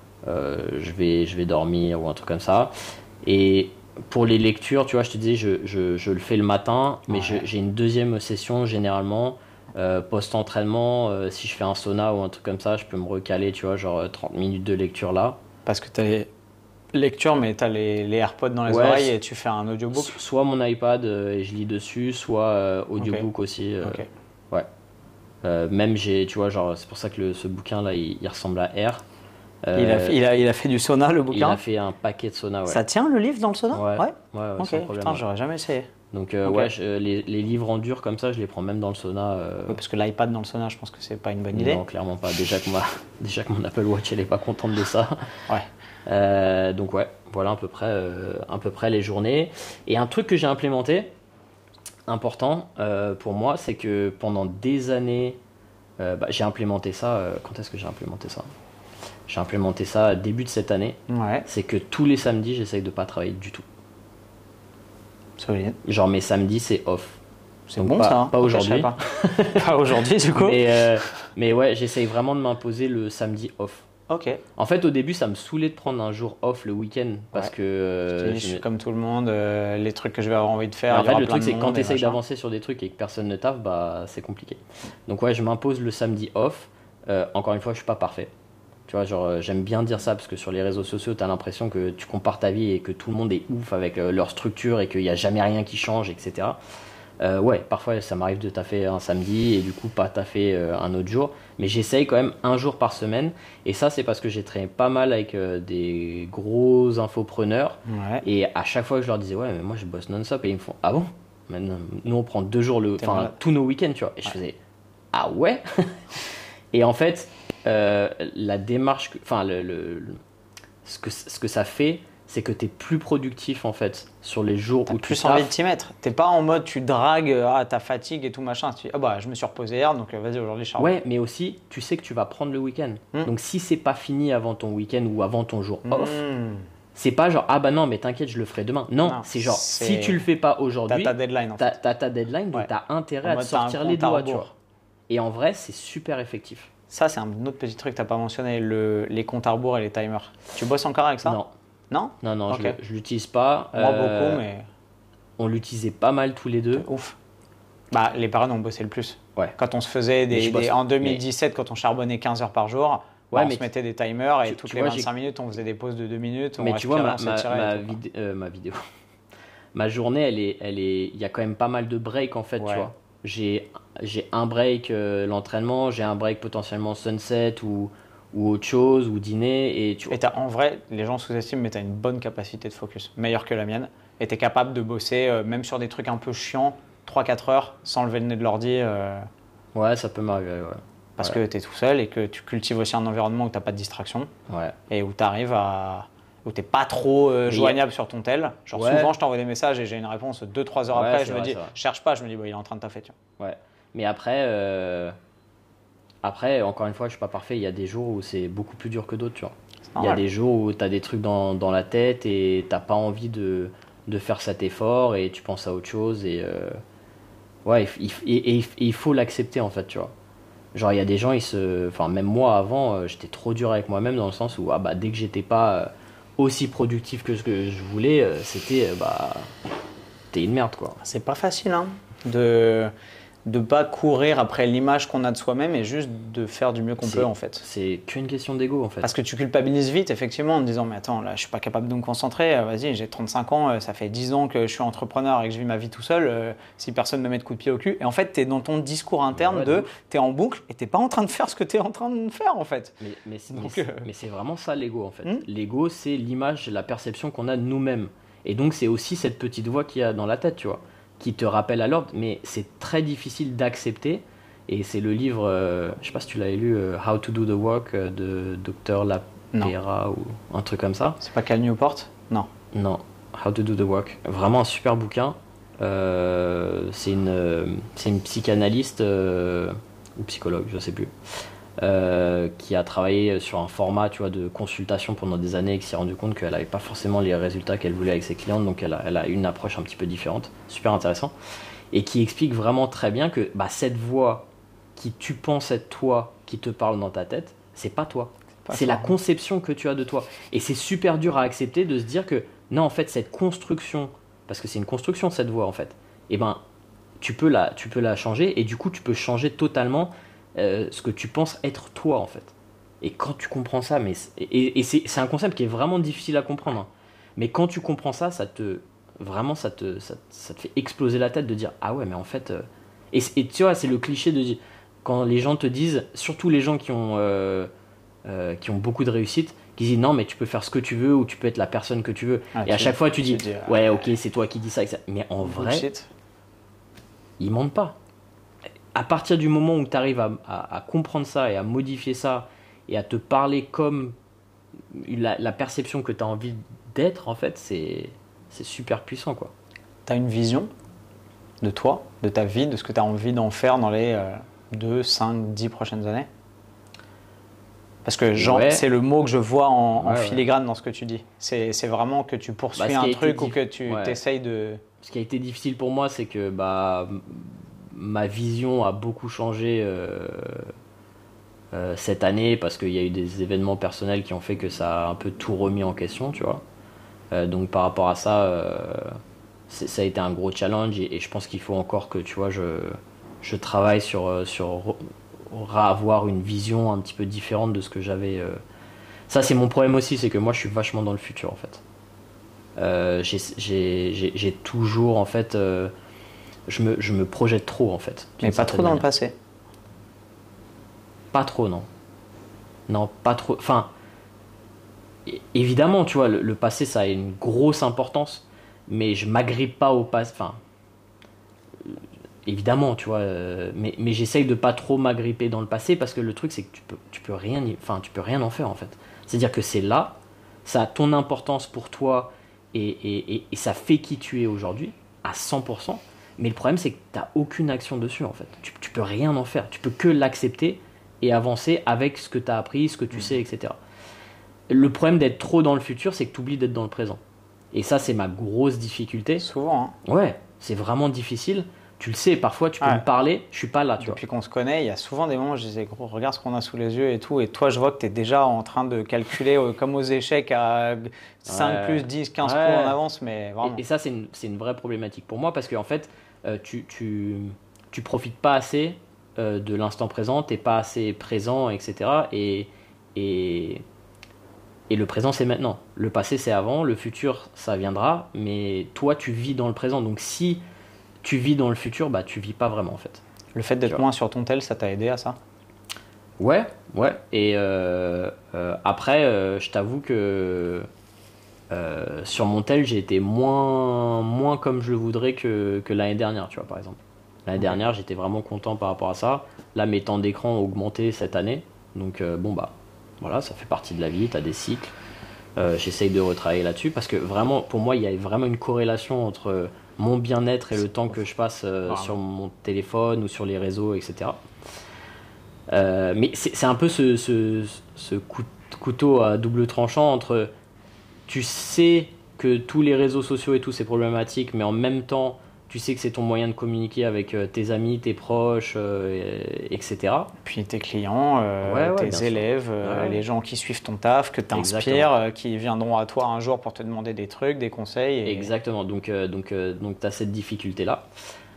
vais dormir ou un truc comme ça. Et pour les lectures, tu vois, je te disais, je le fais le matin, mais j'ai une deuxième session généralement. Post-entraînement, si je fais un sauna ou un truc comme ça, je peux me recaler, tu vois, genre 30 minutes de lecture là. Parce que tu as les lectures, mais tu as les AirPods dans les oreilles et tu fais un audiobook. Soit mon iPad et je lis dessus, soit audiobook aussi. Okay. Ouais. Même tu vois, genre, c'est pour ça que ce bouquin là, il ressemble à R. Il a fait du sauna, le bouquin? Il a fait un paquet de sauna, ouais. Ça tient le livre dans le sauna? Ouais, ok, sans problème. Putain, j'aurais jamais essayé. Donc ouais, les livres en dur comme ça, je les prends même dans le sauna. Ouais, parce que l'iPad dans le sauna, je pense que c'est pas une bonne idée. Non, clairement pas. Déjà que mon Apple Watch, elle est pas contente de ça. Ouais. Donc ouais, voilà à peu près les journées. Et un truc que j'ai implémenté, important pour moi, c'est que pendant des années, j'ai implémenté ça. Quand est-ce que j'ai implémenté ça? J'ai implémenté ça début de cette année. Ouais. C'est que tous les samedis, j'essaye de pas travailler du tout. Solide. Genre mes samedis, c'est off. C'est bon ça, hein. Pas aujourd'hui. Pas aujourd'hui du coup. Mais ouais, j'essaye vraiment de m'imposer le samedi off. Ok. En fait, au début, ça me saoulait de prendre un jour off le week-end parce que je suis comme tout le monde, les trucs que je vais avoir envie de faire. En fait, le truc, c'est que quand tu essayes d'avancer sur des trucs et que personne ne taffe, bah, c'est compliqué. Donc, ouais, je m'impose le samedi off. Encore une fois, je suis pas parfait. Tu vois, genre, j'aime bien dire ça parce que sur les réseaux sociaux, tu as l'impression que tu compares ta vie et que tout le monde est ouf avec leur structure et qu'il n'y a jamais rien qui change, etc. Ouais, parfois ça m'arrive de taffer un samedi et du coup pas taffer un autre jour, mais j'essaye quand même un jour par semaine. Et ça, c'est parce que j'ai traîné pas mal avec des gros infopreneurs. Ouais. Et à chaque fois que je leur disais, ouais, mais moi je bosse non-stop, et ils me font, ah bon? Maintenant, nous on prend 2 jours, tous nos week-ends, tu vois. Et je faisais, ah ouais? Et en fait, la démarche, ce que ça fait, c'est que tu es plus productif en fait sur les jours où tu plus envie de t'y mettre. T'es pas en mode tu dragues, ta fatigue et tout machin. Tu dis, ah bah je me suis reposé hier, donc vas-y aujourd'hui charbon. Ouais, mais aussi tu sais que tu vas prendre le week-end. Donc si c'est pas fini avant ton week-end ou avant ton jour off, c'est pas genre ah bah non mais t'inquiète je le ferai demain. Non, c'est genre si tu le fais pas aujourd'hui, t'as ta deadline en fait. T'as ta deadline, donc t'as intérêt à te sortir les doigts, tu vois. Et en vrai c'est super effectif. Ça c'est un autre petit truc que t'as pas mentionné, les comptes à rebours et les timers. Tu bosses encore avec ça? Non. Non, Non, okay. je l'utilise pas. Moi, beaucoup, mais... On l'utilisait pas mal tous les deux. Ouf. Bah, les parents ont bossé le plus. Ouais. Quand on se faisait en 2017, quand on charbonnait 15 heures par jour, on se mettait des timers et toutes les 25 minutes, on faisait des pauses de 2 minutes. Mais tu vois, ma vidéo, ma journée, il y a quand même pas mal de breaks en fait, tu vois. J'ai un break l'entraînement, j'ai un break potentiellement sunset ou autre chose, ou dîner. Et en vrai, les gens sous-estiment, mais tu as une bonne capacité de focus, meilleure que la mienne. Et tu es capable de bosser, même sur des trucs un peu chiants, 3-4 heures sans lever le nez de l'ordi. Ouais, ça peut m'arriver, ouais. Parce que tu es tout seul et que tu cultives aussi un environnement où tu n'as pas de distraction. Ouais. Et où tu arrives où tu n'es pas trop joignable sur ton tel. Genre souvent, je t'envoie des messages et j'ai une réponse 2-3 heures après. Je me dis, cherche pas, je me dis, il est en train de taffer. Ouais. Mais après, encore une fois, je suis pas parfait. Il y a des jours où c'est beaucoup plus dur que d'autres, tu vois. Il y a des jours où tu as des trucs dans la tête et tu n'as pas envie de faire cet effort et tu penses à autre chose. Et il faut l'accepter, en fait, tu vois. Genre, il y a des gens, enfin, même moi avant, j'étais trop dur avec moi-même dans le sens où dès que j'étais pas aussi productif que ce que je voulais, c'était t'es une merde, quoi. C'est pas facile, hein, de pas courir après l'image qu'on a de soi-même et juste de faire du mieux qu'on peut, en fait. C'est qu'une question d'ego, en fait. Parce que tu culpabilises vite, effectivement, en te disant, mais attends, là, je suis pas capable de me concentrer, vas-y, j'ai 35 ans, ça fait 10 ans que je suis entrepreneur et que je vis ma vie tout seul, si personne ne me met de coup de pied au cul. Et en fait, t'es dans ton discours interne t'es en boucle et t'es pas en train de faire ce que t'es en train de faire, en fait. Mais c'est vraiment ça, l'ego, en fait. L'ego, c'est l'image, la perception qu'on a de nous-mêmes. Et donc, c'est aussi cette petite voix qu'il y a dans la tête, tu vois, qui te rappelle à l'ordre, mais c'est très difficile d'accepter. Et c'est le livre, je sais pas si tu l'avais lu, How to do the Work de Dr. Lapera ou un truc comme ça. C'est pas Cal Newport ? Non. Non, How to do the Work. Vraiment un super bouquin. C'est une psychanalyste ou psychologue, je sais plus, qui a travaillé sur un format, tu vois, de consultation pendant des années et qui s'est rendu compte qu'elle n'avait pas forcément les résultats qu'elle voulait avec ses clientes, donc elle a une approche un petit peu différente, super intéressant, et qui explique vraiment très bien que cette voix qui tu penses être toi, qui te parle dans ta tête, c'est pas toi. C'est la conception que tu as de toi. Et c'est super dur à accepter de se dire que non, en fait, cette construction, parce que c'est une construction cette voix en fait, tu peux la changer et du coup tu peux changer totalement ce que tu penses être toi en fait. Et quand tu comprends ça, c'est un concept qui est vraiment difficile à comprendre, hein. Mais quand tu comprends ça, ça te fait exploser la tête de dire ah ouais mais en fait et tu vois, c'est le cliché de dire, quand les gens te disent, surtout les gens qui ont beaucoup de réussite, qui disent non mais tu peux faire ce que tu veux ou tu peux être la personne que tu veux, et à chaque fois tu dis ouais ok c'est toi qui dis ça, mais en vrai ils mentent pas. À partir du moment où tu arrives à comprendre ça et à modifier ça et à te parler comme la perception que tu as envie d'être, en fait c'est super puissant, quoi. Tu as une vision de toi, de ta vie, de ce que tu as envie d'en faire dans les 2, 5, 10 prochaines années? Parce que c'est le mot que je vois en filigrane dans ce que tu dis. C'est vraiment que tu poursuis un truc ou que tu t'essayes de... Ce qui a été difficile pour moi, c'est que ma vision a beaucoup changé cette année parce qu'il y a eu des événements personnels qui ont fait que ça a un peu tout remis en question, tu vois. Donc par rapport à ça, ça a été un gros challenge et je pense qu'il faut encore que, tu vois, je travaille sur avoir une vision un petit peu différente de ce que j'avais. Ça c'est mon problème aussi, c'est que moi je suis vachement dans le futur en fait. J'ai toujours en fait, je me projette trop en fait. Mais pas trop dans le passé. Pas trop, non. Non, pas trop. Enfin, évidemment, tu vois, le passé ça a une grosse importance, mais je m'agrippe pas au passé. Enfin, évidemment, tu vois, mais j'essaye de pas trop m'agripper dans le passé parce que le truc c'est que tu peux rien en faire en fait. C'est-à-dire que c'est là, ça a ton importance pour toi et ça fait qui tu es aujourd'hui à 100%. Mais le problème c'est que tu n'as aucune action dessus en fait. Tu peux rien en faire. Tu peux que l'accepter et avancer avec ce que tu as appris, ce que tu sais, etc. Le problème d'être trop dans le futur, c'est que tu oublies d'être dans le présent. Et ça, c'est ma grosse difficulté. Souvent, hein. Ouais, c'est vraiment difficile. tu le sais, parfois tu peux me parler, je suis pas là, tu vois. Depuis qu'on se connaît, il y a souvent des moments où je disais, gros, regarde ce qu'on a sous les yeux et tout. Et toi, je vois que tu es déjà en train de calculer comme aux échecs à 5 plus 10, 15 coups en avance. Mais vraiment. Et ça, c'est une vraie problématique pour moi parce qu'en fait, tu profites pas assez de l'instant présent, t'es pas assez présent, etc. Et le présent, c'est maintenant. Le passé, c'est avant. Le futur, ça viendra. Mais toi, tu vis dans le présent. Donc si tu vis dans le futur, bah tu vis pas vraiment en fait. Le fait d'être moins sur ton tel, ça t'a aidé à ça? Ouais. Et après, je t'avoue que sur mon tel, j'ai été moins comme je le voudrais que l'année dernière, tu vois, par exemple. L'année dernière, j'étais vraiment content par rapport à ça. Là, mes temps d'écran ont augmenté cette année. Donc voilà, ça fait partie de la vie, tu as des cycles. J'essaye de retravailler là-dessus parce que vraiment, pour moi, il y a vraiment une corrélation entre mon bien-être et le temps que je passe sur mon téléphone ou sur les réseaux, etc. Mais c'est un peu ce couteau à double tranchant entre tu sais que tous les réseaux sociaux et tout c'est problématique, mais en même temps tu sais que c'est ton moyen de communiquer avec tes amis, tes proches, etc. Puis tes clients, tes élèves, les gens qui suivent ton taf, que tu inspires, qui viendront à toi un jour pour te demander des trucs, des conseils. Et... Exactement, donc tu as cette difficulté-là.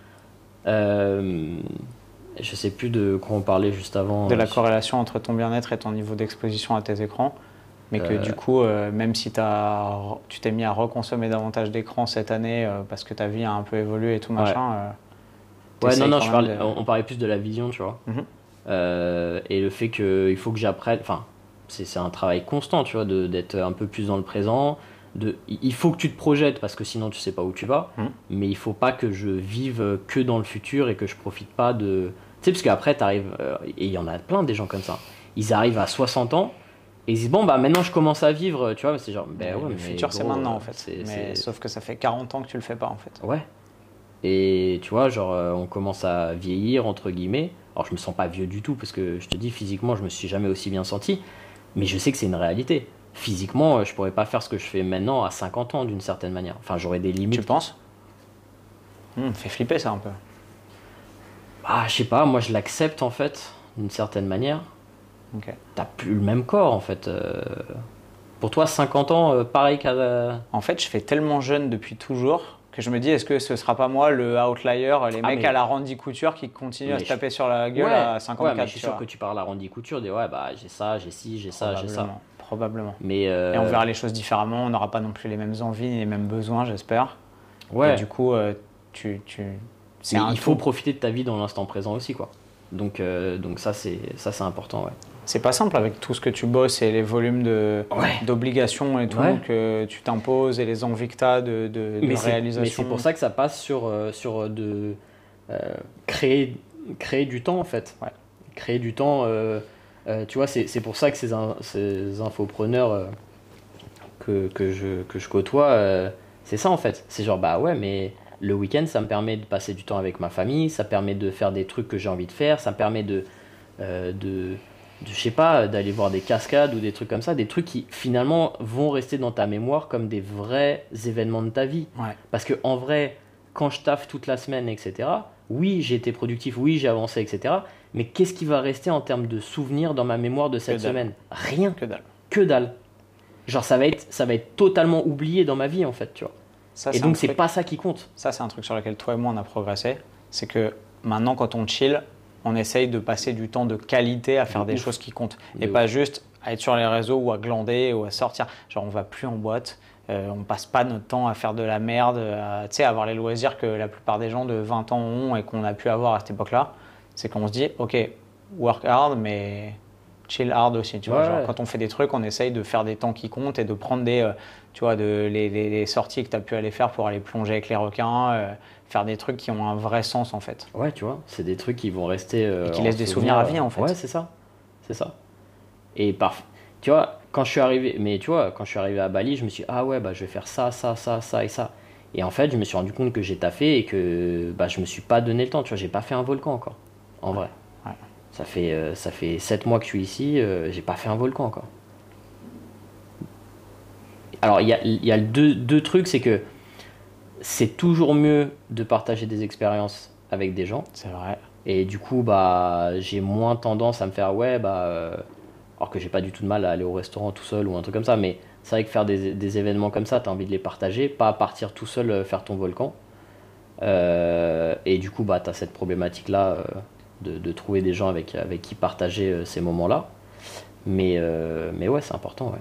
Je sais plus de quoi on parlait juste avant. De la corrélation entre ton bien-être et ton niveau d'exposition à tes écrans. Mais que du coup, même si tu t'es mis à reconsommer davantage d'écran cette année parce que ta vie a un peu évolué et tout machin. On parlait plus de la vision, tu vois. Et le fait qu'il faut que j'apprenne. Enfin, c'est un travail constant, tu vois, d'être un peu plus dans le présent. Il faut que tu te projettes parce que sinon tu sais pas où tu vas. Mais il faut pas que je vive que dans le futur et que je profite pas de. Tu sais, parce qu'après, t'arrives. Et il y en a plein des gens comme ça. Ils arrivent à 60 ans. Et ils disent, bon, bah maintenant je commence à vivre, tu vois, c'est genre, le futur c'est maintenant en fait. Sauf que ça fait 40 ans que tu le fais pas en fait. Ouais. Et tu vois, genre, on commence à vieillir, entre guillemets. Alors je me sens pas vieux du tout, parce que je te dis, physiquement, je me suis jamais aussi bien senti. Mais je sais que c'est une réalité. Physiquement, je pourrais pas faire ce que je fais maintenant à 50 ans d'une certaine manière. Enfin, j'aurais des limites. Tu penses? Fait flipper ça un peu. Ah, je sais pas, moi je l'accepte en fait, d'une certaine manière. Okay. T'as plus le même corps en fait. Pour toi, 50 ans, pareil qu'à. En fait, je fais tellement jeune depuis toujours que je me dis, est-ce que ce sera pas moi le outlier, les mecs à la Randy Couture qui continuent à se taper sur la gueule à 54 mais je suis sûr que tu parles à Randy Couture, dis j'ai ça, j'ai ci, j'ai ça, j'ai ça. Probablement. Mais et on verra les choses différemment, on n'aura pas non plus les mêmes envies ni les mêmes besoins, j'espère. Ouais. Et du coup, il faut profiter de ta vie dans l'instant présent aussi, quoi. Donc ça c'est important, ouais. C'est pas simple avec tout ce que tu bosses et les volumes d'obligations et tout que tu t'imposes et les envies que tu as de réalisation. Mais c'est pour ça que ça passe sur créer du temps en fait. Ouais. Créer du temps, tu vois, c'est pour ça que ces infopreneurs que je côtoie, c'est ça en fait. C'est genre, mais le week-end, ça me permet de passer du temps avec ma famille, ça permet de faire des trucs que j'ai envie de faire, ça me permet je sais pas, d'aller voir des cascades ou des trucs comme ça, des trucs qui finalement vont rester dans ta mémoire comme des vrais événements de ta vie. Ouais. Parce que en vrai, quand je taffe toute la semaine, etc., oui, j'ai été productif, oui, j'ai avancé, etc., mais qu'est-ce qui va rester en termes de souvenirs dans ma mémoire de cette semaine? Rien. Que dalle. Genre, ça va être totalement oublié dans ma vie, en fait, tu vois. Ça, et donc, c'est pas ça qui compte. Ça, c'est un truc sur lequel toi et moi, on a progressé. C'est que maintenant, quand on chill, on essaye de passer du temps de qualité à faire des choses qui comptent. Et pas juste à être sur les réseaux ou à glander ou à sortir. Genre, on va plus en boîte. On passe pas notre temps à faire de la merde, à avoir les loisirs que la plupart des gens de 20 ans ont et qu'on a pu avoir à cette époque-là. C'est qu'on se dit, ok, work hard, mais chill hard aussi. Tu vois, genre, quand on fait des trucs, on essaye de faire des temps qui comptent et de prendre les sorties que tu as pu aller faire pour aller plonger avec les requins, faire des trucs qui ont un vrai sens en fait. Ouais, tu vois, c'est des trucs qui vont rester. Et qui laissent des souvenirs à vie en fait. Ouais, c'est ça. Et tu vois, quand je suis arrivé à Bali, je me suis dit, je vais faire ça, ça, ça, ça et ça. Et en fait, je me suis rendu compte que j'ai taffé et que je me suis pas donné le temps. Tu vois, j'ai pas fait un volcan encore, en vrai. Ouais. Ça fait 7 mois que je suis ici, j'ai pas fait un volcan encore. Alors, il y a deux trucs, c'est que c'est toujours mieux de partager des expériences avec des gens. C'est vrai. Et du coup, j'ai moins tendance à me faire alors que j'ai pas du tout de mal à aller au restaurant tout seul ou un truc comme ça, mais c'est vrai que faire des événements comme ça, t'as envie de les partager, pas partir tout seul faire ton volcan. Et du coup, t'as cette problématique-là de trouver des gens avec qui partager ces moments-là. Mais ouais, c'est important, ouais.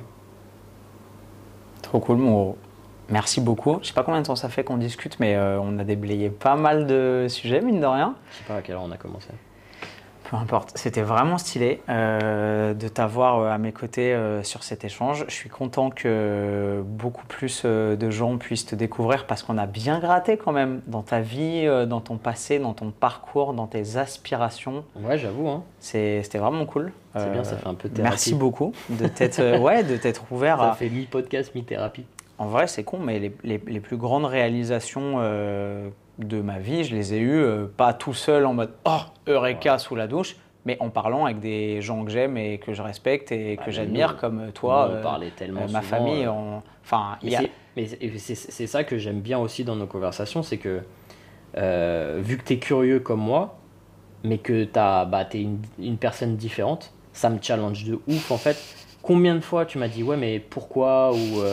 Trop cool, Moreau. Merci beaucoup. Je sais pas combien de temps ça fait qu'on discute, mais on a déblayé pas mal de sujets, mine de rien. Je sais pas à quelle heure on a commencé. Peu importe. C'était vraiment stylé de t'avoir à mes côtés sur cet échange. Je suis content que beaucoup plus de gens puissent te découvrir parce qu'on a bien gratté quand même dans ta vie, dans ton passé, dans ton parcours, dans tes aspirations. Ouais, j'avoue. Hein. C'était vraiment cool. C'est bien, ça fait un peu de thérapie. Merci beaucoup de t'être ouvert. Ça fait mi-podcast, mi-thérapie. En vrai, c'est con, mais les plus grandes réalisations de ma vie, je les ai eues pas tout seul en mode « Oh, Eureka !» sous la douche, mais en parlant avec des gens que j'aime et que je respecte et que j'admire, comme toi, on parlait tellement ma souvent, famille. Mais c'est ça que j'aime bien aussi dans nos conversations, c'est que vu que tu es curieux comme moi, mais que t'es une personne différente, ça me challenge de ouf en fait. Combien de fois tu m'as dit ouais mais pourquoi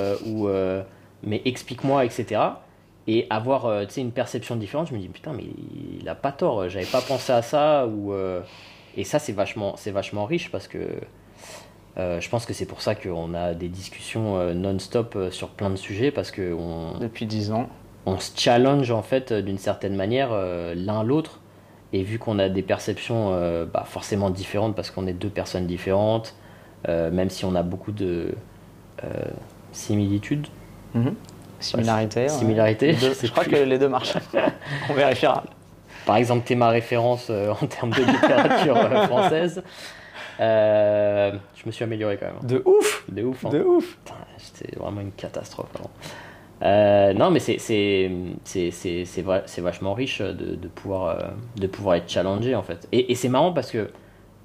mais explique-moi, etc. Et avoir une perception différente, je me dis putain mais il a pas tort, j'avais pas pensé à ça et ça c'est vachement riche parce que je pense que c'est pour ça qu'on a des discussions non-stop sur plein de sujets parce que depuis 10 ans on se challenge en fait d'une certaine manière l'un l'autre. Et vu qu'on a des perceptions forcément différentes parce qu'on est deux personnes différentes, même si on a beaucoup de similitudes. Similarités. Similarités. Je crois que les deux marchent. On vérifiera. Par exemple, tu es ma référence en termes de littérature française. Je me suis amélioré quand même. De ouf. De ouf. Hein. De ouf. C'était vraiment une catastrophe. Non, mais c'est vachement riche de pouvoir être challengé en fait. Et c'est marrant parce que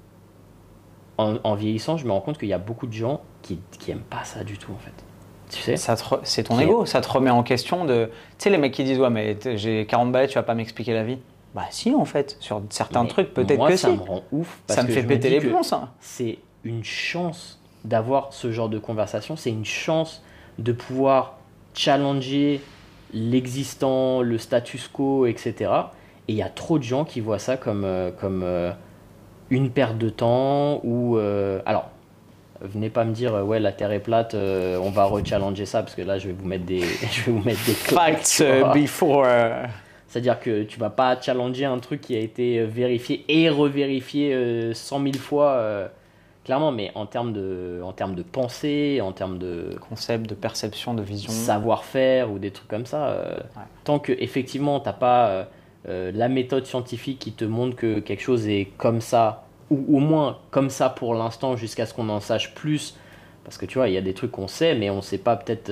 en vieillissant, je me rends compte qu'il y a beaucoup de gens qui aiment pas ça du tout en fait. Tu sais, c'est ton ego, ça te remet en question de. Tu sais, les mecs qui disent ouais, mais j'ai 40 balais, tu vas pas m'expliquer la vie. Bah, si, en fait, sur certains trucs, peut-être que si. Ça me rend ouf. Ça me fait péter les plombs, ça. C'est une chance d'avoir ce genre de conversation, c'est une chance de pouvoir challenger l'existant, le status quo, etc. Et il y a trop de gens qui voient ça comme une perte de temps ou alors venez pas me dire ouais la terre est plate, on va rechallenger ça parce que là je vais vous mettre des facts before. C'est-à-dire que tu vas pas challenger un truc qui a été vérifié et revérifié 100 000 fois. Clairement, mais en termes de pensée, en termes de concept, de perception, de vision, savoir-faire ou des trucs comme ça, tant que effectivement t'as pas la méthode scientifique qui te montre que quelque chose est comme ça ou au moins comme ça pour l'instant jusqu'à ce qu'on en sache plus, parce que tu vois il y a des trucs qu'on sait mais on sait pas peut-être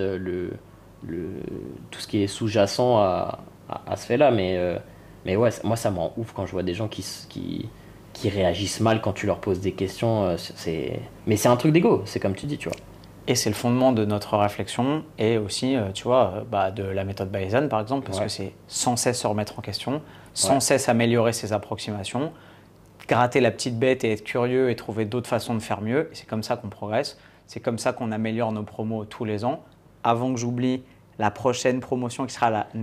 tout ce qui est sous-jacent à ce fait-là, mais ouais moi ça me rend ouf quand je vois des gens qui réagissent mal quand tu leur poses des questions. Mais c'est un truc d'ego, c'est comme tu dis, tu vois. Et c'est le fondement de notre réflexion et aussi, tu vois, de la méthode bayésienne, par exemple, parce que c'est sans cesse se remettre en question, sans cesse améliorer ses approximations, gratter la petite bête et être curieux et trouver d'autres façons de faire mieux. Et c'est comme ça qu'on progresse, c'est comme ça qu'on améliore nos promos tous les ans. Avant que j'oublie, la prochaine promotion qui sera la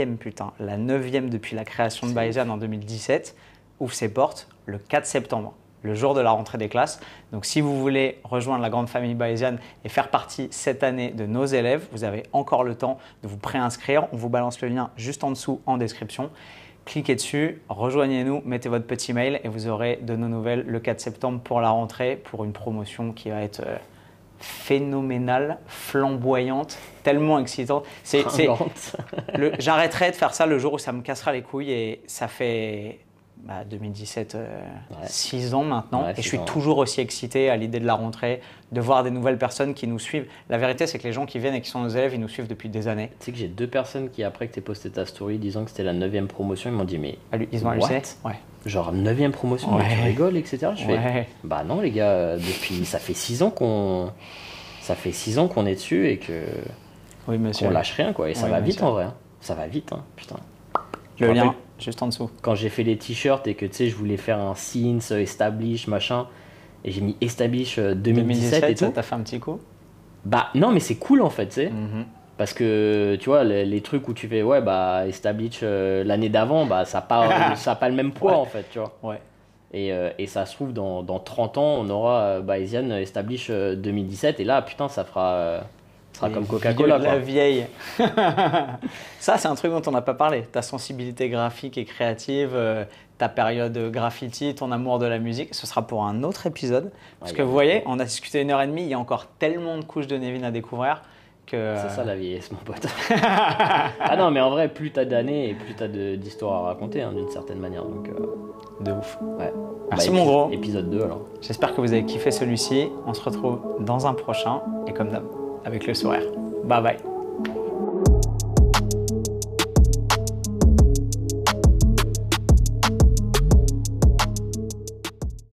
9e depuis la création de Bayesian en 2017, ouvre ses portes le 4 septembre, le jour de la rentrée des classes. Donc si vous voulez rejoindre la grande famille Bayesian et faire partie cette année de nos élèves, vous avez encore le temps de vous préinscrire. On vous balance le lien juste en dessous en description. Cliquez dessus, rejoignez-nous, mettez votre petit mail et vous aurez de nos nouvelles le 4 septembre pour la rentrée, pour une promotion qui va être phénoménale, flamboyante, tellement excitante. J'arrêterai de faire ça le jour où ça me cassera les couilles et ça fait 2017, 6 ans maintenant, et je suis toujours aussi excité à l'idée de la rentrée, de voir des nouvelles personnes qui nous suivent. La vérité, c'est que les gens qui viennent et qui sont nos élèves, ils nous suivent depuis des années. Tu sais que j'ai 2 personnes qui, après que tu aies posté ta story disant que c'était la 9e promotion, ils m'ont dit mais ils ont halluciné. Genre 9e promotion, tu rigoles, etc. Je fais bah non les gars, depuis ça fait 6 ans qu'on est dessus et que qu'on lâche rien quoi, et ça va vite en vrai, hein. Ça va vite, hein, putain. juste en dessous. Quand j'ai fait les t-shirts et que tu sais, je voulais faire un Since, Establish, machin, et j'ai mis Establish 2017 et tout. Ça t'a fait un petit coup? Bah non, mais c'est cool en fait, tu sais. Parce que tu vois, les trucs où tu fais, ouais, bah Establish l'année d'avant, bah ça n'a pas le même poids en fait, tu vois. Ouais. Et ça se trouve, dans 30 ans, on aura Bayesian Establish 2017, et là, putain, ça sera comme Coca-Cola. La vieille. Ça, c'est un truc dont on n'a pas parlé. Ta sensibilité graphique et créative, ta période graffiti, ton amour de la musique, ce sera pour un autre épisode. Parce que vous voyez, on a discuté 1h30, il y a encore tellement de couches de Nevin à découvrir. C'est ça la vieillesse, mon pote. Ah non, mais en vrai, plus t'as d'années et plus t'as d'histoires à raconter, hein, d'une certaine manière. Donc, de ouf. Ouais. Merci mon gros. Épisode 2 alors. J'espère que vous avez kiffé celui-ci. On se retrouve dans un prochain et comme d'hab, avec le sourire. Bye bye.